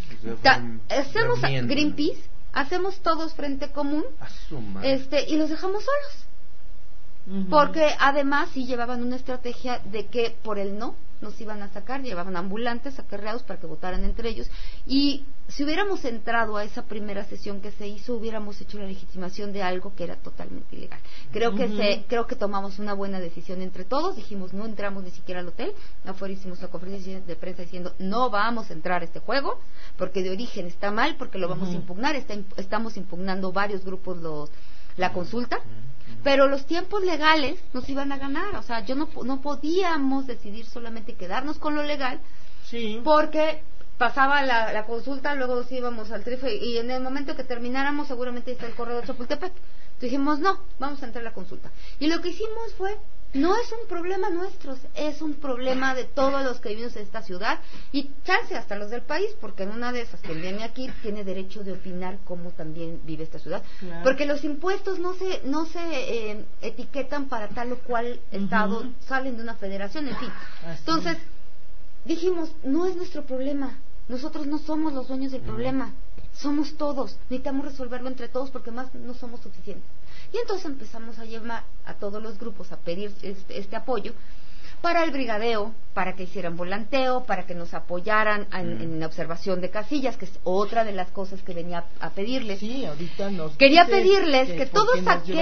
Hacemos Greenpeace, hacemos todos frente común, y los dejamos solos, porque además sí llevaban una estrategia de que por el no nos iban a sacar, llevaban ambulantes acarreados para que votaran entre ellos, y si hubiéramos entrado a esa primera sesión que se hizo, hubiéramos hecho la legitimación de algo que era totalmente ilegal. Creo que tomamos una buena decisión entre todos, dijimos, no entramos ni siquiera al hotel, afuera hicimos la conferencia de prensa diciendo, no vamos a entrar a este juego, porque de origen está mal, porque lo vamos a impugnar, estamos impugnando varios grupos la consulta, pero los tiempos legales nos iban a ganar, o sea, no podíamos decidir solamente quedarnos con lo legal, porque pasaba la consulta, luego nos íbamos al trife y en el momento que termináramos seguramente está el corredor Chapultepec. Dijimos, no, vamos a entrar a la consulta. Y lo que hicimos fue, no es un problema nuestro, es un problema de todos los que vivimos en esta ciudad y chance hasta los del país, porque en una de esas que viene aquí tiene derecho de opinar cómo también vive esta ciudad, porque los impuestos no se etiquetan para tal o cual estado, salen de una federación, en fin. Entonces dijimos, no es nuestro problema, nosotros no somos los dueños del problema, somos todos, necesitamos resolverlo entre todos porque más no somos suficientes. Y entonces empezamos a llamar a todos los grupos a pedir este apoyo para el brigadeo, para que hicieran volanteo, para que nos apoyaran en la observación de casillas, que es otra de las cosas que venía a pedirles. Sí, ahorita quería pedirles que todos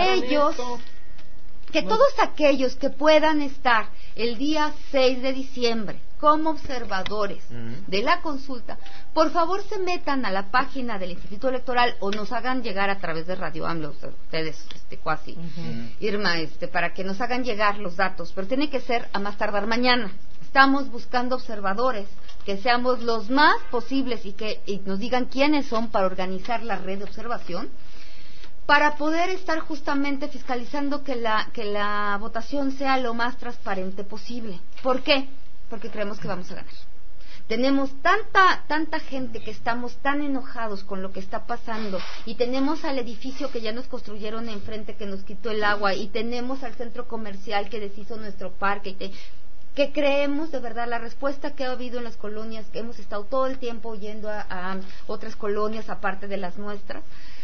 aquellos que puedan estar el día 6 de diciembre como observadores de la consulta, por favor se metan a la página del Instituto Electoral o nos hagan llegar a través de Radio AMLO, ustedes, Cuasi, Irma, para que nos hagan llegar los datos, pero tiene que ser a más tardar mañana. Estamos buscando observadores, que seamos los más posibles y nos digan quiénes son para organizar la red de observación, para poder estar justamente fiscalizando que la votación sea lo más transparente posible. ¿Por qué? Porque creemos que vamos a ganar. Tenemos tanta gente que estamos tan enojados con lo que está pasando, y tenemos al edificio que ya nos construyeron enfrente que nos quitó el agua, y tenemos al centro comercial que deshizo nuestro parque, que creemos de verdad la respuesta que ha habido en las colonias, que hemos estado todo el tiempo yendo a otras colonias aparte de las nuestras,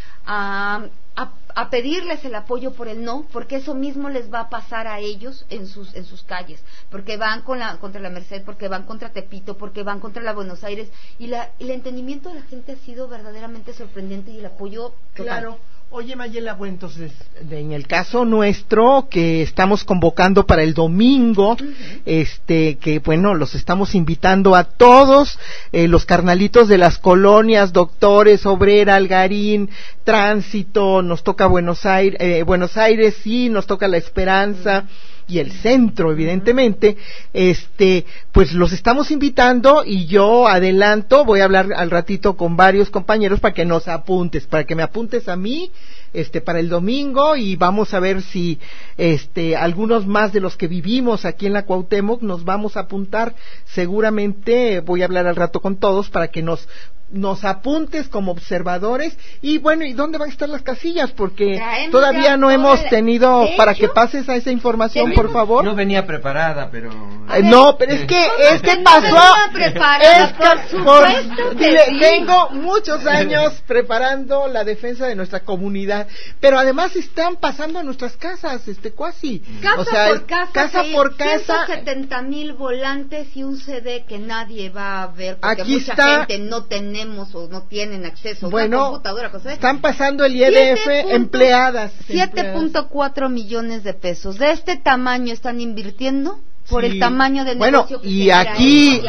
a pedirles el apoyo por el no, porque eso mismo les va a pasar a ellos en sus calles, porque van contra la Merced, porque van contra Tepito, porque van contra la Buenos Aires, y el entendimiento de la gente ha sido verdaderamente sorprendente y el apoyo total. Claro. Oye, Mayela, bueno, entonces, en el caso nuestro, que estamos convocando para el domingo, que bueno, los estamos invitando a todos, los carnalitos de las colonias, Doctores, Obrera, Algarín, Tránsito, nos toca Buenos Aires, sí, nos toca La Esperanza, y el centro, evidentemente, pues los estamos invitando, y yo adelanto, voy a hablar al ratito con varios compañeros para que me apuntes a mí, para el domingo, y vamos a ver si, algunos más de los que vivimos aquí en la Cuauhtémoc nos vamos a apuntar. Seguramente voy a hablar al rato con todos para que nos apuntes como observadores. Y bueno, ¿y dónde van a estar las casillas? Porque todavía no hemos tenido, para que pases a esa información, por favor. No venía preparada, pero... no, pero es que pasó... Tengo muchos años preparando la defensa de nuestra comunidad, pero además están pasando a nuestras casas, Cuasi. Casa por casa. 170,000 volantes y un CD que nadie va a ver, porque aquí mucha gente no tenemos o no tienen acceso a una computadora. Están pasando el IEDF empleadas. 7.4 millones de pesos. De este tamaño están invirtiendo por el tamaño del negocio que y aquí,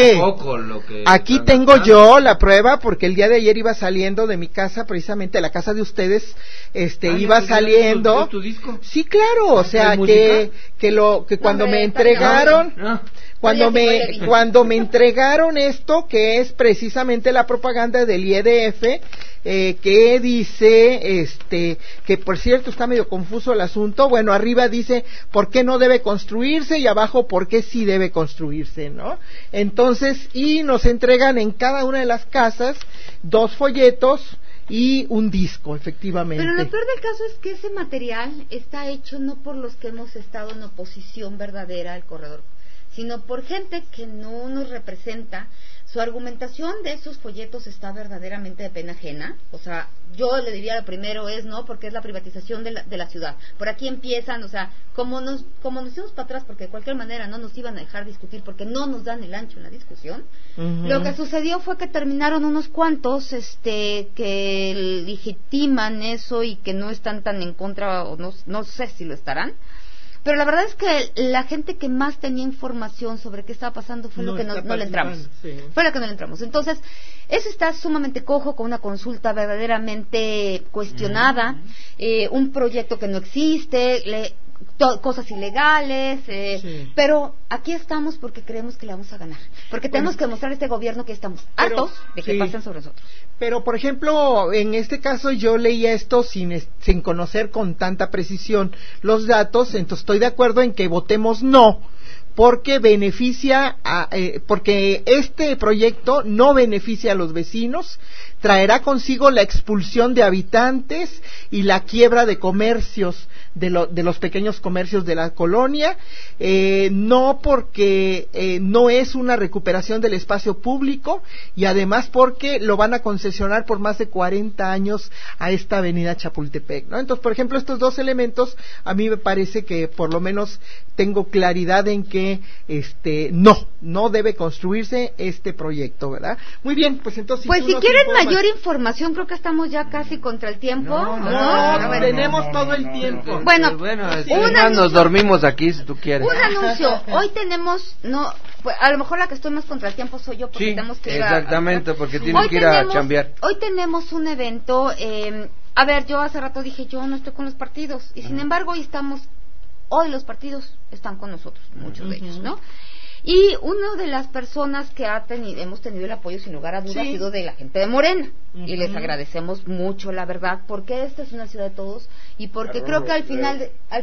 aquí tengo yo la prueba, porque el día de ayer iba saliendo de mi casa, precisamente la casa de ustedes, iba saliendo. ¿Tu disco? Sí, claro, o sea, que cuando me entregaron... Cuando me entregaron esto, que es precisamente la propaganda del IEDF, que dice, que por cierto está medio confuso el asunto, bueno, arriba dice por qué no debe construirse y abajo por qué sí debe construirse, ¿no? Entonces, y nos entregan en cada una de las casas 2 folletos y un disco, efectivamente. Pero lo peor del caso es que ese material está hecho no por los que hemos estado en oposición verdadera al corredor, sino por gente que no nos representa. Su argumentación de esos folletos está verdaderamente de pena ajena. O sea, yo le diría lo primero es no, porque es la privatización de la ciudad. Por aquí empiezan, o sea, como nos hicimos para atrás, porque de cualquier manera no nos iban a dejar discutir, porque no nos dan el ancho en la discusión. Lo que sucedió fue que terminaron unos cuantos que legitiman eso y que no están tan en contra, o no sé si lo estarán. Pero la verdad es que la gente que más tenía información sobre qué estaba pasando fue lo que no le entramos. Sí. Fue lo que no le entramos. Entonces, eso está sumamente cojo, con una consulta verdaderamente cuestionada, un proyecto que no existe, cosas ilegales, pero aquí estamos porque creemos que le vamos a ganar. Porque tenemos que demostrar a este gobierno que estamos hartos de que pasen sobre nosotros. Pero, por ejemplo, en este caso yo leía esto sin conocer con tanta precisión los datos, entonces estoy de acuerdo en que votemos no, porque porque este proyecto no beneficia a los vecinos, traerá consigo la expulsión de habitantes y la quiebra de comercios. de los pequeños comercios de la colonia, no porque no es una recuperación del espacio público, y además porque lo van a concesionar por más de 40 años a esta avenida Chapultepec, ¿no? Entonces, por ejemplo, estos dos elementos a mí me parece que por lo menos tengo claridad en que no debe construirse este proyecto, ¿verdad? Muy bien, pues entonces si quieren mayor información, creo que estamos ya casi contra el tiempo. No, tenemos todo el tiempo. Bueno, nos dormimos aquí si tú quieres. Un anuncio. Hoy tenemos, pues, a lo mejor la que estoy más contra el tiempo soy yo, porque tenemos que ir exactamente, porque tienes que ir a chambear. Hoy tenemos un evento. A ver, yo hace rato dije, yo no estoy con los partidos, y sin embargo hoy los partidos están con nosotros, muchos de ellos, ¿no? Y una de las personas que hemos tenido el apoyo sin lugar a dudas ha sido de la gente de Morena, y les agradecemos mucho, la verdad, porque esta es una ciudad de todos, y porque creo que al final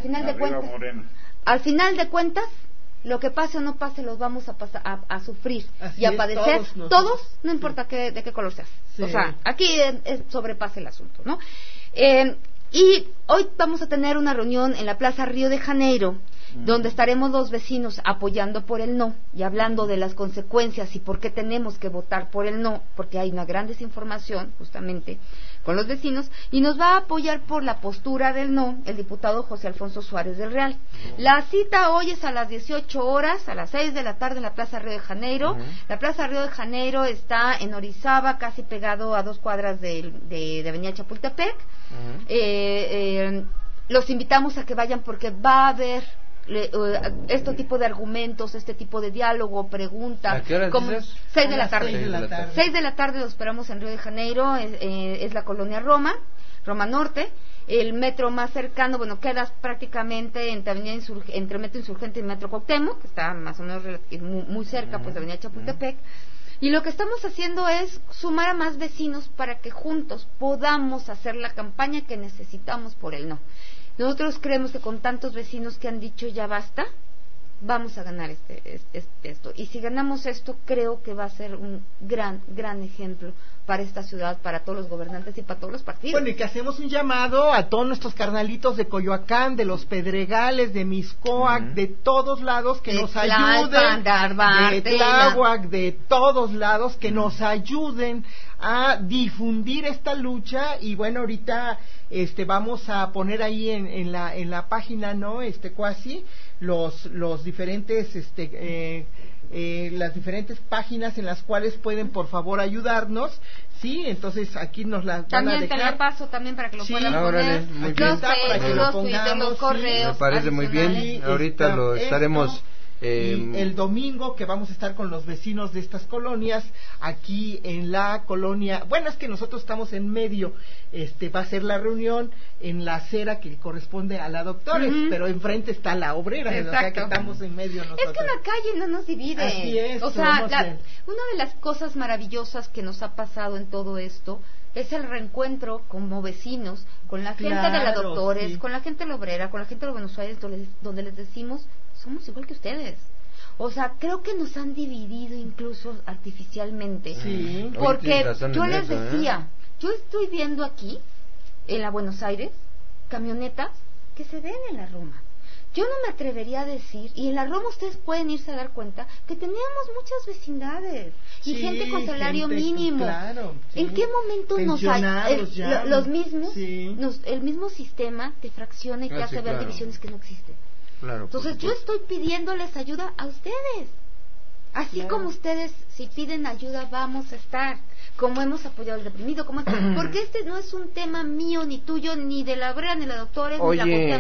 de cuentas lo que pase o no pase los vamos a sufrir y a padecer todos, no importa de qué color seas. O sea, aquí sobrepasa el asunto, ¿no? Y hoy vamos a tener una reunión en la Plaza Río de Janeiro, donde estaremos los vecinos apoyando por el no y hablando de las consecuencias y por qué tenemos que votar por el no, porque hay una gran desinformación justamente con los vecinos, y nos va a apoyar por la postura del no el diputado José Alfonso Suárez del Real. La cita hoy es a las 18 horas, a las 6 de la tarde en la Plaza Río de Janeiro. La Plaza Río de Janeiro está en Orizaba, casi pegado a 2 cuadras de Avenida Chapultepec. Los invitamos a que vayan porque va a haber este tipo de argumentos, este tipo de diálogo, preguntas. ¿A qué hora dices? 6 de la tarde. 6 de la tarde los esperamos en Río de Janeiro, es la colonia Roma Norte. El metro más cercano, queda prácticamente entre Metro Insurgente y Metro Cuauhtémoc, que está más o menos muy cerca pues de Avenida Chapultepec. Y lo que estamos haciendo es sumar a más vecinos para que juntos podamos hacer la campaña que necesitamos por el no. Nosotros creemos que con tantos vecinos que han dicho ya basta, vamos a ganar esto. Y si ganamos esto, creo que va a ser un gran ejemplo para esta ciudad, para todos los gobernantes y para todos los partidos. Bueno, y que hacemos un llamado a todos nuestros carnalitos de Coyoacán, de Los Pedregales, de Mixcoac, de todos lados, que nos ayuden, de Tláhuac, de todos lados, que nos ayuden a difundir esta lucha. Y bueno, ahorita vamos a poner ahí en la página, ¿no? Cuasi los diferentes las diferentes páginas en las cuales pueden por favor ayudarnos. Sí, entonces aquí nos la van a dejar. También te la paso también para que lo puedan poner. Los correos. Me parece muy bien. Ahorita lo estaremos. Y el domingo que vamos a estar con los vecinos de estas colonias aquí en la colonia, bueno, es que nosotros estamos en medio, va a ser la reunión en la acera que corresponde a la Doctores, pero enfrente está la Obrera, o sea que estamos en medio nosotros. Es que la calle no nos divide. Así es. O sea, una de las cosas maravillosas que nos ha pasado en todo esto es el reencuentro como vecinos con la gente de la Doctores, con la gente de la Obrera, con la gente de Buenos Aires, donde les decimos somos igual que ustedes. O sea, creo que nos han dividido incluso artificialmente. Sí. Porque yo les decía, yo estoy viendo aquí, en la Buenos Aires, camionetas que se ven en la Roma. Yo no me atrevería a decir, y en la Roma ustedes pueden irse a dar cuenta, que teníamos muchas vecindades y gente con salario mínimo. Claro, sí. ¿En qué momento los mismos, el mismo sistema te fracciona y te hace ver divisiones que no existen? Claro, entonces yo estoy pidiéndoles ayuda a ustedes, así como ustedes si piden ayuda vamos a estar, como hemos apoyado al deprimido, porque este no es un tema mío ni tuyo ni de la Obrera ni de la Doctores. Oye, ni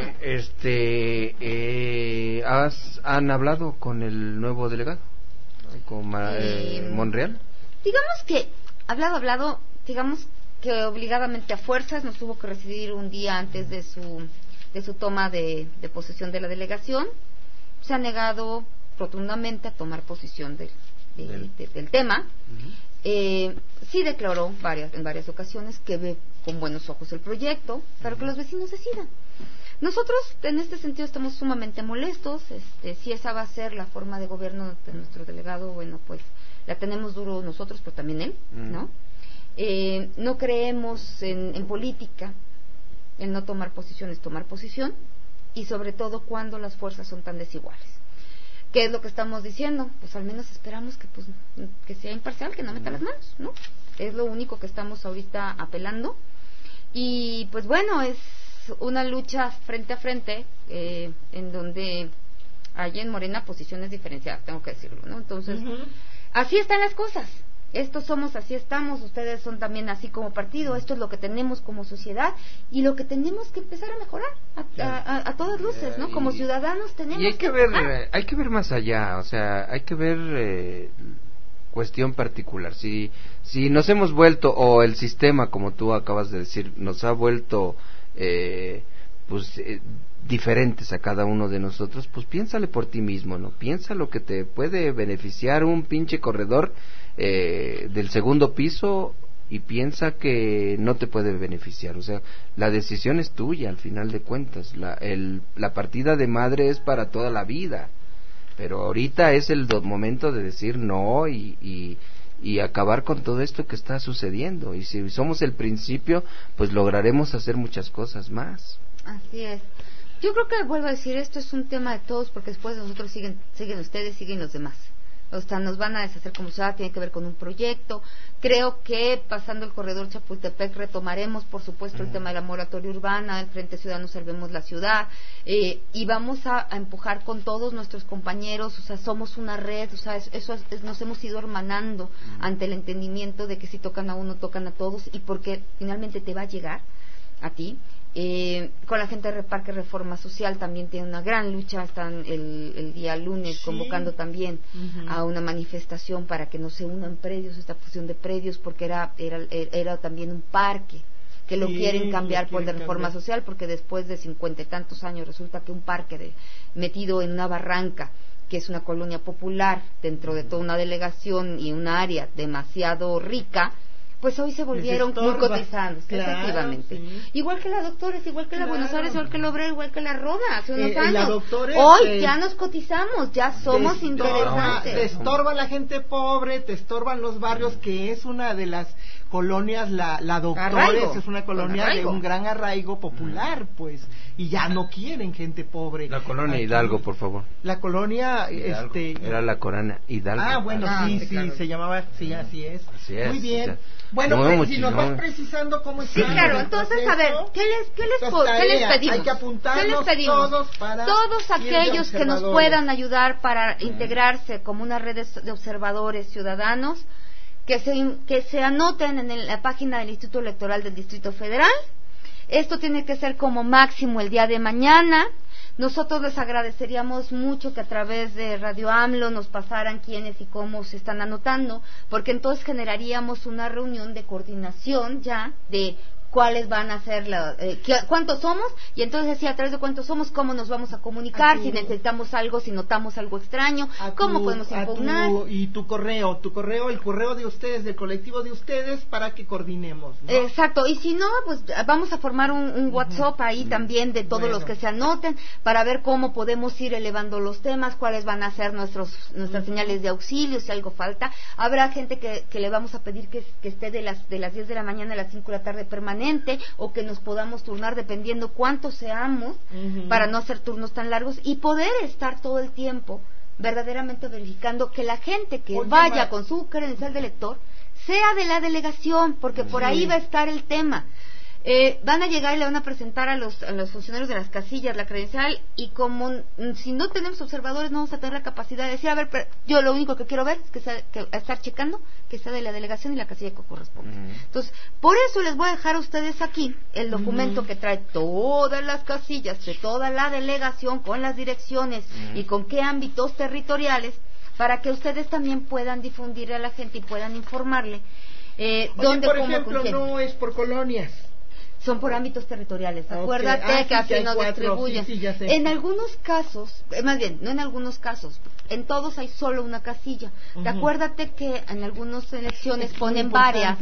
la ¿han hablado con el nuevo delegado, con Monreal? Digamos que hablado, digamos que obligadamente a fuerzas nos tuvo que recibir un día antes de su toma de posesión de la delegación. Se ha negado rotundamente a tomar posición del tema. Sí declaró en varias ocasiones que ve con buenos ojos el proyecto, pero que los vecinos decidan. Nosotros en este sentido estamos sumamente molestos. Si esa va a ser la forma de gobierno de nuestro delegado, bueno, pues la tenemos duro nosotros, pero también él, ¿no? No creemos en política el no tomar posición es tomar posición, y sobre todo cuando las fuerzas son tan desiguales. ¿Qué es lo que estamos diciendo? Pues al menos esperamos que sea imparcial, que no meta las manos, ¿no? Es lo único que estamos ahorita apelando. Y pues bueno, es una lucha frente a frente, en donde hay en Morena posiciones diferenciadas, tengo que decirlo, ¿no? Entonces, así están las cosas. Estos somos, así estamos, ustedes son también así como partido, esto es lo que tenemos como sociedad y lo que tenemos que empezar a mejorar a todas luces, ¿no? Como ciudadanos tenemos y hay que ver más allá, o sea, hay que ver cuestión particular. Si nos hemos vuelto, o el sistema, como tú acabas de decir, nos ha vuelto diferentes a cada uno de nosotros, pues piénsale por ti mismo, ¿no? Piensa lo que te puede beneficiar un pinche corredor del segundo piso, y piensa que no te puede beneficiar. O sea, la decisión es tuya al final de cuentas. La partida de madre es para toda la vida, pero ahorita es el momento de decir no y acabar con todo esto que está sucediendo. Y si somos el principio, pues lograremos hacer muchas cosas más. Así es. Yo creo que, vuelvo a decir, esto es un tema de todos, porque después de nosotros siguen ustedes, siguen los demás. O sea, nos van a deshacer como ciudad, tiene que ver con un proyecto. Creo que pasando el corredor Chapultepec retomaremos, por supuesto, el tema de la moratoria urbana, el Frente Ciudadano Salvemos la Ciudad, y vamos a empujar con todos nuestros compañeros. O sea, somos una red, o sea, nos hemos ido hermanando ante el entendimiento de que si tocan a uno, tocan a todos, y porque finalmente te va a llegar a ti. Con la gente de Parque Reforma Social también tiene una gran lucha. Están el día lunes convocando también a una manifestación para que no se unan predios, esta fusión de predios, porque era también un parque que lo quieren cambiar por de Reforma Social, porque después de 50 y tantos años resulta que un parque metido en una barranca, que es una colonia popular dentro de toda una delegación y una área demasiado rica, pues hoy se volvieron muy cotizados, efectivamente. Sí. Igual que la Doctores, igual que la Buenos Aires, igual que la Obrera, igual que la Roda, hace unos años. Hoy ya nos cotizamos, ya somos interesantes. Te estorba la gente pobre, te estorban los barrios, que es una de las colonias, la Doctores es una colonia de un gran arraigo popular, pues, y ya no quieren gente pobre. La colonia aquí. Hidalgo, por favor. La colonia, era la colonia Hidalgo. Ah, bueno, sí, claro. Se llamaba, sí, así es. Muy bien. O sea, bueno, si nos vas precisando cómo está. Sí, claro. Entonces, a ver, ¿qué les pedimos? Hay que apuntarnos todos aquellos que nos puedan ayudar para integrarse como una red de observadores ciudadanos, que se anoten en la página del Instituto Electoral del Distrito Federal. Esto tiene que ser como máximo el día de mañana. Nosotros les agradeceríamos mucho que a través de Radio AMLO nos pasaran quiénes y cómo se están anotando, porque entonces generaríamos una reunión de coordinación ya de cuáles van a ser cuántos somos, y entonces así a través de cuántos somos, cómo nos vamos a comunicar, si necesitamos algo, si notamos algo extraño, cómo podemos impugnar. Y tu correo, el correo de ustedes, del colectivo de ustedes, para que coordinemos, ¿no? Exacto, y si no, pues vamos a formar un WhatsApp ahí también de todos los que se anoten, para ver cómo podemos ir elevando los temas, cuáles van a ser nuestras señales de auxilio, si algo falta. Habrá gente que le vamos a pedir que esté de las 10 de la mañana a las 5 de la tarde permanente, o que nos podamos turnar dependiendo cuántos seamos, para no hacer turnos tan largos y poder estar todo el tiempo verdaderamente verificando que la gente que vaya con su credencial de elector sea de la delegación, porque por ahí va a estar el tema. Van a llegar y le van a presentar a los funcionarios de las casillas la credencial, y como si no tenemos observadores no vamos a tener la capacidad de decir, a ver, pero yo lo único que quiero ver es que estar checando que sea de la delegación y la casilla que corresponde. Entonces, por eso les voy a dejar a ustedes aquí el documento que trae todas las casillas de toda la delegación, con las direcciones y con qué ámbitos territoriales, para que ustedes también puedan difundirle a la gente y puedan informarle dónde, por cómo, ejemplo, no es por colonias. Son por ámbitos territoriales. Acuérdate que así nos distribuyen. En algunos casos, más bien, no en algunos casos, en todos hay solo una casilla. Acuérdate que en algunas elecciones ponen varias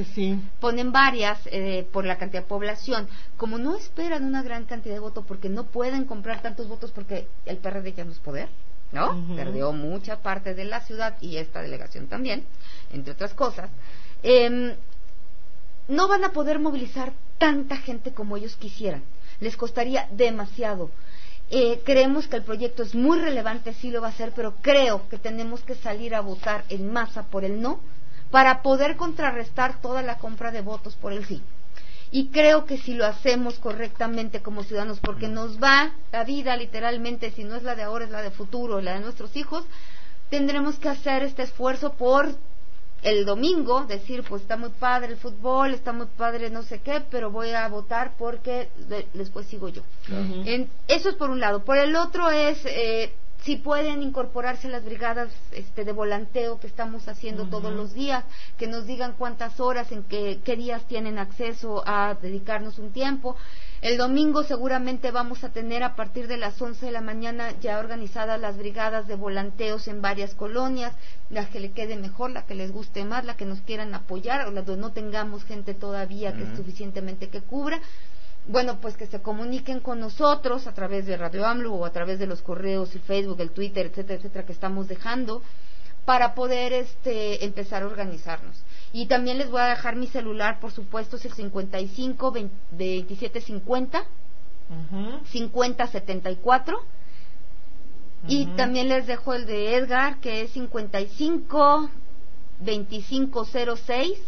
por la cantidad de población. Como no esperan una gran cantidad de votos, porque no pueden comprar tantos votos, porque el PRD ya no es poder, ¿no? Perdió mucha parte de la ciudad, y esta delegación también, entre otras cosas. No van a poder movilizar tanta gente como ellos quisieran. Les costaría demasiado. Creemos que el proyecto es muy relevante, sí lo va a ser, pero creo que tenemos que salir a votar en masa por el no para poder contrarrestar toda la compra de votos por el sí. Y creo que si lo hacemos correctamente como ciudadanos, porque nos va la vida literalmente, si no es la de ahora, es la de futuro, la de nuestros hijos, tendremos que hacer este esfuerzo por el domingo, decir, pues está muy padre el fútbol, está muy padre no sé qué, pero voy a votar porque después sigo yo. Eso es por un lado. Por el otro es, si pueden incorporarse las brigadas de volanteo que estamos haciendo todos los días, que nos digan cuántas horas, en qué días tienen acceso a dedicarnos un tiempo. El domingo seguramente vamos a tener a partir de las 11 de la mañana ya organizadas las brigadas de volanteos en varias colonias, la que le quede mejor, la que les guste más, la que nos quieran apoyar, o la donde no tengamos gente todavía que es suficientemente que cubra. Bueno, pues que se comuniquen con nosotros a través de Radio AMLO o a través de los correos, el Facebook, el Twitter, etcétera, etcétera, que estamos dejando para poder empezar a organizarnos. Y también les voy a dejar mi celular, por supuesto, es el 55 27 50 50 74. Y también les dejo el de Edgar, que es 55 25 06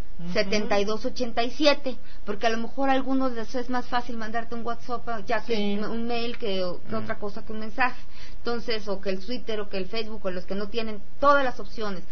7287, porque a lo mejor a algunos les es más fácil mandarte un WhatsApp ya que un mail que otra cosa que un mensaje. Entonces, o que el Twitter o que el Facebook, o los que no tienen todas las opciones,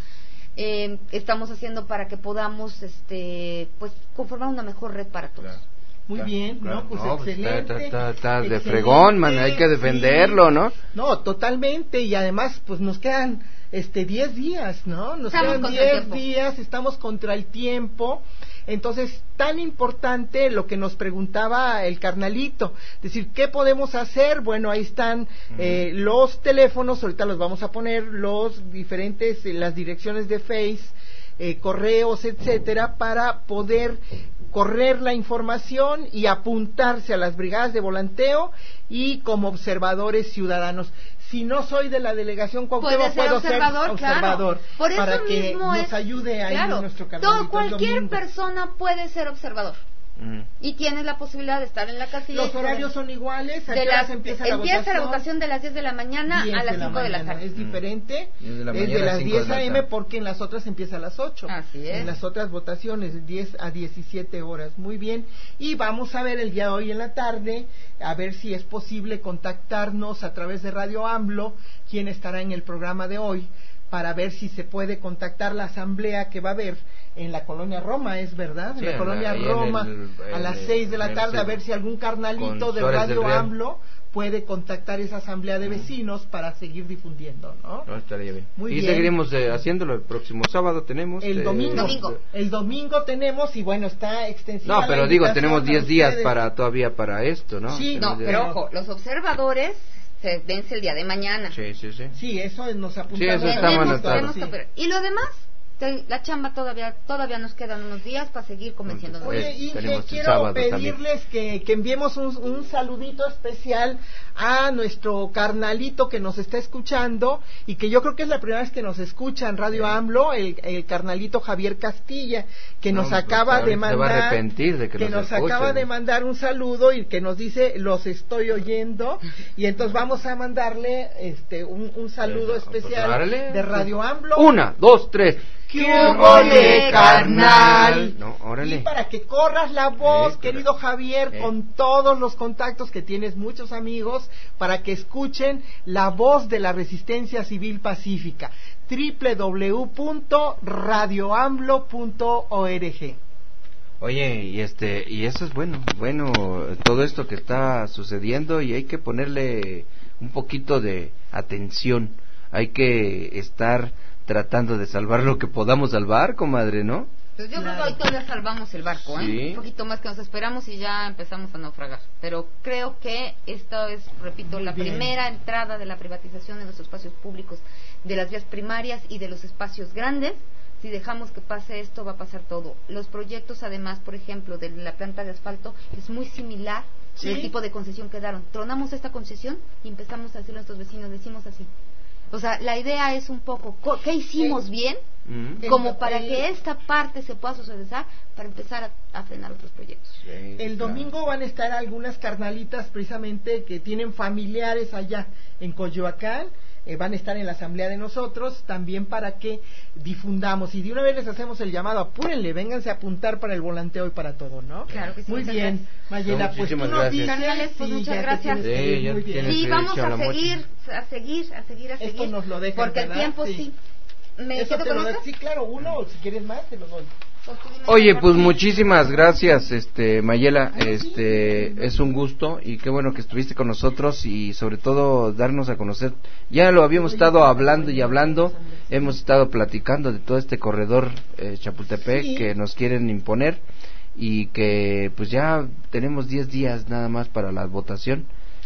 estamos haciendo para que podamos pues conformar una mejor red para todos. Muy bien, claro. Pues excelente. Está de fregón, man, hay que defenderlo, ¿no? No, totalmente, y además pues nos quedan 10 días, ¿no? Nos quedan 10 días, estamos contra el tiempo. Entonces, tan importante lo que nos preguntaba el carnalito, decir, ¿qué podemos hacer? Bueno, ahí están los teléfonos, ahorita los vamos a poner, los diferentes, las direcciones de Face, correos, etcétera, para poder correr la información y apuntarse a las brigadas de volanteo y como observadores ciudadanos. Si no soy de la delegación Cuauhtémoc, puedo ser observador, claro. Por eso para que nos ayude ahí en nuestro canal. Cualquier persona puede ser observador. Y tienes la posibilidad de estar en la casilla. Los horarios son iguales. Empieza la votación de las 10 de la mañana a las 5 de la tarde. Es diferente. Es de las 10 a.m. porque en las otras empieza a las 8. Así es. En las otras votaciones 10 a 17 horas. Muy bien. Y vamos a ver el día de hoy en la tarde, a ver si es posible contactarnos a través de Radio AMLO, quien estará en el programa de hoy, para ver si se puede contactar la asamblea que va a haber en la colonia Roma, ¿es verdad? Sí, en la colonia Roma, a las 6 de la tarde, a ver si algún carnalito de Radio AMLO puede contactar esa asamblea de vecinos para seguir difundiendo, ¿no? No, estaría bien. Muy bien. Seguiremos haciéndolo el próximo sábado, tenemos... El domingo tenemos, y bueno, está extensiva. No, pero digo, tenemos 10 días todavía para esto, ¿no? Sí, pero ojo, los observadores se vence el día de mañana. Sí, eso nos apuntamos. Sí, eso estamos anotados. Y lo demás, la chamba todavía nos quedan unos días para seguir convenciéndonos. Oye, Inge, quiero pedirles que enviemos un saludito especial a nuestro carnalito que nos está escuchando, y que yo creo que es la primera vez que nos escucha en Radio AMLO, el carnalito Javier Castilla, que nos acaba de mandar, se va a arrepentir de que nos acaba de mandar un saludo y que nos dice, los estoy oyendo, y entonces vamos a mandarle un saludo especial de Radio AMLO. 1, 2, 3. ¡Qué hubole, carnal! No, órale. Y para que corras la voz, querido Javier, con todos los contactos que tienes, muchos amigos, para que escuchen la voz de la Resistencia Civil Pacífica. www.radioamlo.org. Oye, y eso es bueno todo esto que está sucediendo, y hay que ponerle un poquito de atención. Hay que estar tratando de salvar lo que podamos salvar, comadre, ¿no? Pues yo creo que hoy todavía salvamos el barco, ¿eh? Un poquito más que nos esperamos y ya empezamos a naufragar. Pero creo que esta es, repito, la primera entrada de la privatización de los espacios públicos, de las vías primarias y de los espacios grandes. Si dejamos que pase esto, va a pasar todo. Los proyectos, además, por ejemplo, de la planta de asfalto, es muy similar al tipo de concesión que daron. Tronamos esta concesión y empezamos a decirle a nuestros vecinos, decimos así. O sea, la idea es un poco, ¿qué hicimos bien como para que esta parte se pueda socializar para empezar a frenar otros proyectos. El domingo van a estar algunas carnalitas precisamente que tienen familiares allá en Coyoacán, van a estar en la asamblea de nosotros también para que difundamos, y de una vez les hacemos el llamado, apúrenle, vénganse a apuntar para el volanteo y para todo, ¿no? Claro que sí. Muy bien, Mayela, pues tú nos dices, pues muchas gracias. Muy bien. Sí, vamos a seguir. Esto nos lo dejan, porque ¿verdad? el tiempo sí. ¿Me quedo con esto? Sí, claro, uno, si quieres más, te lo doy. Oye, pues muchísimas gracias, Mayela, es un gusto y qué bueno que estuviste con nosotros y sobre todo darnos a conocer. Ya lo habíamos estado hablando y hablando, hemos estado platicando de todo este corredor Chapultepec que nos quieren imponer y que pues ya tenemos 10 días nada más para la votación.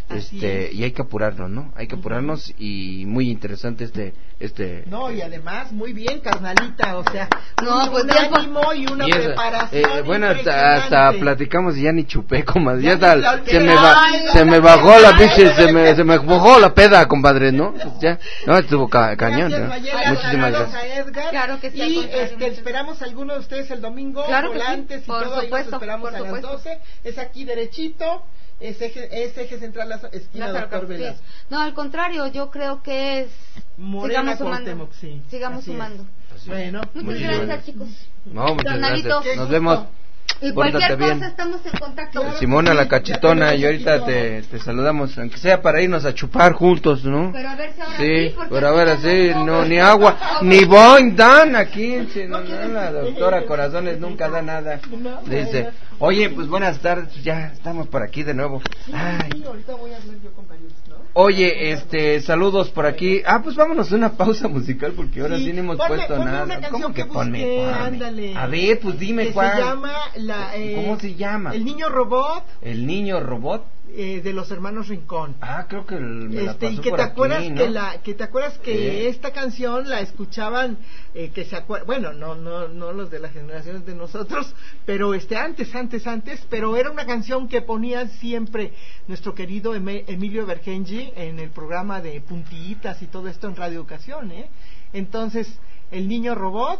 Y hay que apurarnos, ¿no? Hay que apurarnos y muy interesante No, y además muy bien, carnalita, o sea, pues un ánimo y una preparación. Bueno, hasta platicamos y ya ni chupé, comadre. Ya tal, se me bajó la pinche, se me bajó la peda, compadre, ¿no? Pues ya, no, estuvo cañón, ¿no? Muchísimas gracias. Edgar, claro que sí. Y esperamos a alguno de ustedes el domingo, claro volantes sí, y todo, ahí los esperamos a las 12. Es aquí derechito. Es eje central, la esquina Doctor Velasco. No, al contrario, yo creo que es Morena Cuauhtémoc, sigamos sumando. Bueno, muchas gracias, chicos. No, muchas gracias. Nos vemos. Y cualquier cosa estamos en contacto. Simona la cachetona, y ahorita te saludamos, aunque sea para irnos a chupar juntos, ¿no? Pero a ver si ahora sí, pero a ver así, no, ni agua, ni boing dan aquí, no, la doctora Corazones nunca da nada. Dice, oye, pues buenas tardes, ya estamos por aquí de nuevo. Ay. Ahorita voy a hablar yo con varios, ¿no? Oye, saludos por aquí. Pues vámonos a una pausa musical porque ahora sí no hemos puesto nada. ¿Cómo que ponme? A ver, pues dime cuál. Se llama ¿cómo se llama? El Niño Robot. El Niño Robot. De los hermanos Rincón. Creo que me la pasó y que por te acuerdas aquí, ¿no? que te acuerdas que esta canción la escuchaban bueno, no los de las generaciones de nosotros, pero antes, pero era una canción que ponía siempre nuestro querido Emilio Bergenji en el programa de Puntillitas y todo esto en Radio Educación, Entonces, El Niño Robot,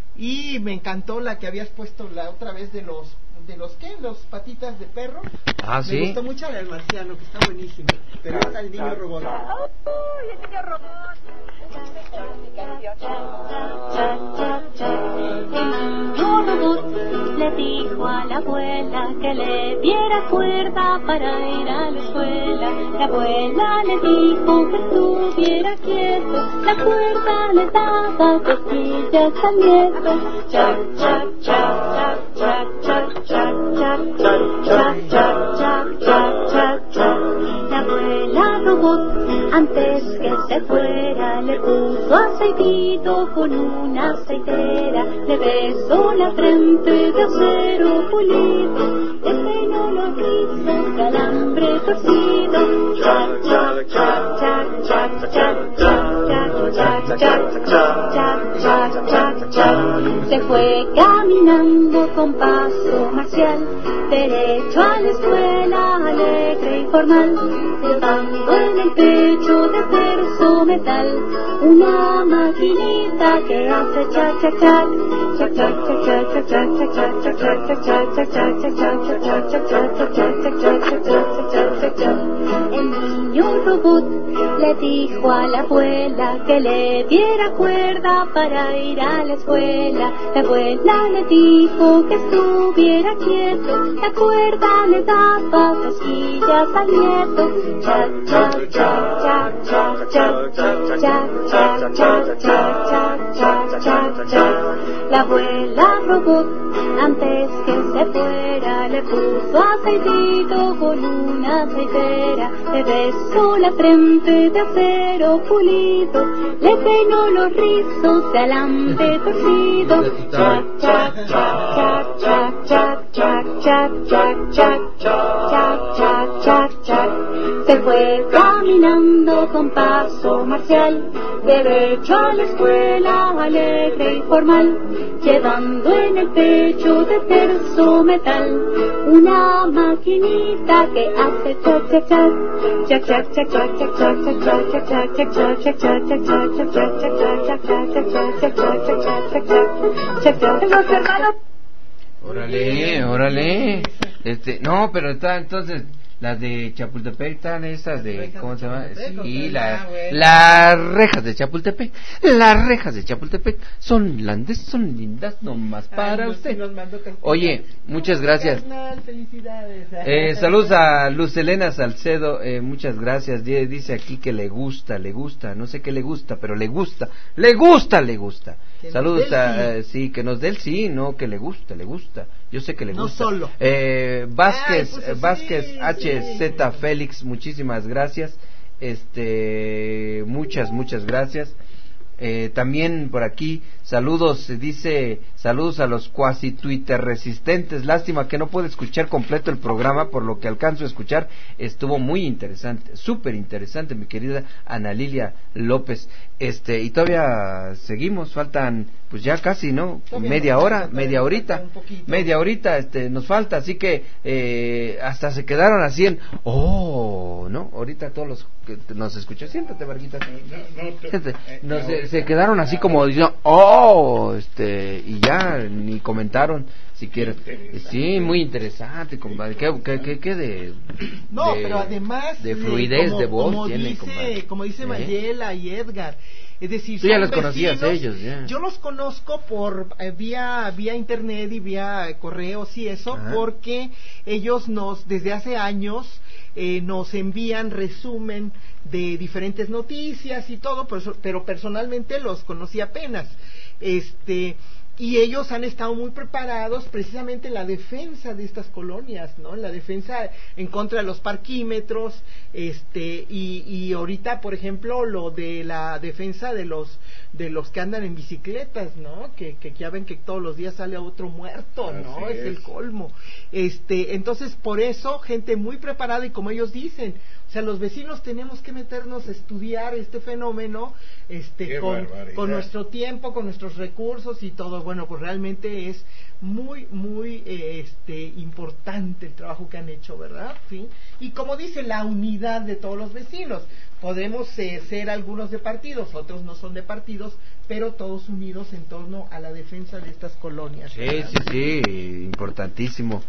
y me encantó la que habías puesto la otra vez de los patitas de perro. ¿Sí? Me gustó mucho el marciano, que está buenísimo. Pero está el Niño Robot. ¡Uy, el Niño Robot! El Niño Robot le dijo a la abuela que le diera cuerda para ir a la escuela. La abuela le dijo que estuviera quieto. La cuerda le daba cosquillas al nieto. Chac, chac, chac, chac, chac, chac. La abuela robot, antes que se fuera, le puso aceitito con una aceitera. Le besó la frente de acero pulido, le peinó los rizos de alambre torcido. Chac, chac, chac, chac, chac, chac, chac, chac, chac, chac, chac, chac. Se fue caminando con paso marcial, derecho a la escuela, alegre y formal, llevando en el pecho de terzo metal una maquinita que hace chac chac chac, chac chac chac chac chac chac chac chac chac chac chac chac chac chac chac chac. El Niño Robot le dijo a la abuela que le diera cuerda para ir a la escuela. La abuela le dijo que estuviera quieto, la cuerda le daba cosquillas al nieto. Chac, chac, chac, chac, chac, chac, chac, chac, chac, chac, chac, chac, chac, chac. La abuela robot, antes que se fuera, le puso aceitito con una aceitera. Le besó la frente de acero pulido, le peinó los rizos de alambre torcido. Chac, chac, chac, chac, chac, chac, chac, chac, chac, chac, chac, chac, chac, chac. Se fue caminando con paso marcial, derecho a la escuela, alegre y formal, llevando en el pecho de terso metal una maquinita que hace chac, chac, chac, chac, chac, chac, chac, chac, chac, chac, chac, chac, chac, chac, chac, chac, chac, chac, chac. Órale. No, pero está entonces las de Chapultepec están esas de ¿cómo se llama? Sí, las rejas de Chapultepec. Las rejas de Chapultepec son lindas nomás para usted. Oye, muchas gracias. Saludos a Luz Elena Salcedo, muchas gracias. Dice aquí que le gusta, no sé qué le gusta, pero le gusta. Saludos a sí, que nos dé el sí, no, que le gusta. Yo sé que le gusta. No solo. Vázquez HZ Félix, muchísimas gracias. Muchas gracias. También por aquí saludos, dice saludos a los cuasi Twitter resistentes. Lástima que no puedo escuchar completo el programa, por lo que alcanzo a escuchar estuvo muy interesante, súper interesante, mi querida Ana Lilia López. Y todavía seguimos, faltan pues ya casi, ¿no? Media horita nos falta, así que hasta se quedaron así en ¿no? Ahorita todos los que nos escuchan, siéntate, Marquita. Se quedaron así como diciendo y ya ni comentaron siquiera. Sí, muy interesante, compadre. ¿Qué de pero además de fluidez de voz como dice Mayela y Edgar. Es decir, tú ya los conocías ellos, ya. Yo los conozco por vía internet y vía correos y eso. Ajá. Porque ellos desde hace años nos envían resumen de diferentes noticias y todo, pero personalmente los conocí apenas. Y ellos han estado muy preparados precisamente en la defensa de estas colonias, ¿no? En la defensa en contra de los parquímetros, y ahorita, por ejemplo, lo de la defensa de los que andan en bicicletas, ¿no? Que ya ven que todos los días sale otro muerto, ¿no? Es el colmo. Entonces, por eso, gente muy preparada, y como ellos dicen, o sea, los vecinos tenemos que meternos a estudiar este fenómeno, con nuestro tiempo, con nuestros recursos y todo. Bueno, pues realmente es muy importante el trabajo que han hecho, ¿verdad? ¿Sí? Y como dice, la unidad de todos los vecinos. Podemos ser algunos de partidos, otros no son de partidos, pero todos unidos en torno a la defensa de estas colonias. Sí, importantísimo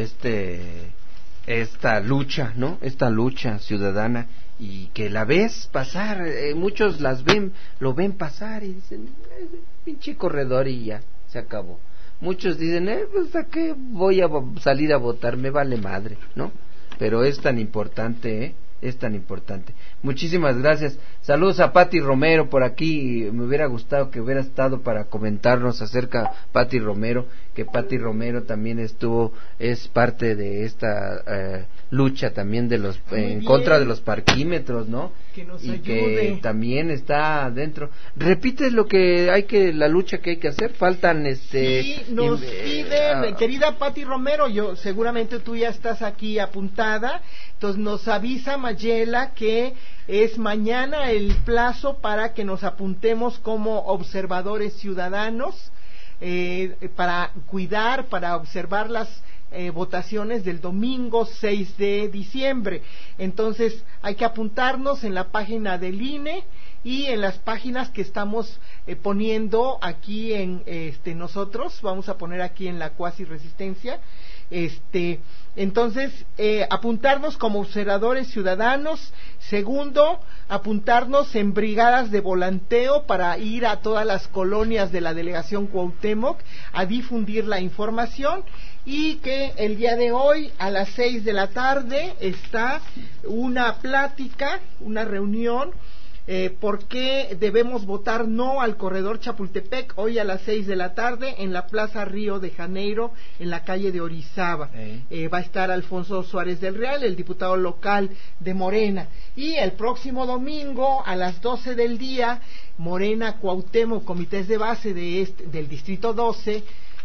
esta lucha, ¿no? Esta lucha ciudadana, y que la ves pasar, muchos lo ven pasar y dicen, pinche corredor y ya, se acabó. Muchos dicen, pues a qué voy a salir a votar, me vale madre, ¿no? Pero es tan importante, es tan importante. Muchísimas gracias. Saludos a Pati Romero por aquí. Me hubiera gustado que hubiera estado para comentarnos acerca Pati Romero, que Pati Romero también es parte de esta lucha también de los en contra de los parquímetros, ¿no? Que nos ayude. Que también está dentro. Repite la lucha que hay que hacer. Faltan Sí, nos pide, querida Pati Romero, seguramente tú ya estás aquí apuntada. Entonces nos avisa Mayela que es mañana el plazo para que nos apuntemos como observadores ciudadanos, para observar las votaciones del domingo 6 de diciembre. Entonces hay que apuntarnos en la página del INE y en las páginas que estamos poniendo aquí en nosotros. Vamos a poner aquí en la Cuasi Resistencia. Entonces, apuntarnos como observadores ciudadanos. Segundo, apuntarnos en brigadas de volanteo para ir a todas las colonias de la delegación Cuauhtémoc a difundir la información. Y que el día de hoy a las 6 de la tarde está una plática, una reunión, por qué debemos votar no al corredor Chapultepec, hoy a las 6 de la tarde en la Plaza Río de Janeiro, en la calle de Orizaba. Va a estar Alfonso Suárez del Real, el diputado local de Morena. Y el próximo domingo a las 12 del día, Morena Cuauhtémoc, comités de base del Distrito 12,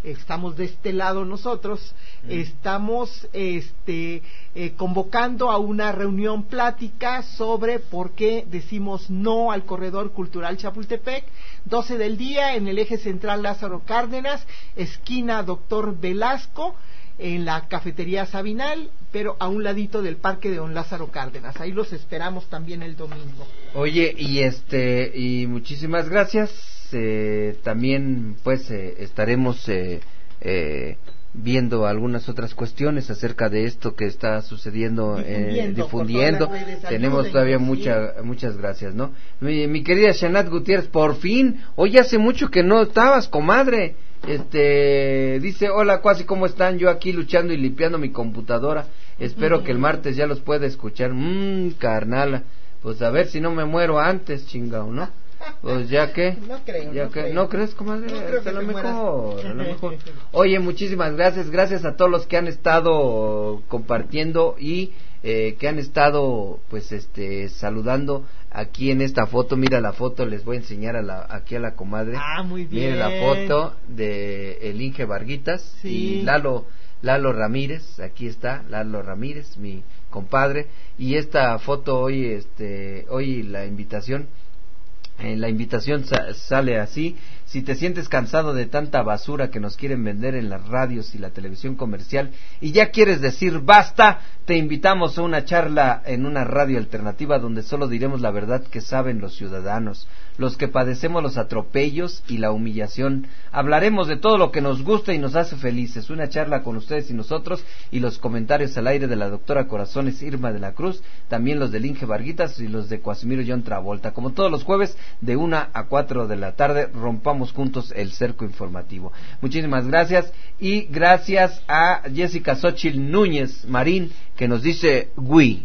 estamos de este lado nosotros, estamos convocando a una reunión plática sobre por qué decimos no al Corredor Cultural Chapultepec, 12 del día en el eje central Lázaro Cárdenas, esquina Doctor Velasco, en la cafetería Sabinal, pero a un ladito del parque de Don Lázaro Cárdenas. Ahí los esperamos también el domingo. Oye, y muchísimas gracias. También pues estaremos viendo algunas otras cuestiones acerca de esto que está sucediendo, difundiendo. Tenemos todavía muchas gracias, ¿no? Mi querida Shanat Gutiérrez, por fin, hoy hace mucho que no estabas, comadre. Dice, hola Cuasi, ¿cómo están? Yo aquí luchando y limpiando mi computadora. Espero que el martes ya los pueda escuchar. Carnala, pues a ver si no me muero antes, chingao, ¿no? Pues ya que no crees, comadre, a lo mejor. Oye, muchísimas gracias a todos los que han estado compartiendo y que han estado pues saludando aquí en esta foto. Mira la foto, les voy a enseñar aquí a la comadre. Muy bien. Mira la foto de el Inge Varguitas y Lalo Ramírez. Aquí está Lalo Ramírez, mi compadre, y esta foto hoy la invitación sale así. Si te sientes cansado de tanta basura que nos quieren vender en las radios y la televisión comercial y ya quieres decir basta, te invitamos a una charla en una radio alternativa donde solo diremos la verdad que saben los ciudadanos, los que padecemos los atropellos y la humillación. Hablaremos de todo lo que nos gusta y nos hace felices. Una charla con ustedes y nosotros, y los comentarios al aire de la doctora Corazones Irma de la Cruz, también los del Inge Varguitas y los de Cuasimiro John Travolta. Como todos los jueves de 1 a 4 de la tarde, rompamos juntos el cerco informativo. Muchísimas gracias, y gracias a Jessica Xochitl Núñez Marín, que nos dice Oli,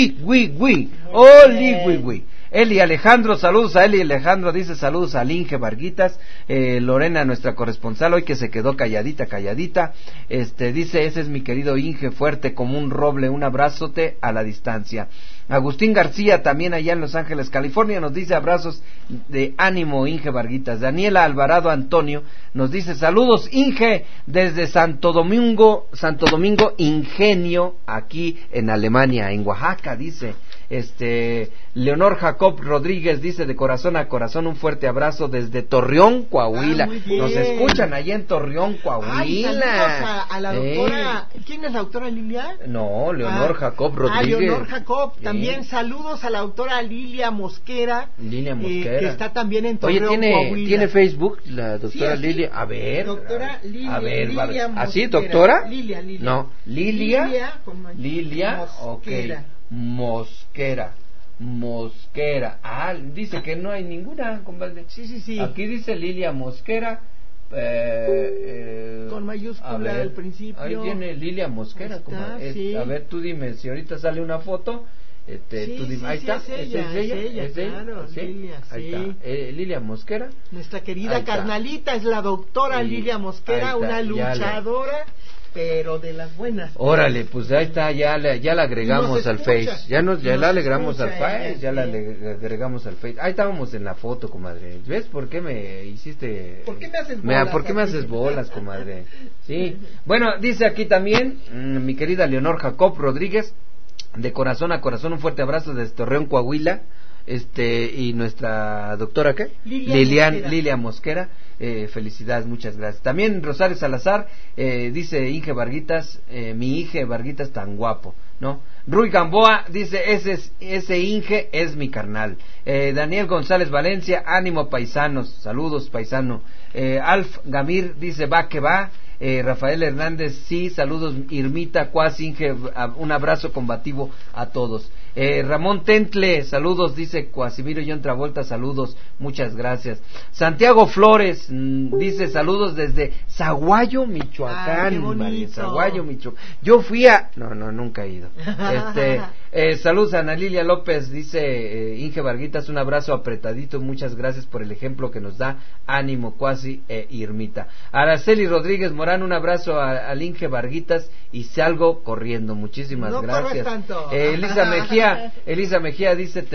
Eli Alejandro, saludos a Eli Alejandro, dice saludos al Inge Varguitas. Lorena, nuestra corresponsal, hoy que se quedó calladita, dice, ese es mi querido Inge, fuerte como un roble, un abrazote a la distancia. Agustín García, también allá en Los Ángeles, California, nos dice abrazos de ánimo, Inge Varguitas. Daniela Alvarado Antonio nos dice saludos, Inge, desde Santo Domingo Ingenio, aquí en Alemania, en Oaxaca, dice. Leonor Jacob Rodríguez dice, de corazón a corazón, un fuerte abrazo desde Torreón, Coahuila. Nos escuchan allá en Torreón, Coahuila. Saludos a la doctora. ¿Quién es la doctora Lilia? No, Leonor Jacob Rodríguez. Leonor Jacob. También saludos a la doctora Lilia Mosquera. Que está también en Torreón, Coahuila. ¿Tiene Facebook la doctora Lilia? A ver. Doctora Lilia. A ver, Lilia Mosquera. ¿Así, doctora? Lilia. No, Lilia Mosquera. Mosquera. Dice que no hay ninguna, compadre. Sí. Aquí dice Lilia Mosquera. Con mayúscula al principio. Ahí tiene Lilia Mosquera. Sí. A ver, tú dime, si ahorita sale una foto. Tú dime, ahí está. Es ella, claro, ¿sí? Lilia, ahí está. Lilia Mosquera. Nuestra querida carnalita es la doctora Lilia Mosquera, una luchadora, pero de las buenas. Órale, pues ahí está, ya la agregamos al Face. Ya la agregamos al Face, ya la agregamos al Face. Ahí estábamos en la foto, comadre. ¿Ves por qué me hiciste? ¿Por qué me haces bolas? ¿Por qué me haces bolas, comadre? Sí. Bueno, dice aquí también mi querida Leonor Jacob Rodríguez, de corazón a corazón, un fuerte abrazo desde Torreón, Coahuila. Y nuestra doctora, ¿qué? Lilia Mosquera. Felicidades, muchas gracias. También Rosario Salazar dice, Inge Varguitas, mi Inge Varguitas tan guapo, ¿no? Rui Gamboa dice, ese Inge es mi carnal. Daniel González Valencia, ánimo paisanos, saludos paisano. Alf Gamir dice, va que va. Rafael Hernández, sí, saludos Irmita, Cuasi, Inge, un abrazo combativo a todos. Ramón Tentle, saludos, dice Cuasimiro John Travolta, saludos, muchas gracias. Santiago Flores dice saludos desde Zaguayo, Michoacán. Zaguayo, Michoacán. Yo fui no, nunca he ido. Saludos a Ana Lilia López, dice Inge Varguitas, un abrazo apretadito, muchas gracias por el ejemplo que nos da, ánimo Cuasi Irmita. Araceli Rodríguez Morán, un abrazo al Inge Varguitas y salgo corriendo, muchísimas gracias. Tanto. Elisa Mejía dice, te ves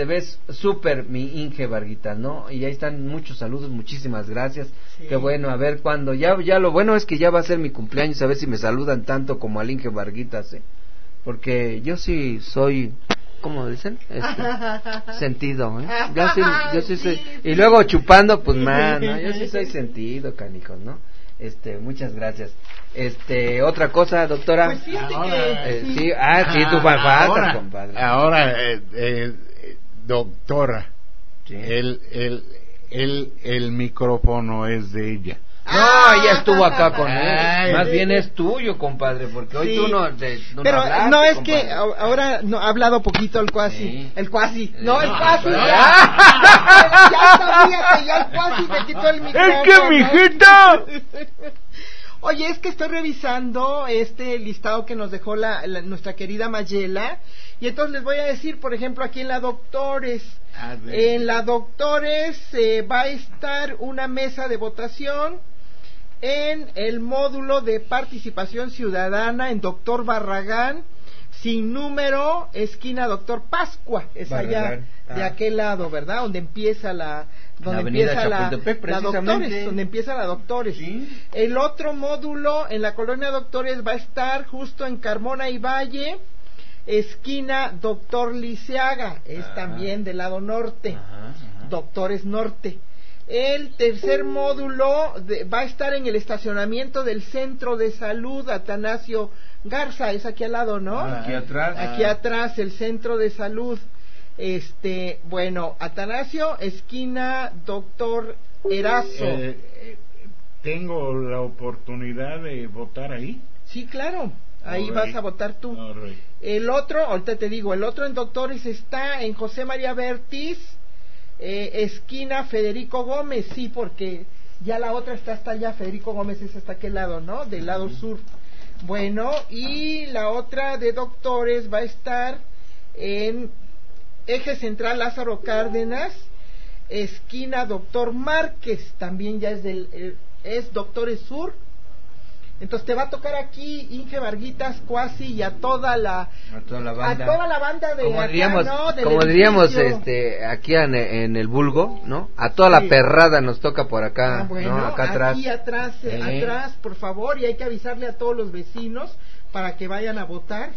Súper, mi Inge Varguitas, ¿no? Y ahí están muchos saludos, muchísimas gracias. Sí. Qué bueno, a ver cuando ya lo bueno es que ya va a ser mi cumpleaños, a ver si me saludan tanto como al Inge Varguitas, porque yo sí soy, ¿cómo dicen? Sentido, yo sí soy, y luego chupando, pues man, ¿no? Yo sí soy sentido, canijos, ¿no? Muchas gracias. Otra cosa, doctora. Pues fíjate que sí, sí, tu papá, compadre. Ahora, doctora, sí. El micrófono es de ella. No, ella estuvo acá con él. Más bien es tuyo, compadre, porque hoy tú no pero hablaste, no es compadre. que ahora no ha hablado poquito el cuasi. Sí. El cuasi. No, el cuasi. Ya sabía que ya el cuasi me quitó el micrófono. ¡Es que mijita! Oye, es que estoy revisando este listado que nos dejó nuestra querida Mayela, y entonces les voy a decir, por ejemplo, aquí en la Doctores. En la Doctores va a estar una mesa de votación en el módulo de participación ciudadana en Doctor Barragán, sin número, esquina Doctor Pascua, es Barragán. Allá de aquel lado, ¿verdad? Donde empieza la Doctores, donde empieza la Doctores. ¿Sí? El otro módulo en la colonia Doctores va a estar justo en Carmona y Valle, esquina Doctor Liceaga, es también del lado norte, Doctores Norte. El tercer módulo va a estar en el estacionamiento del Centro de Salud Atanasio Garza, es aquí al lado, ¿no? Aquí atrás. Aquí atrás, el Centro de Salud. Bueno, Atanasio, esquina Doctor Erazo. ¿Tengo la oportunidad de votar ahí? Sí, claro. Ahí vas a votar tú. El otro, ahorita te digo, el otro en Doctores está en José María Bertis, esquina Federico Gómez, sí, porque ya la otra está hasta allá, Federico Gómez es hasta aquel lado, ¿no? Del lado sur. Bueno, y la otra de Doctores va a estar en Eje Central Lázaro Cárdenas, esquina Doctor Márquez, también ya es Doctores Sur. Entonces te va a tocar aquí Inge Varguitas, Cuasi y a toda la banda de como acá, diríamos, ¿no? como diríamos aquí en el vulgo, ¿no? A toda la perrada nos toca por acá, bueno, ¿no? Acá atrás. Aquí atrás, por favor, y hay que avisarle a todos los vecinos para que vayan a votar.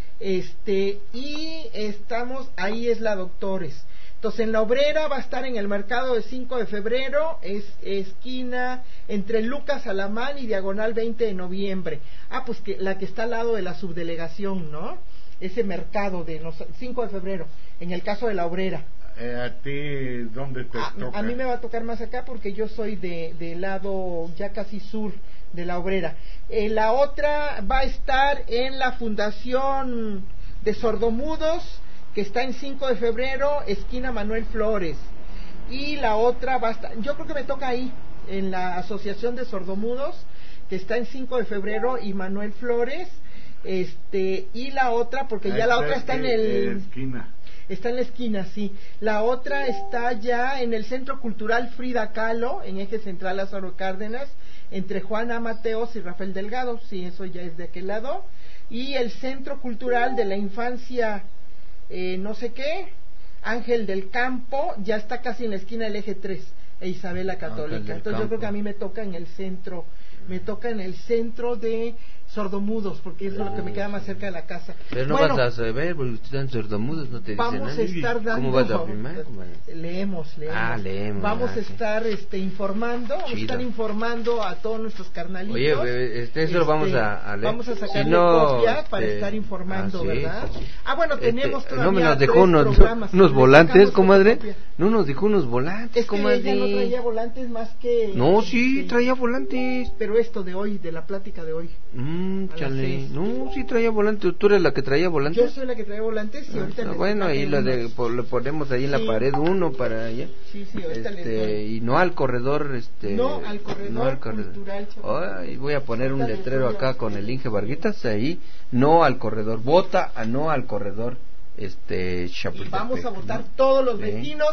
Y estamos, ahí es la Doctores. Entonces en la Obrera va a estar en el mercado de 5 de febrero, es esquina entre Lucas Alamán y diagonal 20 de noviembre. Pues que la que está al lado de la subdelegación, ¿no? Ese mercado de 5 de febrero, en el caso de la Obrera. ¿A ti dónde te toca? A mí me va a tocar más acá porque yo soy del lado ya casi sur de la Obrera. La otra va a estar en la Fundación de Sordomudos, que está en 5 de febrero, esquina Manuel Flores. Y la otra va a estar, yo creo que me toca ahí, en la Asociación de Sordomudos, que está en 5 de febrero y Manuel Flores. Y la otra, porque ya la otra está en el... esquina. Está en la esquina, sí. La otra está ya en el Centro Cultural Frida Kahlo, en Eje Central Lázaro Cárdenas, entre Juana Mateos y Rafael Delgado, sí, eso ya es de aquel lado. Y el Centro Cultural de la Infancia, no sé qué, Ángel del Campo, ya está casi en la esquina del Eje 3, e Isabel la Católica. Entonces yo creo que a mí me toca en el centro de Sordomudos, porque es lo que me queda más cerca de la casa. Pero no vas a saber, porque están sordomudos, no te dicen nada. Vamos a estar dando... ¿Cómo vas a firmar? Leemos. Leemos. Vamos a estar informando, vamos a estar informando a todos nuestros carnalitos. Oye, eso lo vamos a leer. Vamos a sacarle copia para estar informando, sí, ¿verdad? Sí. Bueno, tenemos todavía no me nos dejó unos volantes, comadre. No nos dejó unos volantes, comadre. Es que ella no traía volantes más que... No, sí, traía volantes. Pero esto de hoy, de la plática de hoy. Chale. No, sí traía volantes. ¿Tú eres la que traía volantes? Yo soy la que traía volantes y ahorita bueno, ahí le ponemos ahí en la pared uno para allá. Sí, ahorita y no al corredor, no al corredor cultural. Y voy a poner un letrero acá con el Inge Varguitas ahí, no al corredor. Vota a no al corredor, Chapultepec. Y vamos a votar todos los vecinos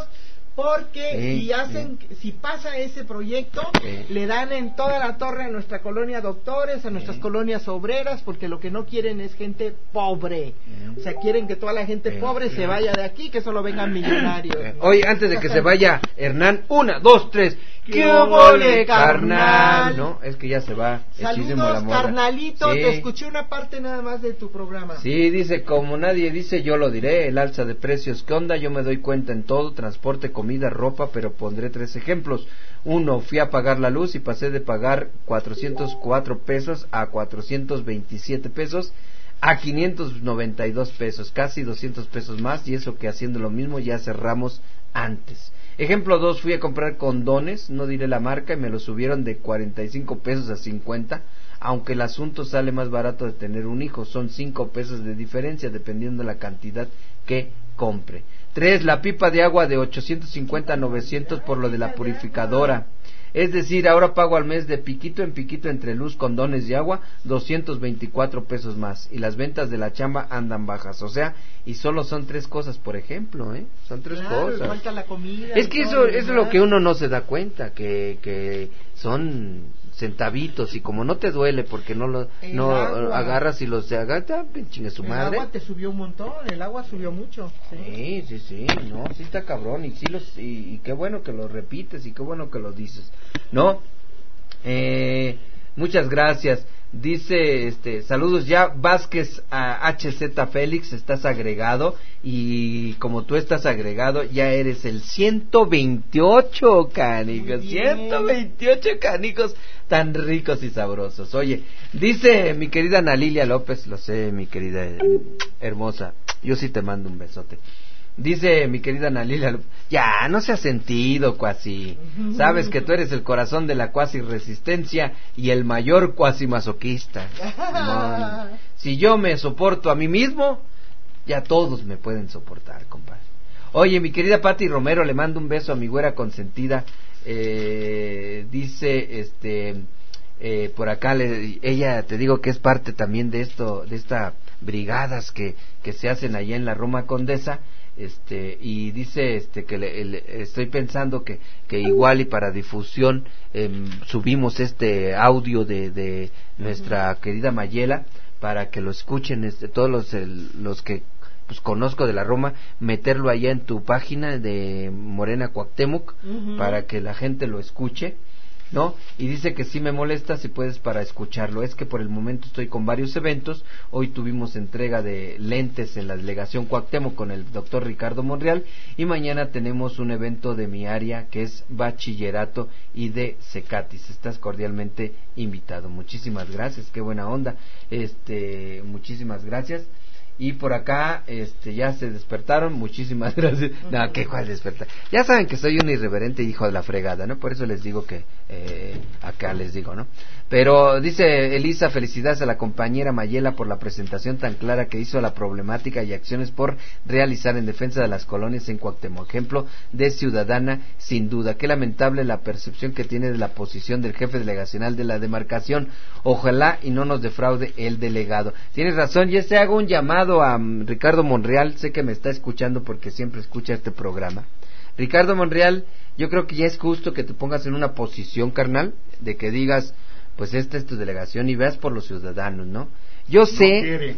porque si pasa ese proyecto, le dan en toda la torre a nuestra colonia Doctores, a nuestras colonias obreras, porque lo que no quieren es gente pobre. O sea, quieren que toda la gente pobre se vaya de aquí, que solo vengan millonarios. Oye, antes de que se vaya Hernán, 1, 2, 3. ¡Qué vole, carnal! No, es que ya se va. Saludos, carnalito. Te escuché una parte nada más de tu programa. Sí, dice, como nadie dice, yo lo diré. El alza de precios, ¿qué onda? Yo me doy cuenta en todo, transporte, comida, ropa, pero pondré 3 ejemplos. 1, fui a pagar la luz y pasé de pagar 404 pesos a 427 pesos a 592 pesos, casi 200 pesos más, y eso que haciendo lo mismo ya cerramos antes. Ejemplo 2, fui a comprar condones, no diré la marca, y me lo subieron de 45 pesos a 50, aunque el asunto sale más barato de tener un hijo, son 5 pesos de diferencia dependiendo de la cantidad que compre. 3, la pipa de agua de 850 a 900 por lo de la purificadora. Es decir, ahora pago al mes de piquito en piquito entre luz, condones y agua, 224 pesos más. Y las ventas de la chamba andan bajas. O sea, y solo son 3 cosas, por ejemplo, ¿eh? Son 3 cosas. Falta la comida. Es que eso es lo que uno no se da cuenta, que son centavitos, y como no te duele porque no agarras y los de agarra, chingue su madre. El agua te subió un montón, el agua subió mucho. Sí, no, sí está cabrón, y qué bueno que lo repites y qué bueno que lo dices, ¿no? Muchas gracias. Dice, saludos ya, Vázquez a HZ Félix, estás agregado, y como tú estás agregado, ya eres el 128, canicos, 128 canicos tan ricos y sabrosos. Oye, dice mi querida Ana Lilia López, lo sé, mi querida hermosa, yo sí te mando un besote. Dice mi querida Ana Lilia, ya, no se ha sentido, cuasi. Sabes que tú eres el corazón de la cuasi resistencia y el mayor cuasi masoquista. No, si yo me soporto a mí mismo, ya todos me pueden soportar, compadre. Oye, mi querida Pati Romero, le mando un beso a mi güera consentida. Dice, por acá, ella, te digo que es parte también de esto, de estas brigadas que se hacen allá en la Roma Condesa. Y dice que estoy pensando que igual y para difusión subimos este audio de nuestra querida Mayela para que lo escuchen todos los que pues conozco de la Roma, meterlo allá en tu página de Morena Cuauhtémoc para que la gente lo escuche, ¿no? Y dice que sí me molesta si puedes para escucharlo. Es que por el momento estoy con varios eventos. Hoy tuvimos entrega de lentes en la delegación Cuauhtémoc con el doctor Ricardo Monreal, y mañana tenemos un evento de mi área que es bachillerato y de Cecatis. Estás cordialmente invitado. Muchísimas gracias, qué buena onda. Muchísimas gracias. Y por acá, ya se despertaron, muchísimas gracias. No, ¿qué cuál despertar? Ya saben que soy un irreverente hijo de la fregada, ¿no? Por eso les digo que, acá les digo, ¿no? Pero dice Elisa, felicidades a la compañera Mayela por la presentación tan clara que hizo a la problemática y acciones por realizar en defensa de las colonias en Cuauhtémoc. Ejemplo de ciudadana, sin duda. Qué lamentable la percepción que tiene de la posición del jefe delegacional de la demarcación. Ojalá y no nos defraude el delegado. Tienes razón, y hago un llamado a Ricardo Monreal, sé que me está escuchando porque siempre escucha este programa. Ricardo Monreal, yo creo que ya es justo que te pongas en una posición, carnal, de que digas, pues esta es tu delegación y veas por los ciudadanos, ¿no? Yo sé,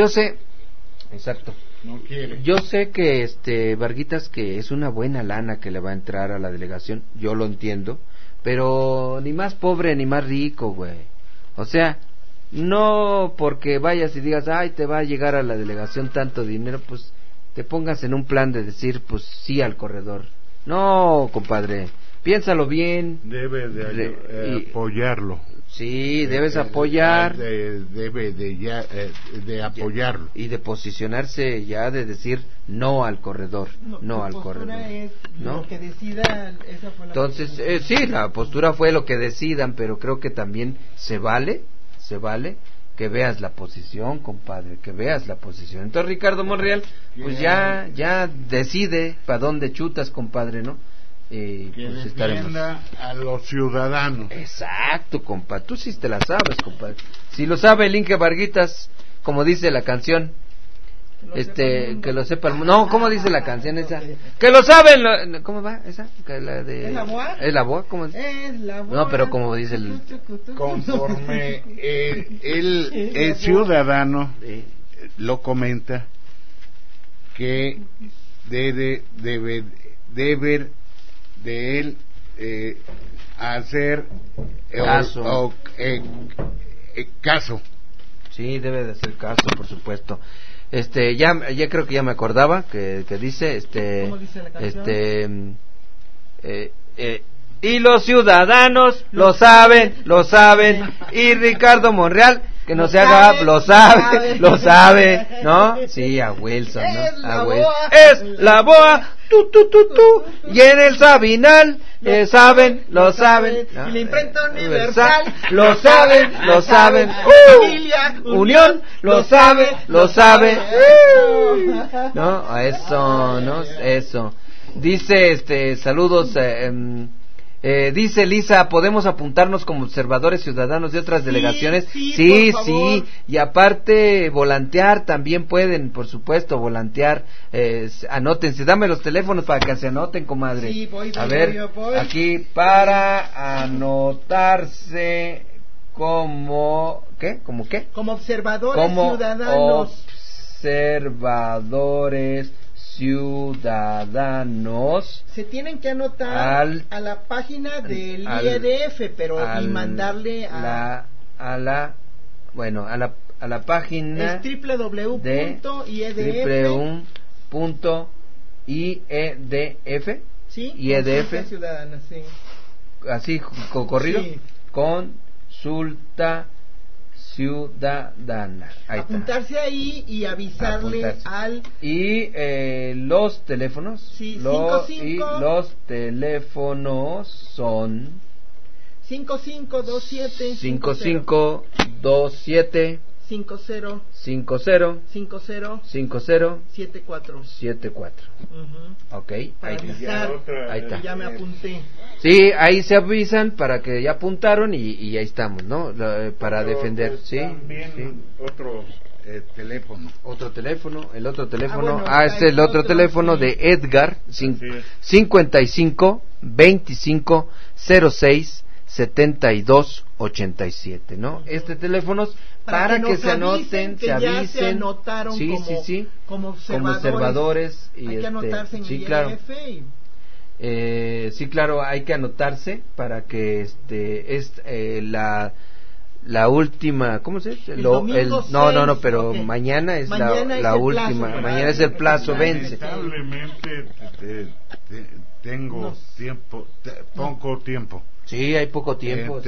exacto. No quiere. Yo sé que Varguitas, que es una buena lana que le va a entrar a la delegación, yo lo entiendo, pero ni más pobre ni más rico, güey. O sea, no porque vayas y digas, ay, te va a llegar a la delegación tanto dinero, pues te pongas en un plan de decir, pues sí al corredor. No, compadre, piénsalo bien. Debe de apoyarlo. Sí, debes apoyar. Debe de apoyarlo. Y de posicionarse ya, de decir no al corredor, no al corredor. Es ¿no? Lo que decidan, esa fue la Entonces, sí, la postura fue lo que decidan, pero creo que también se vale que veas la posición, compadre, que veas la posición. Entonces, Ricardo Monreal, pues ya decide para dónde chutas, compadre, ¿no? Que pues defienda a los ciudadanos. Exacto, compadre, tú sí te la sabes, compadre. Si lo sabe el Inge Varguitas, como dice la canción, que lo sepa el mundo. No, ¿cómo dice la canción esa? Que lo saben, ¿cómo va esa? Que la de... ¿Es la boa? ¿Es la boa? ¿Cómo dice? Es la boa. No, pero como dice el... Conforme el ciudadano lo comenta, que debe de él hacer caso. Sí, debe de hacer caso, por supuesto. Ya creo que ya me acordaba que dice, ¿Cómo dice la canción? y los ciudadanos lo saben, y Ricardo Monreal, que no se haga, lo sabe, ¿no? Sí, a Wilson, ¿no? A Wilson. Es la boa, tú, y en el Sabinal, lo saben, ¿no? Y la imprenta universal, lo saben, familia, unión, lo sabe, no, eso, ¿no? Eso. Dice, saludos, dice Lisa, ¿podemos apuntarnos como observadores ciudadanos de otras delegaciones? Sí, y aparte volantear también pueden, por supuesto, volantear, anótense, dame los teléfonos para que se anoten, comadre. Sí, voy, aquí para anotarse como, ¿qué? ¿Como qué? Como observadores ciudadanos. Observadores ciudadanos. Se tienen que anotar a la página del IEDF, pero y mandarle a la página es www.iedf. Sí, IEDF ciudadana, sí. Así corrido, sí. Consulta ciudadana. Apuntarse ahí y avisarle al... Y los teléfonos. Sí, y los teléfonos son... 5527 50 74. Ok, ahí está. Ya me apunté. Sí, ahí se avisan para que ya apuntaron y ahí estamos, ¿no? Para defender, pues, ¿sí? También sí. Otro teléfono. El otro teléfono. Es el otro teléfono de Edgar, 55 25 06 72 87, ¿no? Este teléfono para que se anoten, se avisen, ya se anotaron como observadores y hay que anotarse en el IEDF. Sí, claro, hay que anotarse para que es la última, ¿cómo se dice? No, pero okay. Mañana es la última, mañana es el plazo, vence. Lamentablemente tengo poco tiempo. Sí, hay poco tiempo.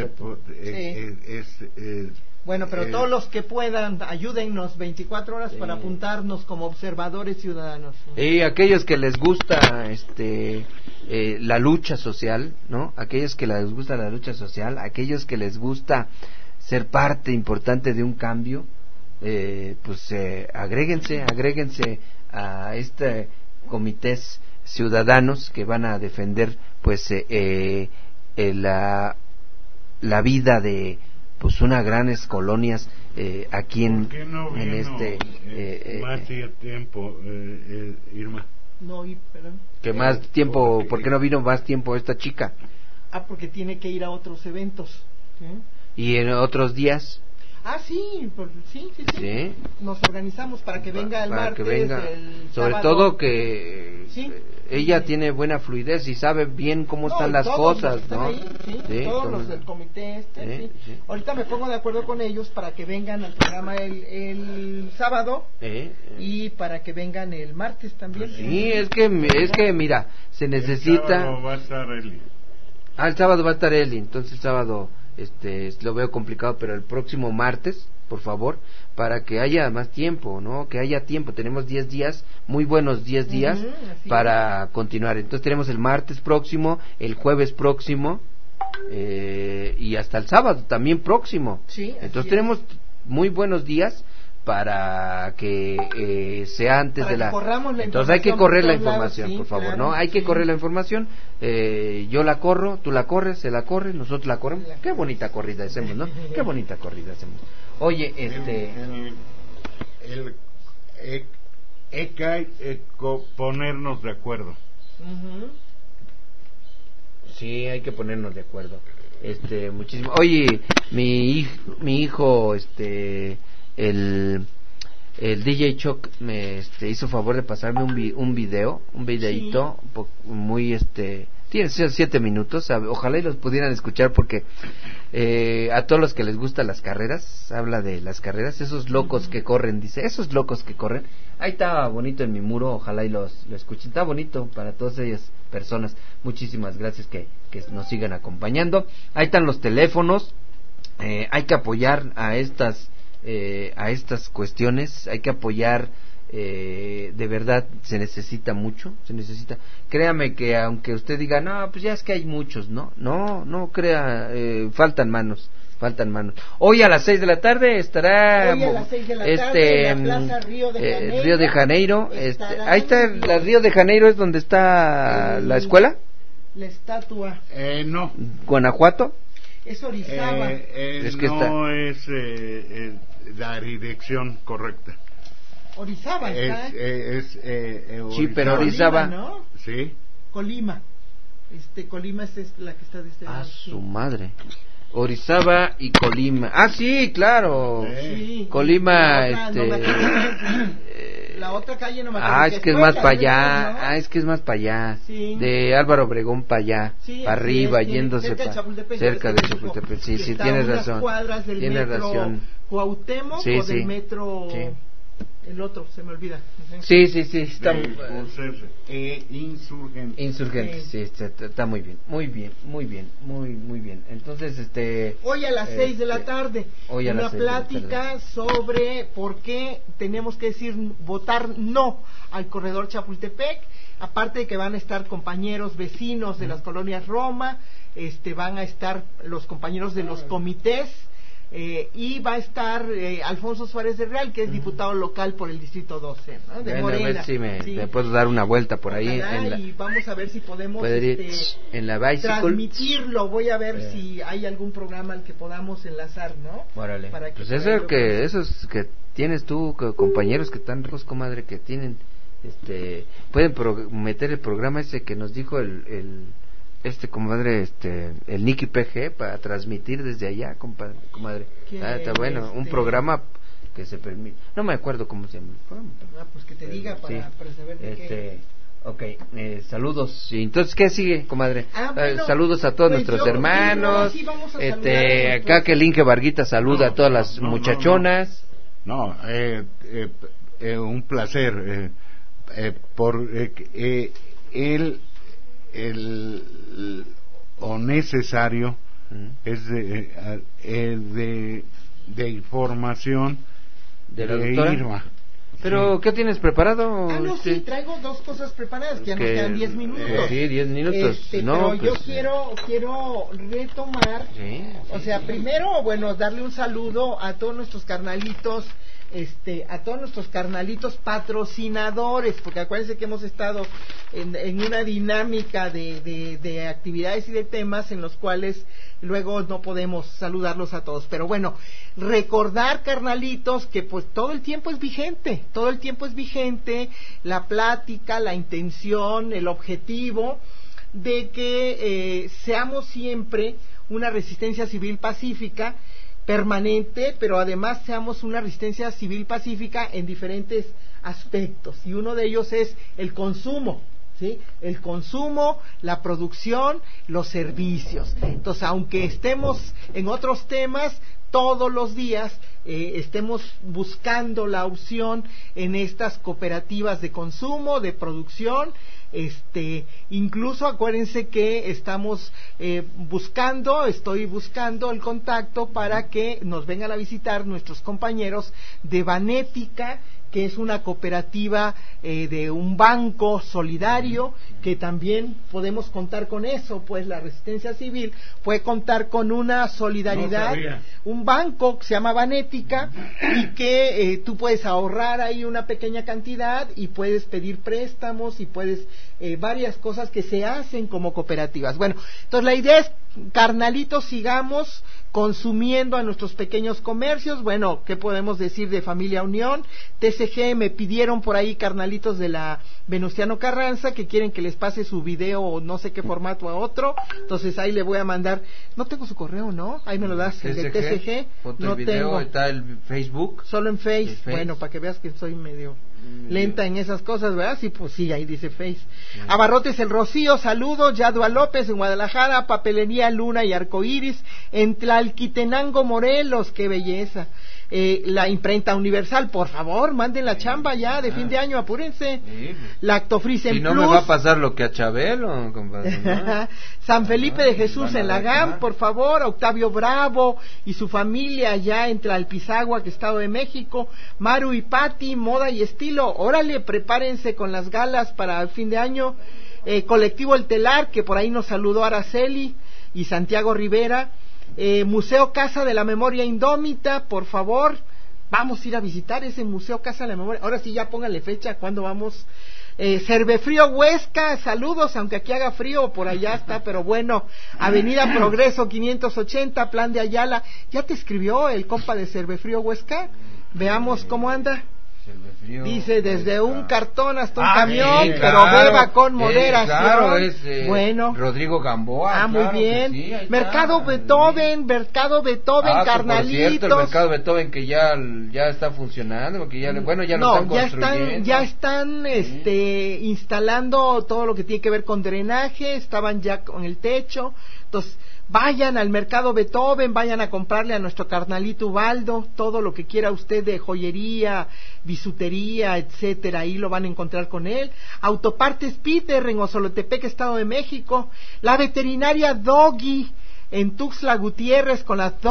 Bueno, pero todos los que puedan, ayúdennos 24 horas para apuntarnos como observadores ciudadanos. Y aquellos que les gusta la lucha social, ¿no? Aquellos que les gusta la lucha social, aquellos que les gusta ser parte importante de un cambio, pues agréguense a comités ciudadanos que van a defender pues la vida de pues unas grandes colonias aquí en más tiempo Irma. No, perdón. Que más tiempo, ¿por qué no vino más tiempo esta chica? Porque tiene que ir a otros eventos. ¿Sí? ¿Y en otros días? Sí. Nos organizamos para que venga el martes, que venga. Sobre sábado. Todo que ella tiene buena fluidez y sabe bien cómo están las cosas, ¿no? Ahí, todos los del comité Ahorita me pongo de acuerdo con ellos para que vengan al programa el sábado y para que vengan el martes también. Sí, es que mira, se necesita. El sábado va a estar Eli. El sábado va a estar Eli, entonces el sábado lo veo complicado, pero el próximo martes, por favor, para que haya más tiempo, ¿no? Que haya tiempo. Tenemos 10 días, muy buenos 10 días para continuar. Entonces tenemos el martes próximo, el jueves próximo y hasta el sábado también próximo. Entonces tenemos muy buenos días para que sea antes de la... Entonces hay que correr la información, por favor, ¿no? Hay que correr la información. Yo la corro, tú la corres, se la corre, nosotros la corremos. Qué bonita corrida hacemos, ¿no? Qué bonita corrida hacemos. Oye, Es que hay ponernos de acuerdo. Sí, hay que ponernos de acuerdo. Muchísimo. Oye, mi hijo, el DJ Choc me hizo favor de pasarme un videíto, sí, muy tiene 7 minutos, ojalá y los pudieran escuchar porque a todos los que les gustan las carreras, habla de las carreras, esos locos que corren, dice, esos locos que corren, ahí está bonito en mi muro, ojalá y lo escuchen, está bonito para todas ellas personas. Muchísimas gracias que nos sigan acompañando. Ahí están los teléfonos, hay que apoyar a estas cuestiones, hay que apoyar, de verdad se necesita mucho, créame que aunque usted diga, no, pues ya es que hay muchos, no crea, faltan manos. Hoy a las 6 de la tarde estará en la Plaza Río de Janeiro. Ahí está la Río de Janeiro, es donde está la escuela. La estatua. No. Guanajuato. Es Orizaba. Es la dirección correcta. Orizaba está. Sí, pero Orizaba. Colima, ¿no? Sí. Colima. Colima es la que está de este lado. Su madre. Orizaba y Colima. Ah, sí, claro. Sí. Colima, la otra calle no me acuerdo. es que es más para allá. ¿No? Es que es más para allá. Sí. De Álvaro Obregón para allá, sí, para arriba, yéndose cerca de Chapultepec. Sí, tienes razón. Tienes razón. Cuauhtémoc, o del metro. Sí. El otro, se me olvida. Sí, está Insurgentes. Sí, está muy bien. Entonces, hoy a las 6 de la tarde, una plática sobre por qué tenemos que votar no al corredor Chapultepec, aparte de que van a estar compañeros vecinos de las colonias Roma, van a estar los compañeros de los comités, y va a estar Alfonso Suárez de Real, que es diputado local por el distrito 12, ¿no? De Morena. A ver si me puedo dar una vuelta por ahí. Y vamos a ver si podemos en la bicycle, transmitirlo. Voy a ver si hay algún programa al que podamos enlazar, ¿no? Órale. Para que pues esos que tienes tú, compañeros que están ricos, comadre, que tienen, pueden meter el programa ese que nos dijo comadre, el Nicky PG, para transmitir desde allá, comadre. Está bueno, un programa que se permite, no me acuerdo cómo se llama el programa. Pues que te diga para saber de qué. Okay, saludos. Entonces, ¿qué sigue, comadre? Bueno, saludos a todos nuestros hermanos. Acá que el Inge Varguita saluda a todas las muchachonas. Un placer por él. O necesario es de información de la doctora Irma. Pero, sí. ¿Qué tienes preparado? Sí, traigo 2 cosas preparadas, que ya nos quedan 10 minutos. Sí, 10 minutos. Pero yo quiero retomar, o sea, primero, darle un saludo a todos nuestros carnalitos, a todos nuestros carnalitos patrocinadores, porque acuérdense que hemos estado en una dinámica de actividades y de temas en los cuales luego no podemos saludarlos a todos, pero bueno, recordar, carnalitos, que pues todo el tiempo es vigente la plática, la intención, el objetivo de que seamos siempre una resistencia civil pacífica permanente, pero además seamos una resistencia civil pacífica en diferentes aspectos, y uno de ellos es el consumo, ¿sí? El consumo, la producción, los servicios. Entonces, aunque estemos en otros temas, todos los días estemos buscando la opción en estas cooperativas de consumo, de producción. Incluso acuérdense que estoy buscando el contacto para que nos vengan a visitar nuestros compañeros de Banética, que es una cooperativa de un banco solidario, que también podemos contar con eso, pues la resistencia civil puede contar con una solidaridad, un banco que se llama Banética, y que tú puedes ahorrar ahí una pequeña cantidad y puedes pedir préstamos y puedes varias cosas que se hacen como cooperativas. Bueno, entonces la idea es carnalitos, sigamos consumiendo a nuestros pequeños comercios. Bueno, ¿qué podemos decir de Familia Unión? TCG me pidieron por ahí, carnalitos de la Venustiano Carranza, que quieren que les pase su video o no sé qué formato a otro, entonces ahí le voy a mandar. No tengo su correo, ¿no? Ahí me lo das, el de TCG. No tengo. Está el Facebook. Solo en Face. Bueno, para que veas que soy medio lenta en esas cosas, ¿verdad? Sí, pues sí, ahí dice Face. Abarrotes El Rocío, saludos. Yadua López en Guadalajara, Papelería Luna y Arcoíris en Tlalquitenango, Morelos, qué belleza. La Imprenta Universal, por favor, manden la chamba ya de fin de año, apúrense. Lactofreeze en Si no Plus. me va a pasar lo que a Chabelo, compadre, ¿no? San Felipe de Jesús en la GAM, por favor. Octavio Bravo y su familia allá en Tlalpizagua, que Estado de México. Maru y Pati, moda y estilo. Órale, prepárense con las galas para el fin de año. Colectivo El Telar, que por ahí nos saludó Araceli y Santiago Rivera. Museo Casa de la Memoria Indómita, por favor, vamos a ir a visitar ese Museo Casa de la Memoria. Ahora sí, ya póngale fecha, ¿cuándo vamos? Cervefrío Huesca, saludos, aunque aquí haga frío, por allá está, pero bueno. Avenida Progreso 580, Plan de Ayala. ¿Ya te escribió el compa de Cervefrío Huesca? Veamos cómo anda. Dice, desde un cartón hasta un camión, sí, pero claro, beba con moderación. Claro, es bueno. Rodrigo Gamboa. Muy bien. Sí, Mercado Beethoven, carnalitos. Por cierto, el Mercado Beethoven que ya está funcionando, porque ya, bueno, ya lo están construyendo. Ya están instalando todo lo que tiene que ver con drenaje, estaban ya con el techo. Entonces, vayan al Mercado Beethoven, vayan a comprarle a nuestro carnalito Ubaldo todo lo que quiera usted de joyería, bisutería, etcétera, ahí lo van a encontrar con él. Autopartes Peter en Osolotepec, Estado de México. La veterinaria Doggy en Tuxtla Gutiérrez con la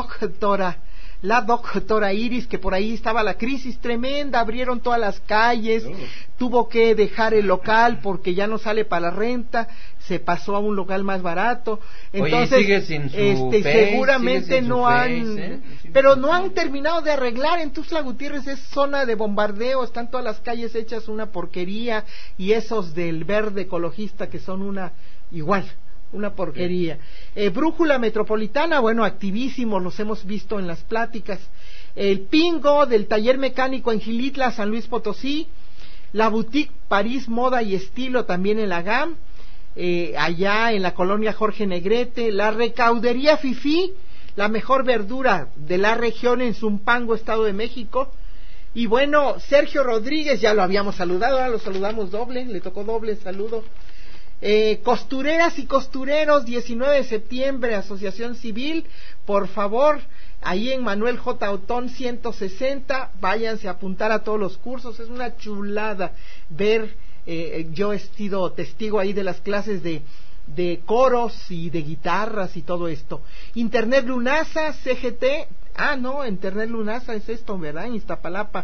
doctora Iris, que por ahí estaba la crisis tremenda, abrieron todas las calles, tuvo que dejar el local porque ya no sale para la renta, se pasó a un local más barato. Entonces, oye, sigue sin su seguramente no han, pero no han terminado de arreglar. En Tuxtla Gutiérrez es zona de bombardeo, están todas las calles hechas una porquería, y esos del verde ecologista que son una porquería. Brújula Metropolitana, bueno, activísimos, los hemos visto en las pláticas. El Pingo del Taller Mecánico en Gilitla, San Luis Potosí. La Boutique París Moda y Estilo también en la GAM, allá en la colonia Jorge Negrete. La Recaudería Fifí, la mejor verdura de la región en Zumpango, Estado de México. Y bueno, Sergio Rodríguez, ya lo habíamos saludado, ahora lo saludamos doble, le tocó doble saludo. Costureras y costureros, 19 de septiembre, Asociación Civil, por favor, ahí en Manuel J. Otón 160, váyanse a apuntar a todos los cursos, es una chulada ver, yo he sido testigo ahí de las clases de coros y de guitarras y todo esto. Internet Lunasa, CGT, Internet Lunasa es esto, ¿verdad? En Iztapalapa,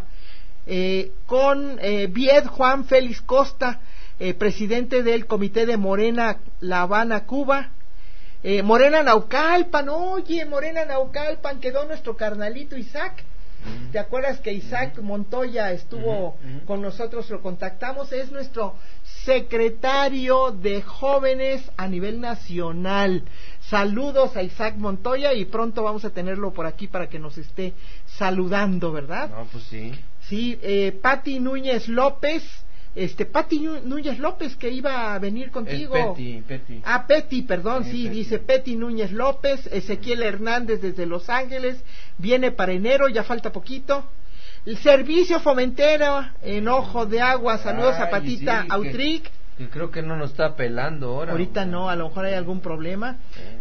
con Vied Juan Félix Costa, presidente del comité de Morena La Habana, Cuba. Morena Naucalpan, Morena Naucalpan, quedó nuestro carnalito Isaac. ¿Te acuerdas que Isaac Montoya estuvo con nosotros? Lo contactamos, es nuestro secretario de jóvenes a nivel nacional. Saludos a Isaac Montoya, y pronto vamos a tenerlo por aquí para que nos esté saludando, ¿verdad? No, pues sí. Sí, Pati Núñez López. Pati Núñez López, que iba a venir contigo. Peti. Peti, perdón, sí, Peti. Dice Peti Núñez López. Ezequiel Hernández desde Los Ángeles, viene para enero, ya falta poquito. El Servicio Fomentero en Ojo de Agua, saludos a Patita Autric. Que creo que no nos está pelando ahora. Ahorita no, a lo mejor hay algún problema.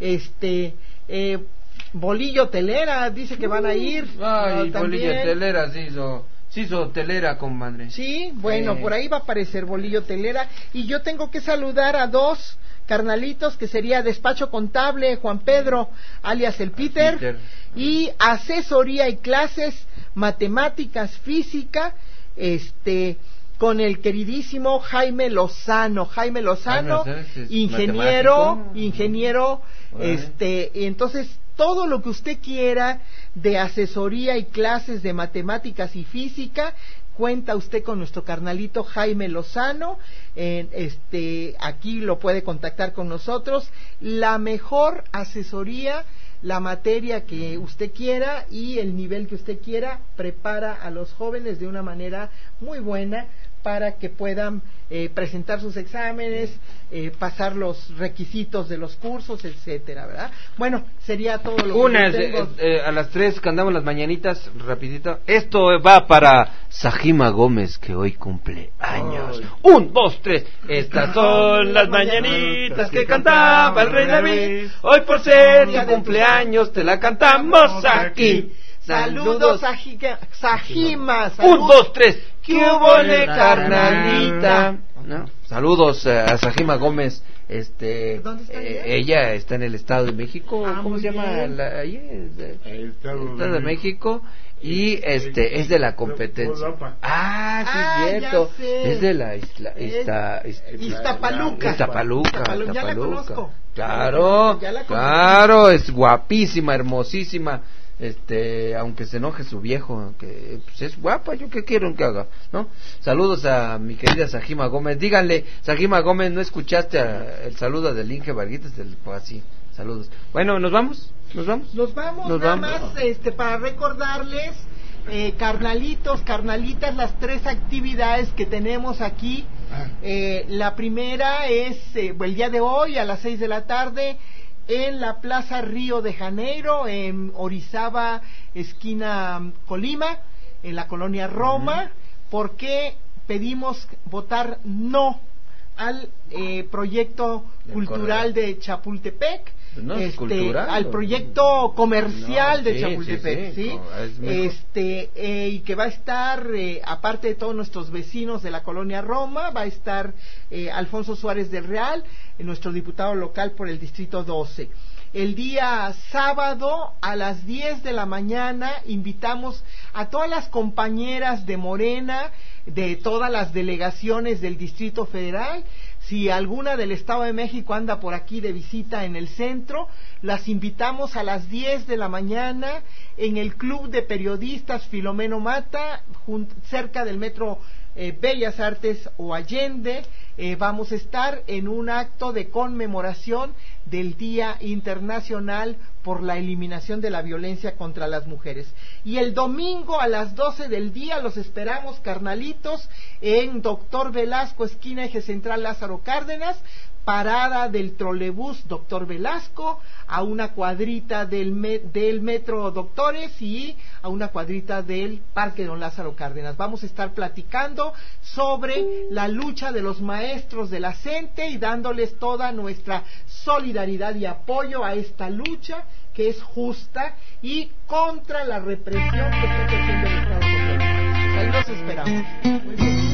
Bolillo Telera, dice que van a ir. Bolillo Telera se hizo hotelera, comadre. Sí, bueno, por ahí va a aparecer Bolillo Telera. Y yo tengo que saludar a dos carnalitos, que sería Despacho Contable Juan Pedro, alias el Peter, y Asesoría y Clases Matemáticas Física, con el queridísimo Jaime Lozano, ingeniero, entonces todo lo que usted quiera de asesoría y clases de matemáticas y física, cuenta usted con nuestro carnalito Jaime Lozano. Aquí lo puede contactar con nosotros. La mejor asesoría, la materia que usted quiera y el nivel que usted quiera, prepara a los jóvenes de una manera muy buena para que puedan presentar sus exámenes, pasar los requisitos de los cursos, etcétera, ¿verdad? Bueno, sería todo lo que tengo. A las 3 cantamos las mañanitas, rapidito. Esto va para Sajima Gómez, que hoy cumple años. 1, 2, 3. Estas son las mañanitas que cantaba el rey David. Hoy por ser tu cumpleaños te la cantamos aquí. Saludos a Sajima. 1, 2, 3. ¿Qué hubo de carnalita? ¿No? Saludos a Sajima Gómez. ¿Dónde está ella está en el Estado de México. ¿Cómo se llama? Ahí el Estado de México. Y es de la competencia. Sí, es cierto. Es de la Iztapaluca. Ya la conozco. Claro, es guapísima, hermosísima. Aunque se enoje su viejo, que pues es guapa, yo qué quiero que haga, ¿no? Saludos a mi querida Sajima Gómez. Díganle, Sajima Gómez, ¿no escuchaste el saludo del Inge Varguitas? Así, saludos. Bueno, ¿nos vamos? Nos nada más, para recordarles, carnalitas, las 3 actividades que tenemos aquí. La primera es el día de hoy a las 6 de la tarde en la Plaza Río de Janeiro, en Orizaba, esquina Colima, en la colonia Roma, porque pedimos votar no al proyecto cultural de Chapultepec, no es cultural, al proyecto comercial de Chapultepec, ¿sí? Y que va a estar, aparte de todos nuestros vecinos de la colonia Roma, va a estar Alfonso Suárez del Real, nuestro diputado local por el Distrito 12. El día sábado a las 10 de la mañana invitamos a todas las compañeras de Morena, de todas las delegaciones del Distrito Federal. Si alguna del Estado de México anda por aquí de visita en el centro, las invitamos a las 10 de la mañana en el Club de Periodistas Filomeno Mata, cerca del Metro Bellas Artes o Allende. Vamos a estar en un acto de conmemoración del Día Internacional por la Eliminación de la Violencia contra las Mujeres. Y el domingo a las 12 del día los esperamos, carnalitos, en Doctor Velasco, esquina Eje Central Lázaro Cárdenas, parada del trolebús Doctor Velasco, a una cuadrita del Metro Doctores y a una cuadrita del Parque Don Lázaro Cárdenas. Vamos a estar platicando sobre la lucha de los maestros de la CENTE y dándoles toda nuestra solidaridad y apoyo a esta lucha que es justa y contra la represión que está ejerciendo el Estado colombiano. Ahí los esperamos. Muy bien.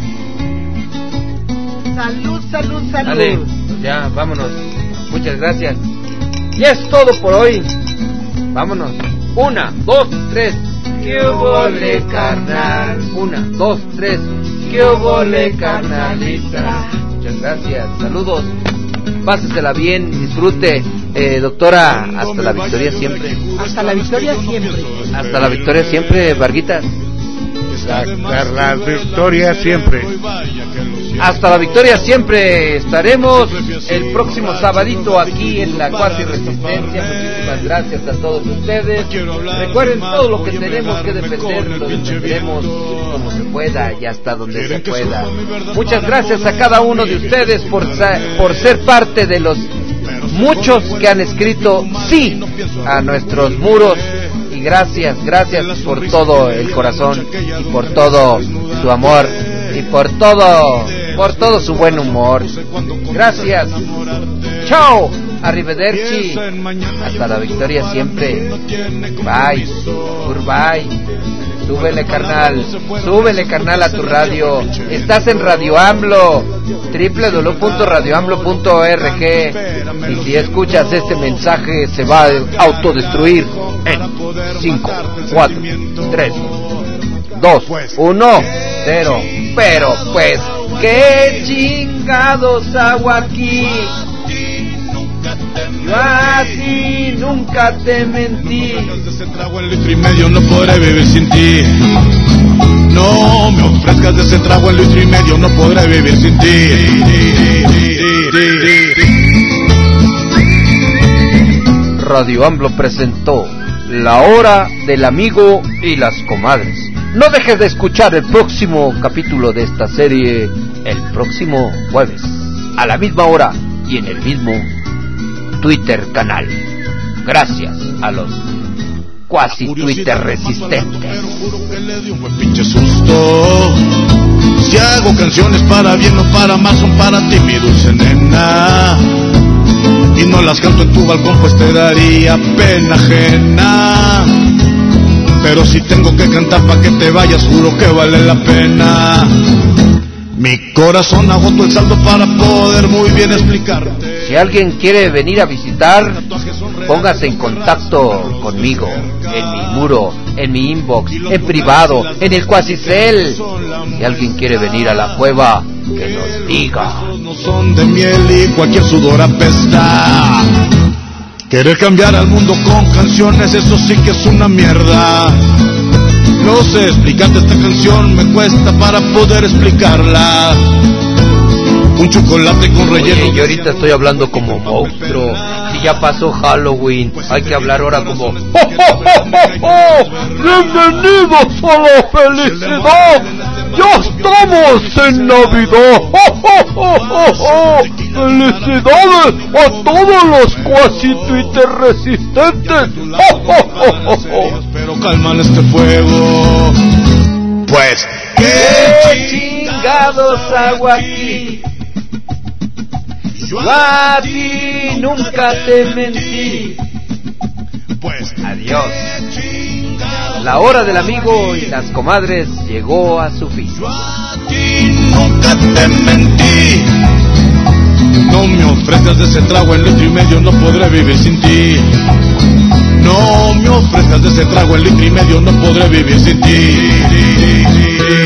Salud. Dale, ya, vámonos. Muchas gracias. Y es todo por hoy. Vámonos. 1, 2, 3. ¡Qué vole, carnal! 1, 2, 3. ¡Qué vole, carnalita! Muchas gracias. Saludos. Pásesela bien, disfrute. Doctora, hasta la victoria siempre. Hasta la victoria siempre. Hasta la victoria siempre, Varguitas. Hasta la victoria siempre. Hasta la victoria siempre. Estaremos el próximo sabadito aquí en la Cuasi Resistencia. Muchísimas gracias a todos ustedes. Recuerden, todo lo que tenemos que defender lo defenderemos como se pueda y hasta donde se pueda. Muchas gracias a cada uno de ustedes por ser parte de los muchos que han escrito sí a nuestros muros. Y gracias por todo el corazón y por todo su amor y por todo su buen humor. Gracias. Chao. Arrivederci. Hasta la victoria siempre. Bye. Goodbye. Súbele carnal a tu radio. Estás en Radio AMLO, www.radioamlo.org. Y si escuchas este mensaje se va a autodestruir en 5, 4, 3, 2, 1, 0. Pero pues, ¿qué chingados hago aquí? Yo a ti nunca te mentí. Ese trago en litro y medio no podré vivir sin ti. No me ofrezcas de ese trago en litro y medio, no podré vivir sin ti. Radio AMLO presentó La Hora del Amigo y las Comadres. No dejes de escuchar el próximo capítulo de esta serie el próximo jueves, a la misma hora y en el mismo Twitter canal. Gracias a los cuasi Twitter resistentes. Pero juro que le di un buen pinche susto. Si hago canciones para bien o para mal, son para ti, mi dulce nena. Y no las canto en tu balcón, pues te daría pena ajena. Pero si tengo que cantar pa' que te vayas, juro que vale la pena. Mi corazón agotó el saldo para poder muy bien explicarte. Si alguien quiere venir a visitar, póngase en contacto conmigo, en mi muro, en mi inbox, en privado, en el Cuasicel. Si alguien quiere venir a la cueva, que nos diga. No son de miel y cualquier sudor apesta. Querer cambiar al mundo con canciones, eso sí que es una mierda. No sé explicarte esta canción, me cuesta para poder explicarla. Un chocolate con relleno. Oye, yo ahorita estoy hablando como monstruo. Si ya pasó Halloween, hay que hablar ahora como ¡Oh, oh, oh, oh! ¡Bienvenidos a la felicidad! ¡Ya estamos en Navidad! ¡Oh, oh, oh, oh, oh! ¡Felicidades a todos los cuasi Twitter resistentes! ¡Oh, oh, oh, oh, oh! Pero calman este fuego. Pues, ¿qué chingados hago aquí? Yo a ti nunca te mentí. Pues, adiós. La hora del amigo y las comadres llegó a su fin. Yo a ti nunca te mentí. No me ofrezcas de ese trago en litro y medio, no podré vivir sin ti. No me ofrezcas de ese trago en litro y medio, no podré vivir sin ti.